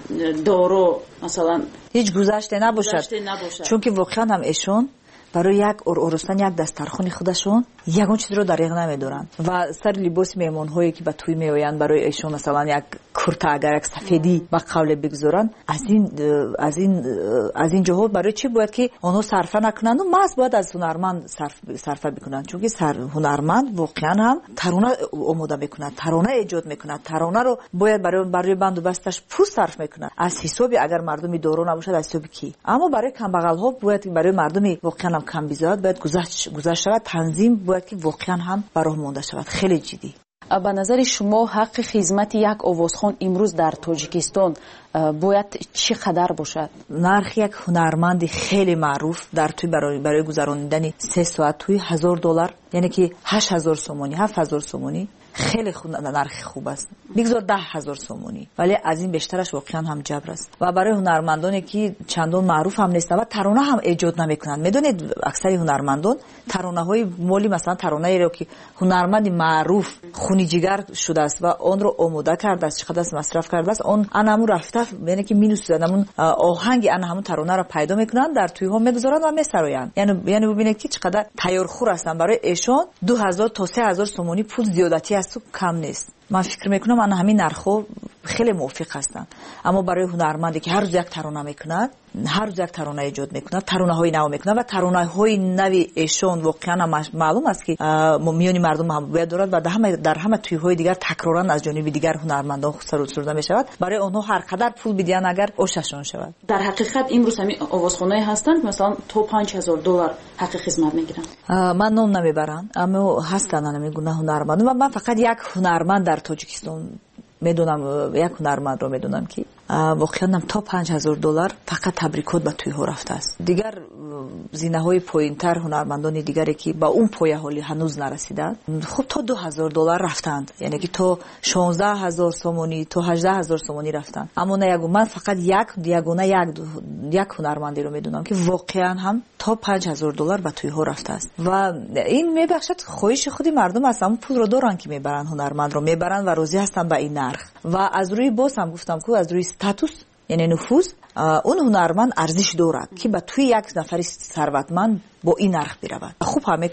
доро масалан ҳеҷ гузаште набошад, чунки воқеан ҳам эшон барои як оростан як дастархони худашон ягон чизро дариқ намедоранд ва сари либоси меҳмонҳое ки ба тӯй меоянд, барои эшон масалан як курта, агар як сафедӣ ба қавле бигзоранд, аз ин аз ин аз ин ҷоҳо барои чӣ бояд ки онҳо сарфа накунанд? маҳз бояд аз ҳунарманд сарфа бикунанд, чунки ҳунарманд воқеан ҳам тарона омода мекунад, тарона эҷод мекунад, таронаро бояд барои банду басташ пул сарф мекунад. аз ҳисоби агар мардуми доро набошад, аз ҳисоби ки? аммо барои камбағалҳо бояд барои мардуми воқеан ҳам камбизоят бояд гузашт шавад, танзим бояд ки воқеан ҳам ба роҳ монда шавад. хеле ҷиддӣ. ба назари шумо ҳаққи хизмати як овозхон имрӯз дар тоҷикистон бояд чӣ қадар бошад? нархи як ҳунарманди хеле маъруф дар тӯй барои барои гузарондани се соат тӯй ҳазор доллар, яъне ки ҳашт ҳазор сомонӣ, ҳафт ҳазор сомонӣ хеле нархи хуб аст. бигзор даҳ ҳазор сомонӣ, вале аз ин бештараш воқеан ҳам ҷабр аст. ва барои ҳунармандоне ки чандон маъруф ҳам нестанд ва тарона ҳам эҷод намекунанд. медонед аксари ҳунармандон таронаҳои моли, масалан таронаеро ки ҳунарманди маъруф хуни ҷигар шудааст ва онро омода кардааст, чӣ қадар масраф кардааст, он ана ҳамун рафта, яъне ки минус ҳамун оҳанги ана ҳамун таронаро пайдо мекунанд, дар тӯйҳо мегузоранд ва месароянд. яъне яъне бубинед ки чӣ қадар тайёрхӯр ҳастанд. барои эшон ду ҳазор то се ҳазор сомонӣ пул зиёдатӣ аст, кам нест. ман фикр мекунам ана ҳамин нархҳо хеле мувофиқ ҳастанд. аммо барои ҳунарманде ки ҳар рӯз як тарона мекунад, ҳар рӯз як тарона эҷод мекунад, таронаҳои нав мекунад ва таронаҳои нави эшон воқеан маълум аст ки миёни мардум маҳбубият дорад ва дар ҳама тӯйҳои дигар такроран аз ҷониби дигар ҳунармандон суруда мешавад. барои онҳо ҳар қадар пул бидиҳанд агар ошашон шавад. дар ҳақиқат имрӯз ҳамин овозхонаҳое ҳастанд масалан то панҷ ҳазор доллар ҳаққи хизмат мегиранд. ман ном намебарам, аммо ҳастанд ҳамин гуна ҳунармандон ва ман фақат як ҳунарманд дар тоҷикистон медонам, як ҳунармандро медонам ки воқеан то панҷ ҳазор доллар фақат табрикот ба тӯйҳо рафтааст. дигар зинаҳои поинтар, ҳунармандони дигаре ки ба он пояҳоли ҳанӯз нарасидаанд, хуб то ду ҳазор доллар рафтанд, яъне ки то шонздаҳ ҳазор сомонӣ, то ҳаждаҳ ҳазор сомонӣ рафтанд. аммо на ягон ман фақат як ягона як як ҳунармандеро медонам ки воқеан ҳам то панҷ ҳазор доллар ба тӯйҳо рафтааст ва ин мебахшад хоҳиши худи мардум аст. аммо пулро доранд ки мебаранд, ҳунармандро мебаранд ва розӣ ҳастанд ба ин нарх. ва аз рӯи боз ҳам гуфтам ки аз рӯи статус, яъне нуфуз, он ҳунарманд арзиш дорад ки ба тӯи як нафари сарватманд бо ин нарх биравад. хуб ҳам мекунад.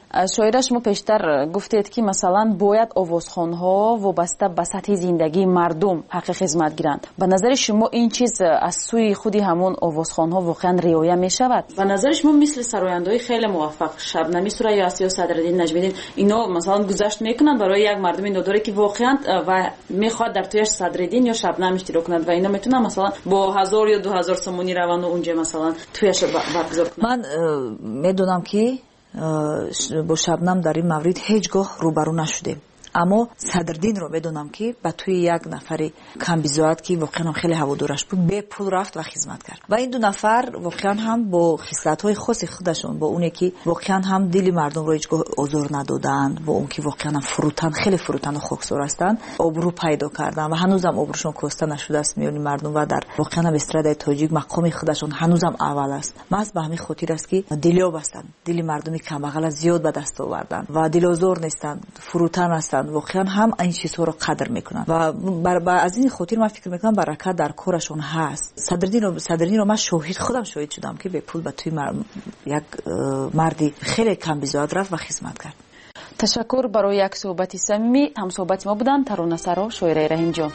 شاعره شما پیشتر گفتید که مثلا باید آوازخوان‌ها وابسته به سطح زندگی مردم حق خدمت گیرند. به نظر شما این چیز از سوی خودی همون آوازخوان‌ها واقعا رعایت می‌شود؟ به نظر شما مثل سراینده‌های خیلی موفق شبنمی سورایی یا صدرالدین نجمی‌دین اینا مثلا گذشت میکنن برای یک مردم اینداره که واقعا و میخواد در تویش صدرالدین یا شبنم اشتراک کند و اینا میتونن مثلا با هزار یا دو هزار سومونی روند اونجا مثلا تویش برگزار کنند؟ من میدونم که با شبنم در این مورد هیچگاه روبرو نشدیم، اما صدرالدین رو بدونم که با توی یک نفر کمبیزوات که واقعا خیلی هوادارش بود به پول رفت و خدمت کرد و این دو نفر واقعا هم با خصلت‌های خاص خودشون با اونی که واقعا هم دل مردم رو هیچگاه آزار ندادن، با اون که واقعا هم فروتن خیلی فروتن و خاکسار هستن، آبرو پیدا کردن و هنوزم آبروشون کاسته نشده است میون مردم و در واقعا هم استرادای تاجیک مقام خودشون هنوزم اول است. محض به همین خاطر است که دلیاب هستن، دل مردمی کمبغل زیاد به دست آوردن و دلازار نیستن، فروتن هستن، واقعا هم این چیزها رو قدر میکنن و بر با از این خاطر من فکر میکنم برکت در کارشون هست. صدرالدین رو صدرالدین رو من شاهد خودم شاهد شدم که به پول به توی مر... یک مردی خیلی کم بیزاد رفت و خدمت کرد. تشکر برای یک صحبت صمیمی. هم صحبت ما بودن ترانه سرا شاعره رحیم جان.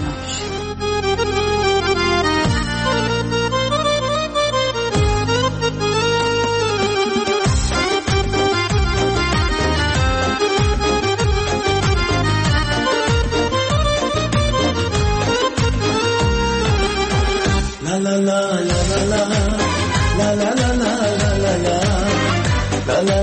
La la la la la la la la la la la la la la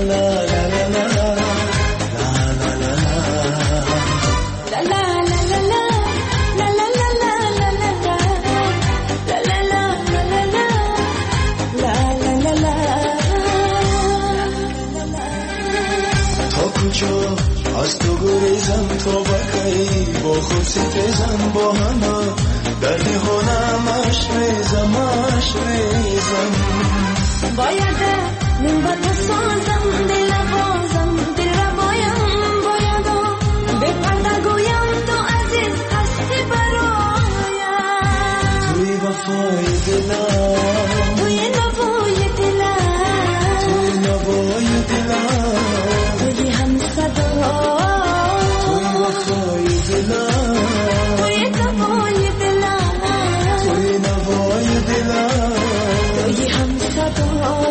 از تو گریزم تا بکی با خود ستیزم با همه در دهانم عشق ریزم عشق ریزم باید من با تو سازم دل بازم دل را بایم باید به پرده گویم تو عزیز هستی برایم توی وفای دلم توی نوای دلم توی نوای دلم توی هم صدا توی وفای دلم توی نوای دلم توی نوای دلم توی هم صدا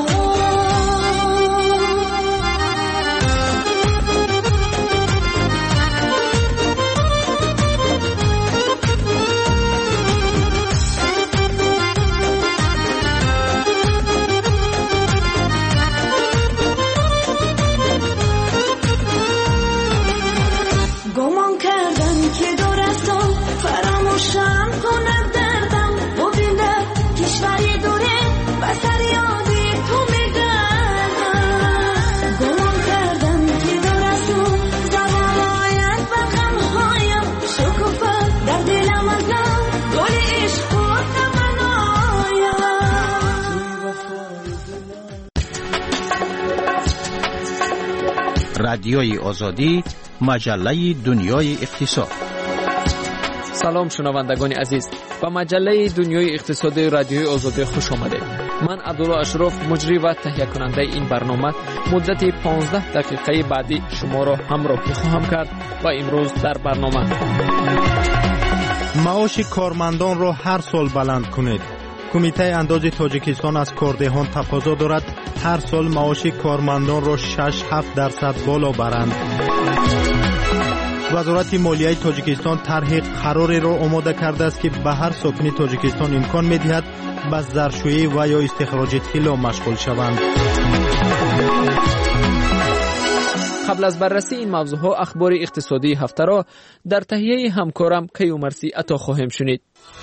گمان کردم که دورستم فراموشم کند دردم ببینم کشوری دوره و سر یادی تو میگردم گمان کردم که دورستم زمان آید و غمهایم شکوفه در دلم ازم گل عشق و تمنایم رادیوی آزادی، مجله دنیای اقتصاد. سلام شنوندگان عزیز، به مجله دنیای اقتصادی رادیوی آزادی خوش آمدید. من عبدالله اشرف مجری و تهیه کننده این برنامه مدت پانزده دقیقه بعدی شما را همراهی خواهم کرد و امروز در برنامه معاش کارمندان را هر سال بلند کنید. کمیته انداز تاجیکستان از کاردهان تقاضا دارد هر سال معاش کارمندان را شش هفت درصد بالا برند. وزارت مالیه تاجیکستان طرح قراری را آماده کرده است که به هر ساکن تاجیکستان امکان می‌دهد به زرشویی و یا استخراج طلا مشغول شوند. قبل از بررسی این موضوعها اخبار اقتصادی هفته را در تهیه همکارم کیومرسی عطا خواهیم شنید.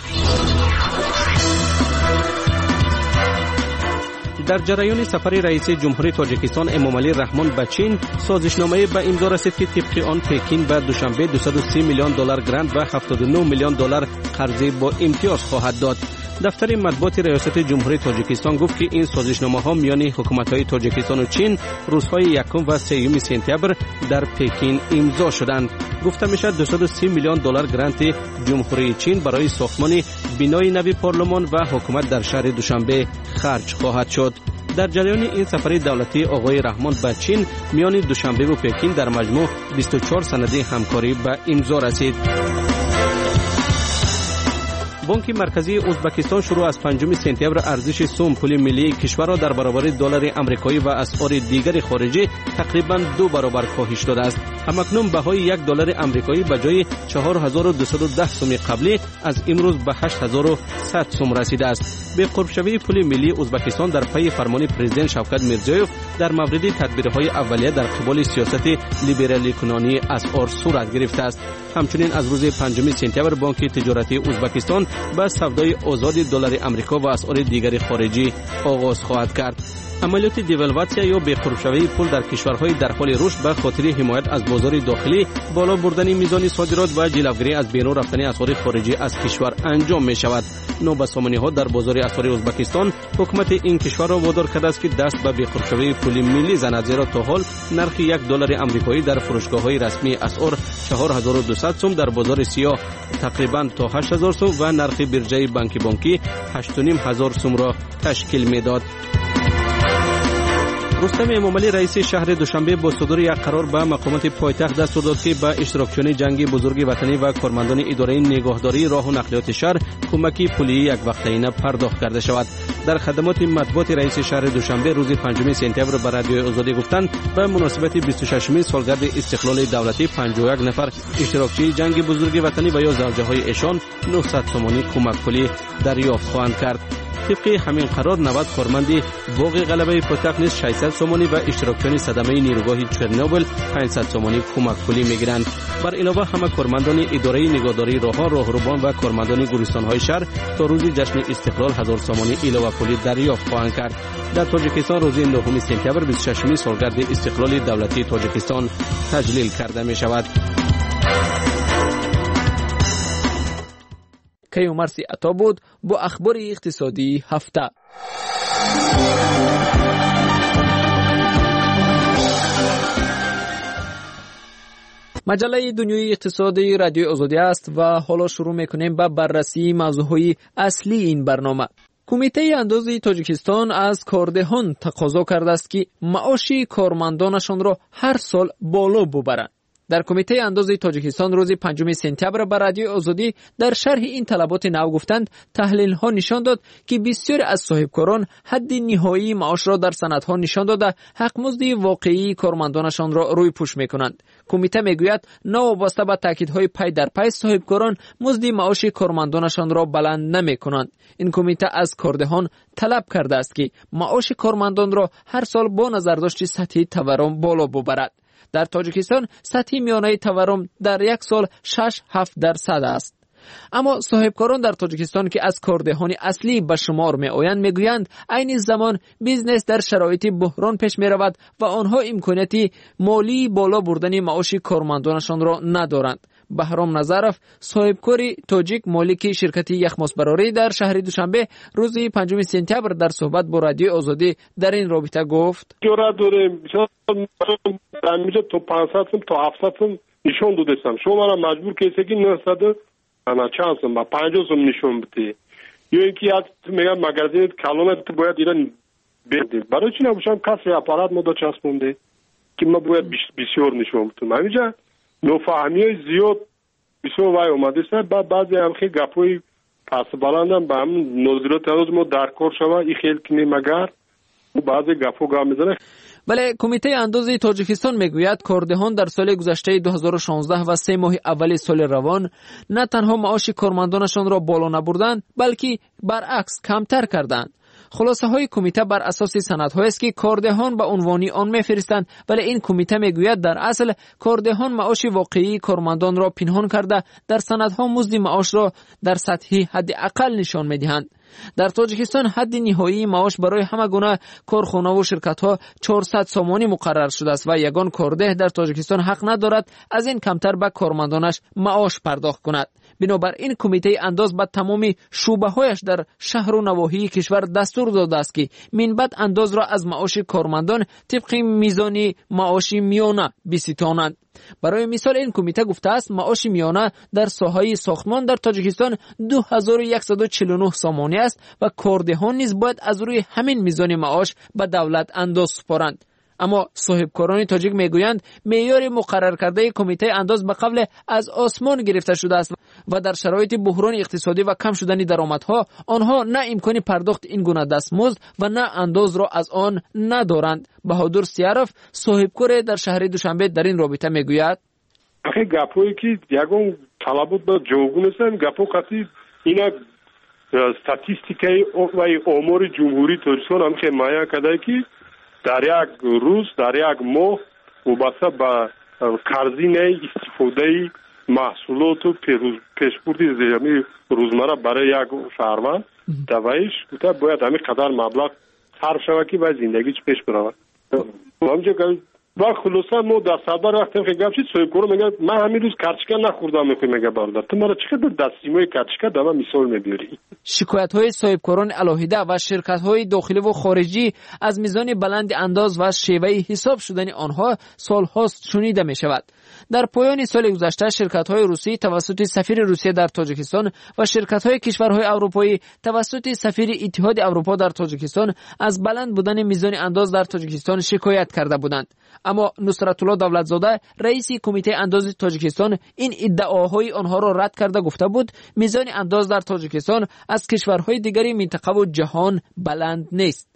در جریان سفر رئیس جمهوری تاجیکستان امامعلی رحمان به چین، سازشنامه به امضا رسید که طبق آن پکین به دوشنبه دویست و سی میلیون دلار گرانت و هفتاد و نه میلیون دلار قرضه با امتیاز خواهد داد. دفتر مطبوعات ریاست جمهوری تاجیکستان گفت که این سازشنامه ها میان حکومت‌های تاجیکستان و چین روزهای یکم و سوم سپتامبر در پکین امضا شدند. گفته میشد دویست و سی میلیون دلار گرانت جمهوری چین برای ساختمان بنای نوی پارلمان و حکومت در شهر دوشنبه خرج خواهد شد. در جریان این سفر دولتی آقای رحمان به چین میان دوشنبه و پکین در مجموع بیست و چهار سند همکاری به امضا رسید. بانک مرکزی ازبکستان شروع از پنجم سپتامبر ارزش سوم پول ملی کشور را در برابر دلار آمریکایی و اسعار دیگر خارجی تقریبا دو برابر کاهش داده است. همکنون بهای یک دلار آمریکایی به جای چهار هزار و دویست و ده سوم قبلی از امروز به هشت هزار و صد سوم رسیده است. به قرب شوی پول ملی ازبکستان در پی فرمان پرزیدنت شوکت میرزیوف در مورد تدبیرهای اولیه در قبال سیاست لیبرالی کنانی اسعار صورت گرفته است. همچنین از روز پنجم سپتامبر بانک تجارتی ازبکستان با سودای آزاد دلار آمریکا و اسعار دیگر خارجی آغاز خواهد کرد. عملیات دیوالواسیا یا به‌خروش‌شوی پول در کشورهای در حال رشد به خاطر حمایت از بازار داخلی، بالا بردن میزان صادرات و جلوگیری از بیرون رفتن اسعار خارجی از کشور انجام می شود. نوسان‌ها در بازار اسعار ازبکستان حکومت این کشور را وادار کرده است که دست به به‌خروش‌شوی پول ملی زند، زیرا تا حال نرخ یک دلار آمریکایی در فروشگاه‌های رسمی اسعار چهار هزار و دویست سوم، در بازار سیاه تقریباً تا هشت هزار سوم و نرخ بیرجه بانکی بانکی هشت و نیم هزار سوم را تشکیل می‌داد. رستم امامعلی رئیس شهر دوشنبه با صدور یک قرار به مقامات پایتخت دستور داد که به اشتراکیان جنگ بزرگ وطنی و کارمندان اداره نگهداری راه و نقلیات شهر کمکی پولی یک وقتینه پرداخت کرده شود. در خدمات مطبوعات رئیس شهر دوشنبه روز پنجم سپتامبر به رادیو آزادی گفتند به مناسبت بیست و ششمین سالگرد استقلال دولتی پنجاه و یک نفر اشتراکچی جنگ بزرگ وطنی و یا زوجه‌های ایشان نهصد تومانی کمک پولی دریافت خواهند کرد. طبق همین قرار نود کارمند باغ غلبه پایتخت نیز ششصد سومانی و اشتراکیان صدمه نیروگاه چرنوبل پانصد سومانی کمک پولی میگیرند. بر علاوه همه کارمندان اداره نگهداری راه‌ها، راهروان و کارمندان گورستان‌های شهر تا روز جشن استقلال هزار سومانی علاوه پولی دریافت خواهند کرد. در تاجیکستان روز نهم سپتامبر بیست و ششمین سالگرد استقلال دولتی تاجیکستان تجلیل کرده می شود. کیومرثی عطا بود با اخبار اقتصادی هفته. مجله دنیای اقتصادی رادیو آزادی است و حالا شروع میکنیم با بررسی موضوعهای اصلی این برنامه. کمیته اندازه تاجیکستان از کاردهان تقاضا کرده است که معاش کارمندانشان را هر سال بالا ببرند. در کمیته اندازه تاجیکستان روز پنجم سپتامبر به رادیو آزادی در شرح این طلبات نو گفتند تحلیل ها نشان داد که بسیاری از صاحبکاران حد نهایی معاش را در سندها نشان داده حق مزد واقعی کارمندانشان را روی پوش میکنند. کمیته میگوید نوابسته به تاکیدهای پی در پی صاحبکاران مزد معاش کارمندانشان را بلند نمیکنند. این کمیته از کاردهان طلب کرده است که معاش کارمندان را هر سال با نظرداشت سطح تورم بالا ببرد. در تاجیکستان سطح میانه تورم در یک سال شش هفت درصد است. اما صاحبکاران در تاجیکستان که از کاردهان اصلی به شمار می آیند میگویند عین زمان بیزنس در شرایط بحران پیش می رود و آنها امکانیت مالی بالا بردن معاش کارمندانشان را ندارند. بهرام نظرف صاحبکار تاجیک مالک شرکت یخماس براری در شهر دوشنبه روز پنجم سپتامبر در صحبت با رادیو آزادی در این رابطه گفت جورا دورم میشه تو پانصد تا هفتصد نشون دادم. شما را مجبور کسی که نهصد انا چانسم با پنجاه سوم نشون بده. یا اینکه از میگن مغازه کلمت باید ایران بده. برای چی نباشم کسی اپارات مدت چسبونده که ما باید بسیار نشون بدم. همینجا نفهمی زیاد بسیار وای اومده است. بعد بعضی هم خیلی گپوی پس بلندم به هم نظرات روز ما درکار شوه این خیلی کنیم مگر بعضی گپو گام میزنه. بله، کمیته اندازه تاجیکستان میگوید کاردهان در سال گذشته دو هزار و شانزده و سه ماه اول سال روان نه تنها معاش کارمندانشان را بالا نبردند بلکه برعکس کمتر کردند. خلاصه های کمیته بر اساس سندهایی است که کاردهان به عنوانی آن میفرستند، ولی این کمیته میگوید در اصل کاردهان معاش واقعی کارمندان را پنهان کرده در سندها مزد معاش را در سطحی حد اقل نشان میدهند. در تاجیکستان حد نهایی معاش برای همه گونه کارخانه و شرکت ها چهارصد سومانی مقرر شده است و یگان کارده در تاجیکستان حق ندارد از این کمتر به کارمندانش معاش پرداخت کند. بنابراین کمیته انداز به تمام شعبه‌هایش در شهر و نواحی کشور دستور داده است که من بعد انداز را از معاش کارمندان طبق میزان معاش میانه بستانند. برای مثال این کمیته گفته است معاش میانه در ساحه ساختمان در تاجیکستان دو هزار و صد و چهل و نه سامانه است و کاردهان نیز باید از روی همین میزان معاش به دولت انداز سپارند. اما صاحبکاران تاجیک میگویند معیار مقرر کرده کمیته انداز به قبل از آسمان گرفته شده است و در شرایط بحران اقتصادی و کم شدن درآمدها آنها نه امکان پرداخت این گونه دستمزد و نه انداز را از آن ندارند. بهادر سیارف صاحبکار در شهر دوشنبه در این رابطه میگوید آخه گپایی که یگان طلبات با جوگون هستن گپو قطعی اینا استاتستیکای و امور جمهوری تاجیکستان هم که مایا کده که در یک روز در یک ماه وابسته به قرضینه استفاده محصولات و پیشبردی زیرمی روزمره برای یک شهروند دوایش بوده باید همین قدر مبلغ صرف شود که باید زندگیش پیش برود. همونجا که با خلاصه ما در صدر وقتی که گپ شد صاحبکار میگه من همین روز کارچکا نخوردم میگه میگه برادر تو مرا چقدر دستیمای کارچکا دما مثال میبری. شکایت های صاحبکاران علاهیده و شرکت های داخلی و خارجی از میزان بلند انداز و شیوه حساب شدن آنها سالهاست شنیده می شود. در پایان سال گذشته شرکت های روسی توسط سفیر روسیه در تاجیکستان و شرکت های کشورهای اروپایی توسط سفیر اتحاد اروپا در تاجیکستان از بلند بودن میزان انداز در تاجیکستان شکایت کرده بودند. اما نصرت الله دولتزاده رئیس کمیته انداز تاجیکستان این ادعاهای آنها را رد کرده گفته بود میزان انداز در تاجیکستان از کشورهای دیگری منطقه و جهان بلند نیست.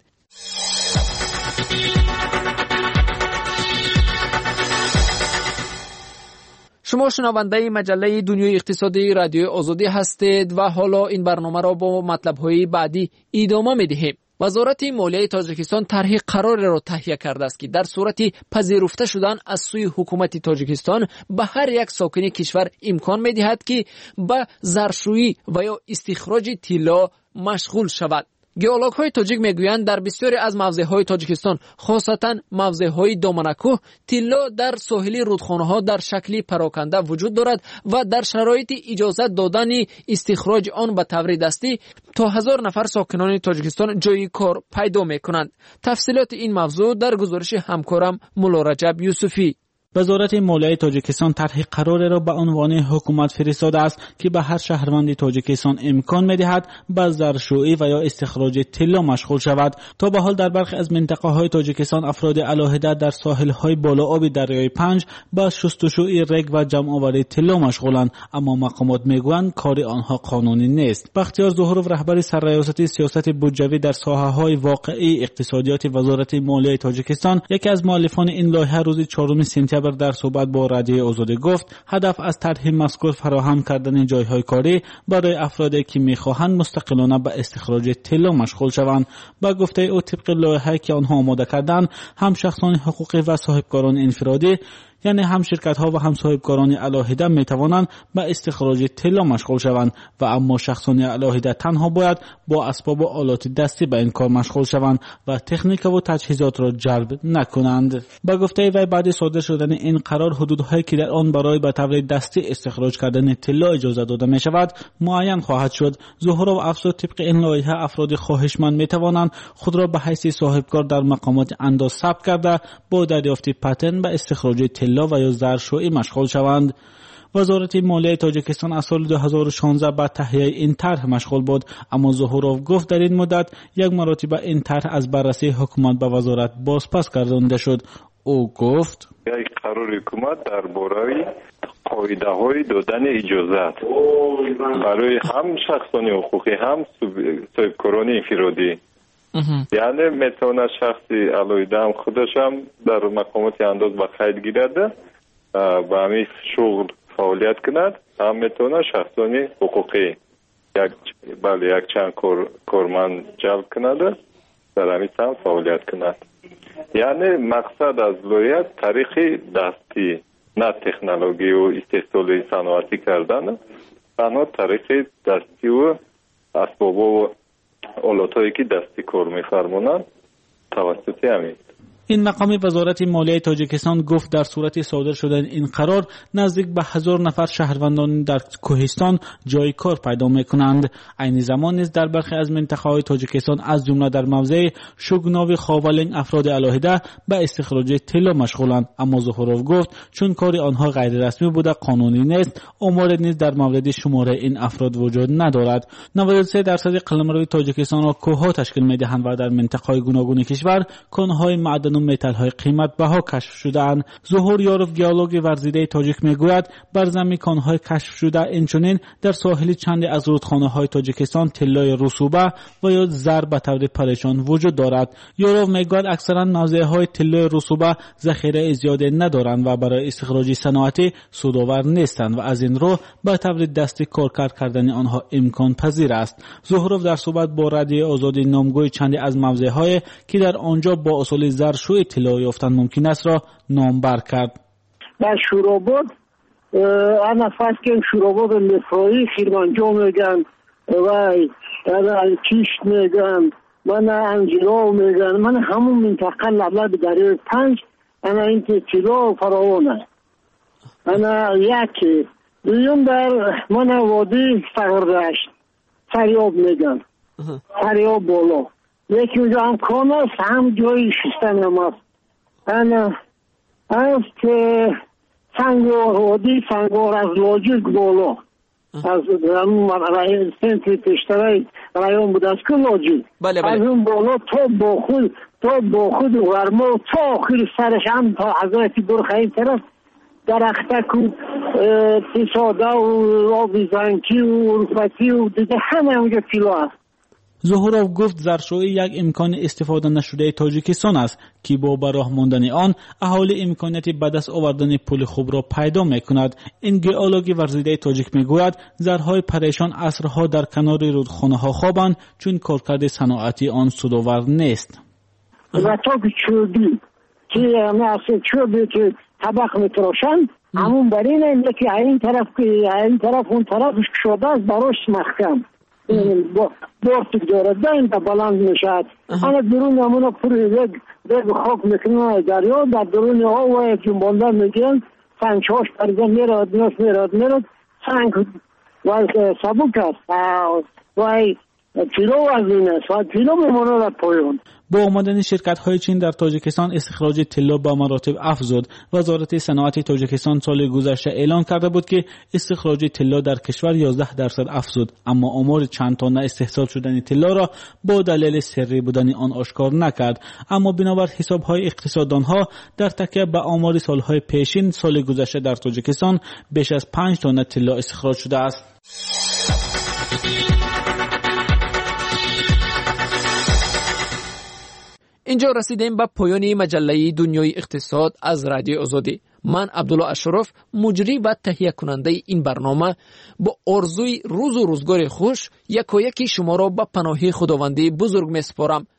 شما شنونده مجله دنیای اقتصادی رادیو آزادی هستید و حالا این برنامه را با مطلب‌های بعدی ادامه می‌دهیم. وزارت مالیه تاجیکستان طرح قرار را تهیه کرده است که در صورت پذیرفته شدن از سوی حکومت تاجیکستان به هر یک ساکن کشور امکان می‌دهد که به زرشویی و یا استخراج طلا مشغول شود. گئولوگ‌های تاجیک میگویند در بسیاری از موضع‌های تاجیکستان خاصتاً موضع‌های دامنکوه طلا در ساحلی رودخانه‌ها در شکلی پراکنده وجود دارد و در شرایط اجازه دادن استخراج آن به طور دستی تا هزار نفر ساکنان تاجیکستان جای کار پیدا می‌کنند. تفصیلات این موضوع در گزارش همکارم مولا رجب یوسفی. وزارت مالیه تاجیکستان طرح قرار را به عنوان حکومت فرستاده است که به هر شهروند تاجیکستان امکان می‌دهد به زرشویی و یا استخراج طلا مشغول شود. تا به حال در برخی از منطقه‌های تاجیکستان افراد علاهده در ساحل‌های بالائاب دریای پنج به شستشوی رگ و جمع‌آوری طلا مشغولند، اما مقامات میگویند کار آنها قانونی نیست. بختیار ظهورov رهبر سرریاست سیاست بودجوی در ساحه‌های واقعی اقتصادیات وزارت مالیه تاجیکستان یکی از مؤلفان این لایحه روز چهارم سپتامبر در صحبت با رادیو آزادی گفت هدف از طرح مذکور فراهم کردن جایهای کاری برای افرادی که می‌خواهند مستقلانه به استخراج طلا مشغول شوند. با گفته او طبق لایحه‌ای که آنها آماده کردند هم شخصان حقوقی و صاحبکاران انفرادی یعنی هم شرکت ها و هم صاحبکاران علاهده می توانند به استخراج طلا مشغول شوند و اما شخصان علاهده تنها باید با اسباب و آلات دستی به این کار مشغول شوند و تکنیک و تجهیزات را جلب نکنند. با گفته وی بعد صادر شدن این قرار حدودهایی که در آن برای به طور دستی استخراج کردن طلا اجازه داده می شود معین خواهد شد. ظهورov افزود طبق این لایحه افراد خواهشمند می توانند خود را به حیث صاحبکار در مقامات انداز ثبت کرده با دریافت پتن به استخراج طلا و یا زرشویی مشغول شوند. وزارت مالیه تاجیکستان از سال دو هزار و شانزده به تهیه این طرح مشغول بود، اما ظهورov گفت در این مدت یک مرتبه این طرح از بررسی حکومت به وزارت بازپس گردانده شد. او گفت یک قرار حکومت درباره قاعده های دادن اجازت برای هم شخصان حقوقی هم صاحبکاران انفرادی، یعنی میتونه شخصی علاوه هم خودش هم در مقامات انداز به قید گیرد و همین شغل فعالیت کند، هم میتونه شخصانی حقوقی یک بله یک چند کار کارمند جلب کند در همین هم فعالیت کند. یعنی مقصد از لایحه طریق دستی نه تکنولوژی و استحصال صنعتی کردن، تنها طریق دستی و اسباب و آلاتایی که دستی کار می‌فرمونند توسط همین این مقام وزارت مالیه تاجیکستان گفت در صورت صادر شدن این قرار نزدیک به هزار نفر شهروندان در کوهستان جای کار پیدا میکنند. عین زمان نیز در برخی از منطقه‌های تاجیکستان از جمله در موضع شوگناوی خاولنگ افراد علاهده به استخراج طلا مشغولند. اما زهروف گفت چون کار آنها غیر رسمی بوده قانونی نیست، آمار نیز در مورد شماره این افراد وجود ندارد. نود و سه درصد قلمروی تاجیکستان را کوه‌ها تشکیل می‌دهند و در منطقه‌های گوناگون کشور کان‌های معدن و متال‌های قیمت بها کشف شده‌اند. ظهور یاروف گیولوگ ورزیده تاجیک میگوید بر زمین کان‌های کشف شده اینچنین در ساحل چند از رودخانه‌های تاجیکستان طلای رسوبه و یا زر به طور پریشان وجود دارد. یاروف میگوید اکثرا موضع‌های طلای رسوبه ذخیره زیادی ندارند و برای استخراج صنعتی سودآور نیستند و از این رو به طور دستی کار کردن آنها امکان پذیر است. زهروف در صحبت با رادیو آزادی نامگوی چند از موضع‌های که در آنجا با اصول زرشوی طلا یافتن ممکن است را نامبر کرد. در شوراباد انا فرض که شوراباد لفایی خیرمانجا میگن و در کیشت میگن من انجیرا میگن من همون منطقه لبلب دریای پنج انا این که طلا فراوان است. انا یکی دویم در من وادی سهردشت فریاب میگن فریاب بالا یکی اونجا هم کان است هم جایی شستن هم است. انا از که سنگار وادی سنگار از لاجیک بالا از همون سنتری پشترهای رایون بود از که لاجیک از اون بالا تا با خود تا با خود ورما تا آخر سرش هم تا حضرتی برخ این طرف درختک و تصاده و آبی زنکی و رفتی و دیگه همه اونجا طلا است. زهروف گفت زرشویی یک امکان استفاده نشده تاجیکستان است که با براه ماندن آن اهالی امکانیت به دست آوردن پول خوب را پیدا میکند. این گئولوگ ورزیده تاجیک میگوید زرهای پریشان عصرها در کنار رودخانه‌ها خوابند چون کارکرد صنعتی آن سودآور نیست. و تا که چوبی که مثل چوبی که طبق میتراشن همون برین این که این طرف که این طرف اون طرفش شده است براش محکم بارتک دارد ده این تا بلند میشد. انا درون همونا پوری رگ رگ خاک میکنن دریا در درون ها و جنبانده میگن سنگهاش پرده میراد ناس میراد میراد سنگ و سبوک است و کیلو وزن است و کیلو میمونه در پایان. با آمدن شرکت‌های چین در تاجیکستان استخراج طلا به مراتب افزود. وزارت صنعت تاجیکستان سال گذشته اعلام کرده بود که استخراج طلا در کشور یازده درصد افزود، اما آمار چند تانه استحصال شدن طلا را با دلیل سری بودن آن آشکار نکرد. اما بنابر حساب‌های اقتصاددان‌ها در تکیه به آمار سال‌های پیشین سال گذشته در تاجیکستان بیش از پنج تانه طلا استخراج شده است. اینجا رسیدیم به پایان مجله دنیای اقتصاد از رادیو آزادی. من عبدالله اشرف مجری و تهیه کننده این برنامه با آرزوی روز و روزگار خوش یکایکی شما را به پناه خداوندی بزرگ میسپارم.